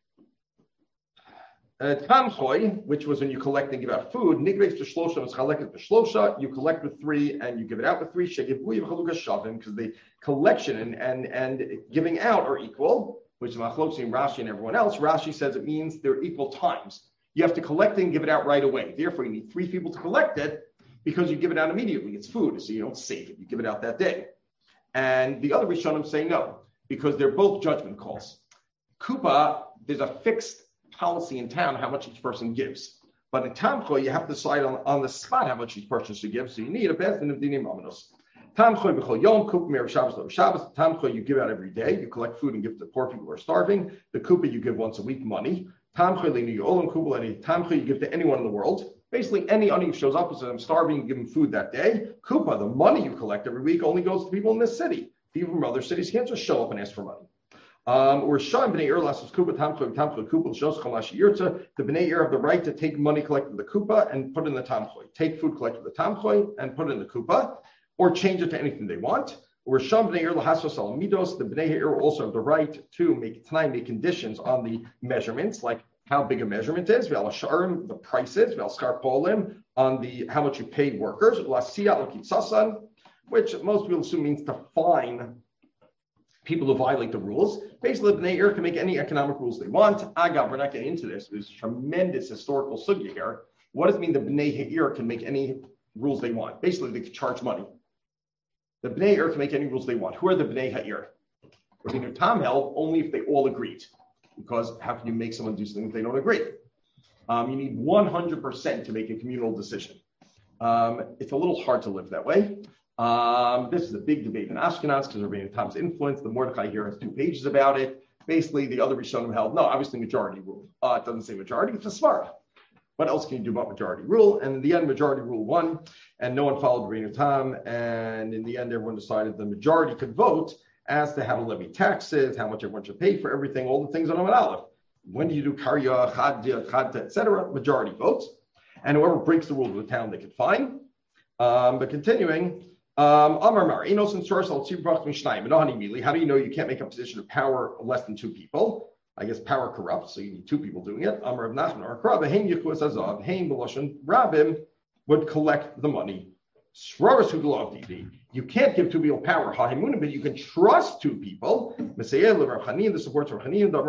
Speaker 1: uh, Tamchoy, which was when you collect and give out food, nigreis b'shlosha was chaleket b'shlosha. You collect with three and you give it out with three. Shegivuy v'chalukas shavim, because the collection and, and and giving out are equal, which is Machlosim, Rashi, and everyone else. Rashi says it means they're equal times. You have to collect it and give it out right away. Therefore, you need three people to collect it because you give it out immediately. It's food, so you don't save it. You give it out that day. And the other Rishonim say no, because they're both judgment calls. Kupa, there's a fixed policy in town how much each person gives. But in Tamcho, you have to decide on, on the spot how much each person should give, so you need a Bezdin of Dinim Amanos. Tamcho b'chol yom, Kupa me'er Shabbos lo Shabbos. Tamcho you give out every day. You collect food and give to poor people who are starving. The Kupa you give once a week money. Tamcho le'nu yo'olam Kupa any Tamcho you give to anyone in the world. Basically, any ani who shows up and says, I'm starving, you give him food that day. Kupa, the money you collect every week, only goes to people in this city. People from other cities can't just show up and ask for money. Um, or Sham b'nei Erlas is Kupa, Tamcho, Tamcho, Kupa, Shos Chalash Yirtza. The b'nei Ir have the right to take money collected in the Kupa and put it in the Tamchoy. Take food collected in the Tamchoy and put it in the Kupa, or change it to anything they want. Or Sham b'nei Ir lahasos al midos. The b'nei Ir also have the right to make tonight make conditions on the measurements, like how big a measurement is, the prices, on the how much you pay workers, which most people assume means to fine people who violate the rules. Basically, the Bnei Ir can make any economic rules they want. Agav, we're not getting into this. There's tremendous historical sugya here. What does it mean the Bnei Ir can make any rules they want? Basically, they can charge money. The Bnei Ir can make any rules they want. Who are the Bnei Ir? Rabbeinu Tam held only if they all agreed. Because how can you make someone do something if they don't agree? Um, you need one hundred percent to make a communal decision. Um, it's a little hard to live that way. Um, this is a big debate in Ashkenaz because Rabbeinu Tam's influence. The Mordechai here has two pages about it. Basically, the other Rishonim held, no, obviously majority rule. Uh, it doesn't say majority, it's a svara. What else can you do about majority rule? And in the end, majority rule won, and no one followed Rabbeinu Tam. And in the end, everyone decided the majority could vote as to how to levy taxes, how much everyone should pay for everything, all the things on Amud Aleph. When do you do karya, chad, chad, et cetera? Majority votes. And whoever breaks the rules of the town, they can fine. Um, but continuing, Amar Mar, Enos and Source, I'll see Mishnayim. How do you know you can't make a position of power of less than two people? I guess power corrupts, so you need two people doing it. Amar of Nachman or Krab, Haim Yichus Azav, Haim Beloshan, Rabim would collect the money. You can't give two people power, but you can trust two people. The supports of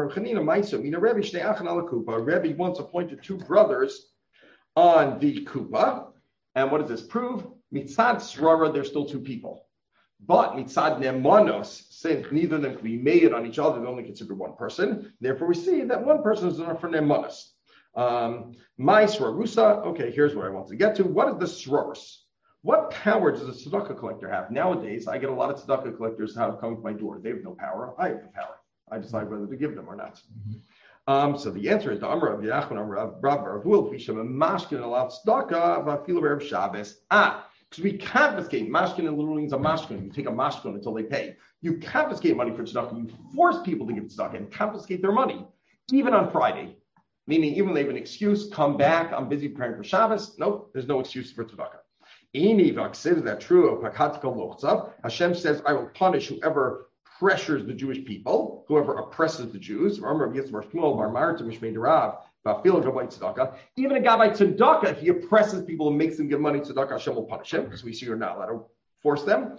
Speaker 1: Rebbe once appointed two brothers on the Kupa. And what does this prove? Mitzad Srara, there's still two people. But Mitzad Nemanos, since neither of them can be made on each other, they only consider one person. Therefore, we see that one person is enough for Nemanos. Um, my Srarusa, okay, here's what I want to get to. What is the Srarus? What power does a tzedakah collector have? Nowadays, I get a lot of tzedakah collectors who come to my door. They have no power. I have the power. I decide whether to give them or not. Mm-hmm. Um, so the answer is the Amar of Yachman, Amar of Rav Baravul, Vishem, and Mashkin, and allowed tzedakah, Vafil Erev Shabbos. Ah, because we confiscate. Mashkin and literally means a mashkin. You take a mashkin until they pay. You confiscate money for tzedakah. You force people to give tzedakah and confiscate their money, even on Friday. Meaning, even they have an excuse, come back, I'm busy preparing for Shabbos. Nope, there's no excuse for tzedakah. Is that true? Hashem says, I will punish whoever pressures the Jewish people, whoever oppresses the Jews. Even a guy by tzedakah, if he oppresses people and makes them give money to tzedakah, Hashem will punish him. So we see you're not allowed to force them.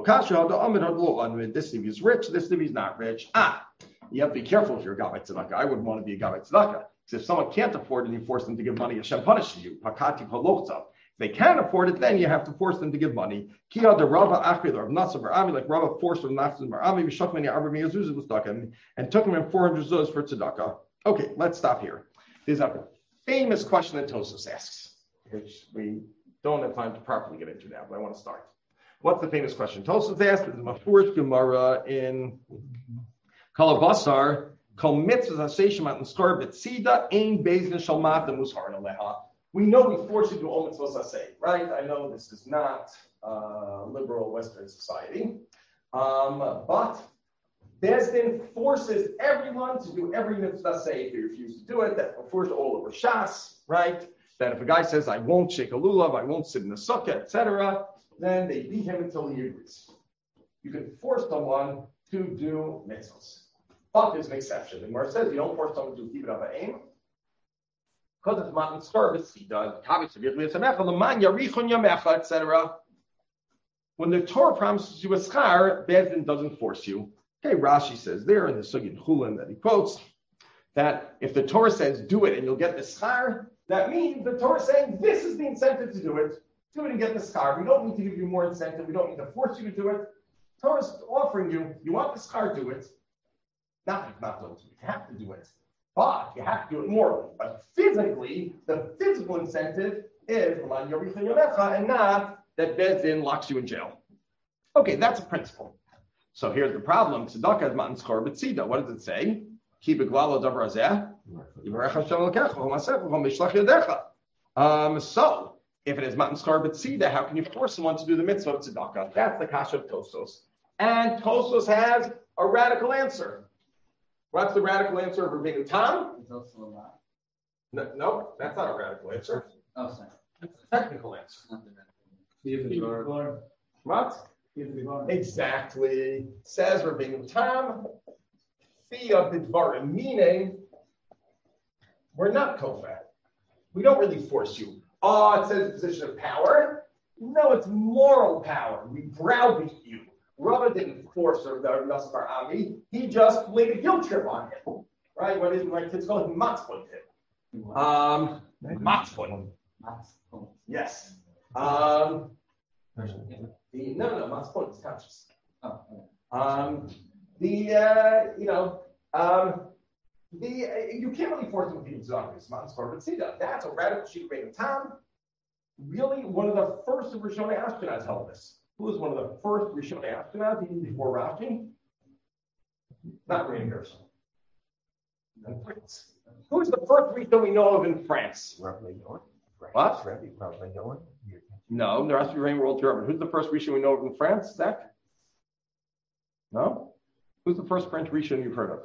Speaker 1: This Nivi is rich, this Nivi is not rich. Ah, you have to be careful if you're a guy by tzedakah. I wouldn't want to be a guy by tzedakah. Because if someone can't afford it and you force them to give money, Hashem punishes you. If they can't afford it, then you have to force them to give money. Kia de Rava Achid or Nasser Barami, like Rava forced them Nasser Barami, Shakmani Arabami Azuz was tzedakah, and took him in four hundred zuz for tzedakah. Okay, let's stop here. There's a famous question that Tosfos asks, which we don't have time to properly get into now, but I want to start. What's the famous question? Tosfos asked in the Mafurish Gemara in Kalabasar, Kol mitzvahs hasheishamat and skar betzida ein beizin shalmat and mushar aleha. We know we force you to do all mitzvahs asay, right? I know this is not uh, liberal Western society, um, but Beis Din forces everyone to do every mitzvah asay. If they refuse to do it, that's before all over Shas. right? That if a guy says, I won't shake a lulav, I won't sit in the sukkah, et cetera, then they beat him until he agrees. You can force someone to do mitzvahs. But there's an exception. The Gemara says you don't force someone to do kibbut av ha'em because it's matan skarbis. He does et cetera. When the Torah promises you a schar, Beis Din doesn't force you. Okay, Rashi says there in the Sugin Chulin that he quotes that if the Torah says do it and you'll get the schar, that means the Torah is saying this is the incentive to do it. Do it and get the schar. We don't need to give you more incentive. We don't need to force you to do it. Torah's offering you, you want the schar, do it. Not if not going to, you have to do it. But you have to do it morally. But physically, the physical incentive is and not that Beis Din locks you in jail. Okay, that's a principle. So here's the problem. Tzedakah is matan skor b'tzida. What does it say? Ki b'glalo davar hazeh, yivarech Hashem elokecha, v'masech v'chol mishlach yadecha. Um, so, if it is matan skor b'tzida, how can you force someone to do the mitzvah of tzedakah? That's the kasha of Tosfos. And Tosfos has a radical answer. What's the radical answer of Rabbeinu Tam?
Speaker 4: It's also a lot.
Speaker 1: No, no, that's not a radical answer.
Speaker 4: Oh, sorry.
Speaker 1: It's a technical answer.
Speaker 4: Not the radical.
Speaker 1: What? Exactly. Says Rabbeinu Tam, Fia Bidvarim, meaning we're not kofar. We don't really force you. Oh, it says position of power. No, it's moral power. We browbeat you. Rava didn't force her, the Nasbar Ami. He just laid a guilt trip on him. Right? What is my kids call him? Matzpun him. Um, Matzpun. Yes. Um, the, no, no, Matzpun is conscious.
Speaker 4: Oh,
Speaker 1: um, the, uh, you know, um, the, uh, you can't really force them to be exotic. But see that, that's a radical sheet of Tam. Really, one of the first of Rishonei Ashkenaz held this. Who was one of the first Rishonei Ashkenaz, even before Rashi? Not Rabbi Gershon. Who was the first Rishon we know of in France? What? No, there has to be Rain World German. Who's the first Rishon we know of in France, Zach? No? Who's the first French Rishon you've heard of?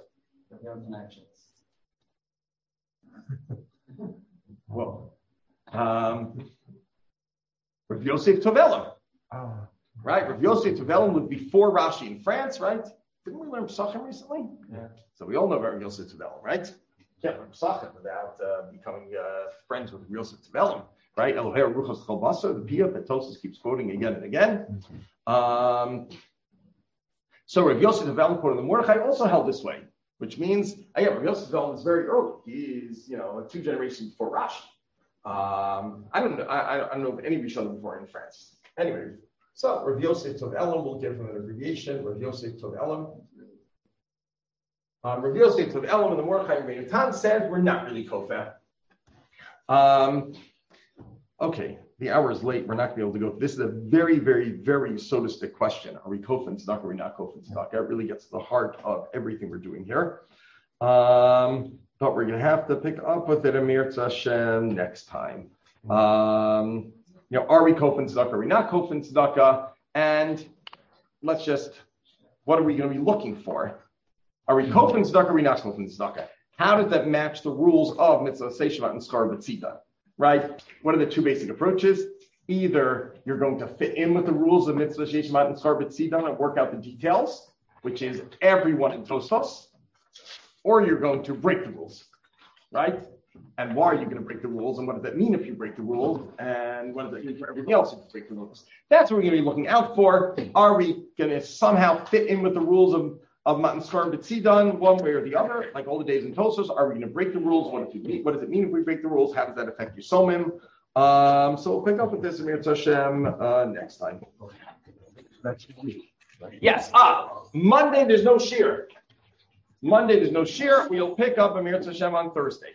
Speaker 1: Whoa. Um, Rav Yosef Tovelim. Oh. Right? Rav Yosef Tovelim was before Rashi in France, right? Didn't we learn Pesachim recently? Yeah. So we all know about Rav Yosef Tovelim, right? Can't learn Pesachim without uh, becoming uh, friends with Rav Yosef Tovelim, right? Elohei Ruchos Chalbasa, the piyut that Tosfos keeps quoting again and again. Mm-hmm. Um, so Rav Yosef Tovelim quoted the Mordechai also held this way, which means, again, Rav Yosef Tovelim is very early. He's, you know, two generations before Rashi. Um, I don't know. I, I don't know of any Rishonim before in France. Anyway, so Rav Yosef Tovelim, we'll give him an abbreviation. Rav Yosef Tovelim. Um, Rav Yosef Tovelim and the Mordechai Rabbeinu Tam said we're not really kofar. Um, okay, the hour is late. We're not going to be able to go. This is a very, very, very sodistic question. Are we kofar and tzedakah? Are we not kofar and tzedakah? It really gets to the heart of everything we're doing here. Um, But we're going to have to pick up with it, Amir Hashem, next time. Um, you know, are we kofar and tzedakah? Are we not kofar and tzedakah? And let's just, what are we going to be looking for? Are we kofar and tzedakah? Are we not kofar and tzedakah? How does that match the rules of mitzvah seishavat and skar b'tzida? Right? What are the two basic approaches? Either you're going to fit in with the rules of mitzvah seishavat and skar b'tzida and work out the details, which is everyone in Tosfos, or you're going to break the rules, right? And why are you going to break the rules? And what does that mean if you break the rules? And what does that mean for everything else if you break the rules? That's what we're going to be looking out for. Are we going to somehow fit in with the rules of, of Matan Skar and B'tzidan one way or the other, like all the days in Tosfos? Are we going to break the rules? What, if you mean, what does it mean if we break the rules? How does that affect your Somim? Um, so we'll pick up with this, Amir Hashem, uh, next time. Yes, ah, Monday there's no shear. Monday there's no shear. We'll pick up Amir Hashem on Thursday.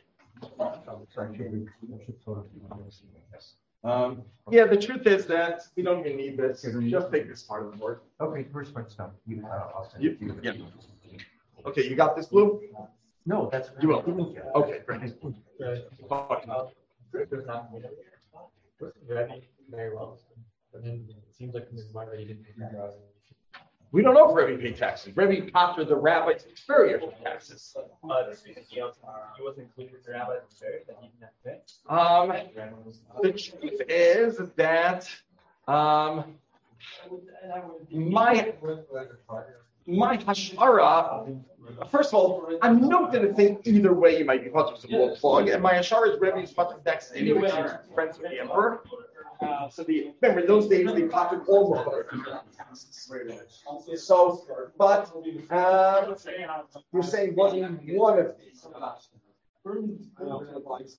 Speaker 1: Um, yeah, the truth is that we don't even need this. Just take this part of the board.
Speaker 6: Okay, first part stop. You, uh, I'll send
Speaker 1: you,
Speaker 6: it to you.
Speaker 1: Yeah. Okay, you got this, Blue?
Speaker 6: No, that's
Speaker 1: you will. Okay, great.
Speaker 8: Very, very well. But then it seems like in his mind that he didn't.
Speaker 1: We don't know if Rebbe paid taxes. Rebbe Potter, the rabbi's experience with taxes.
Speaker 8: Uh, he wasn't included with the rabbi that he didn't have to pay.
Speaker 1: Um, the truth is that um, my my hashara. First of all, I'm not going to think either way you might be part of the blood plug, and my hashara is Rebbe's part of next anyway. She's friends with the emperor. Uh, so the remember in those days they potted all the butter. So, but um, you're saying one one of these.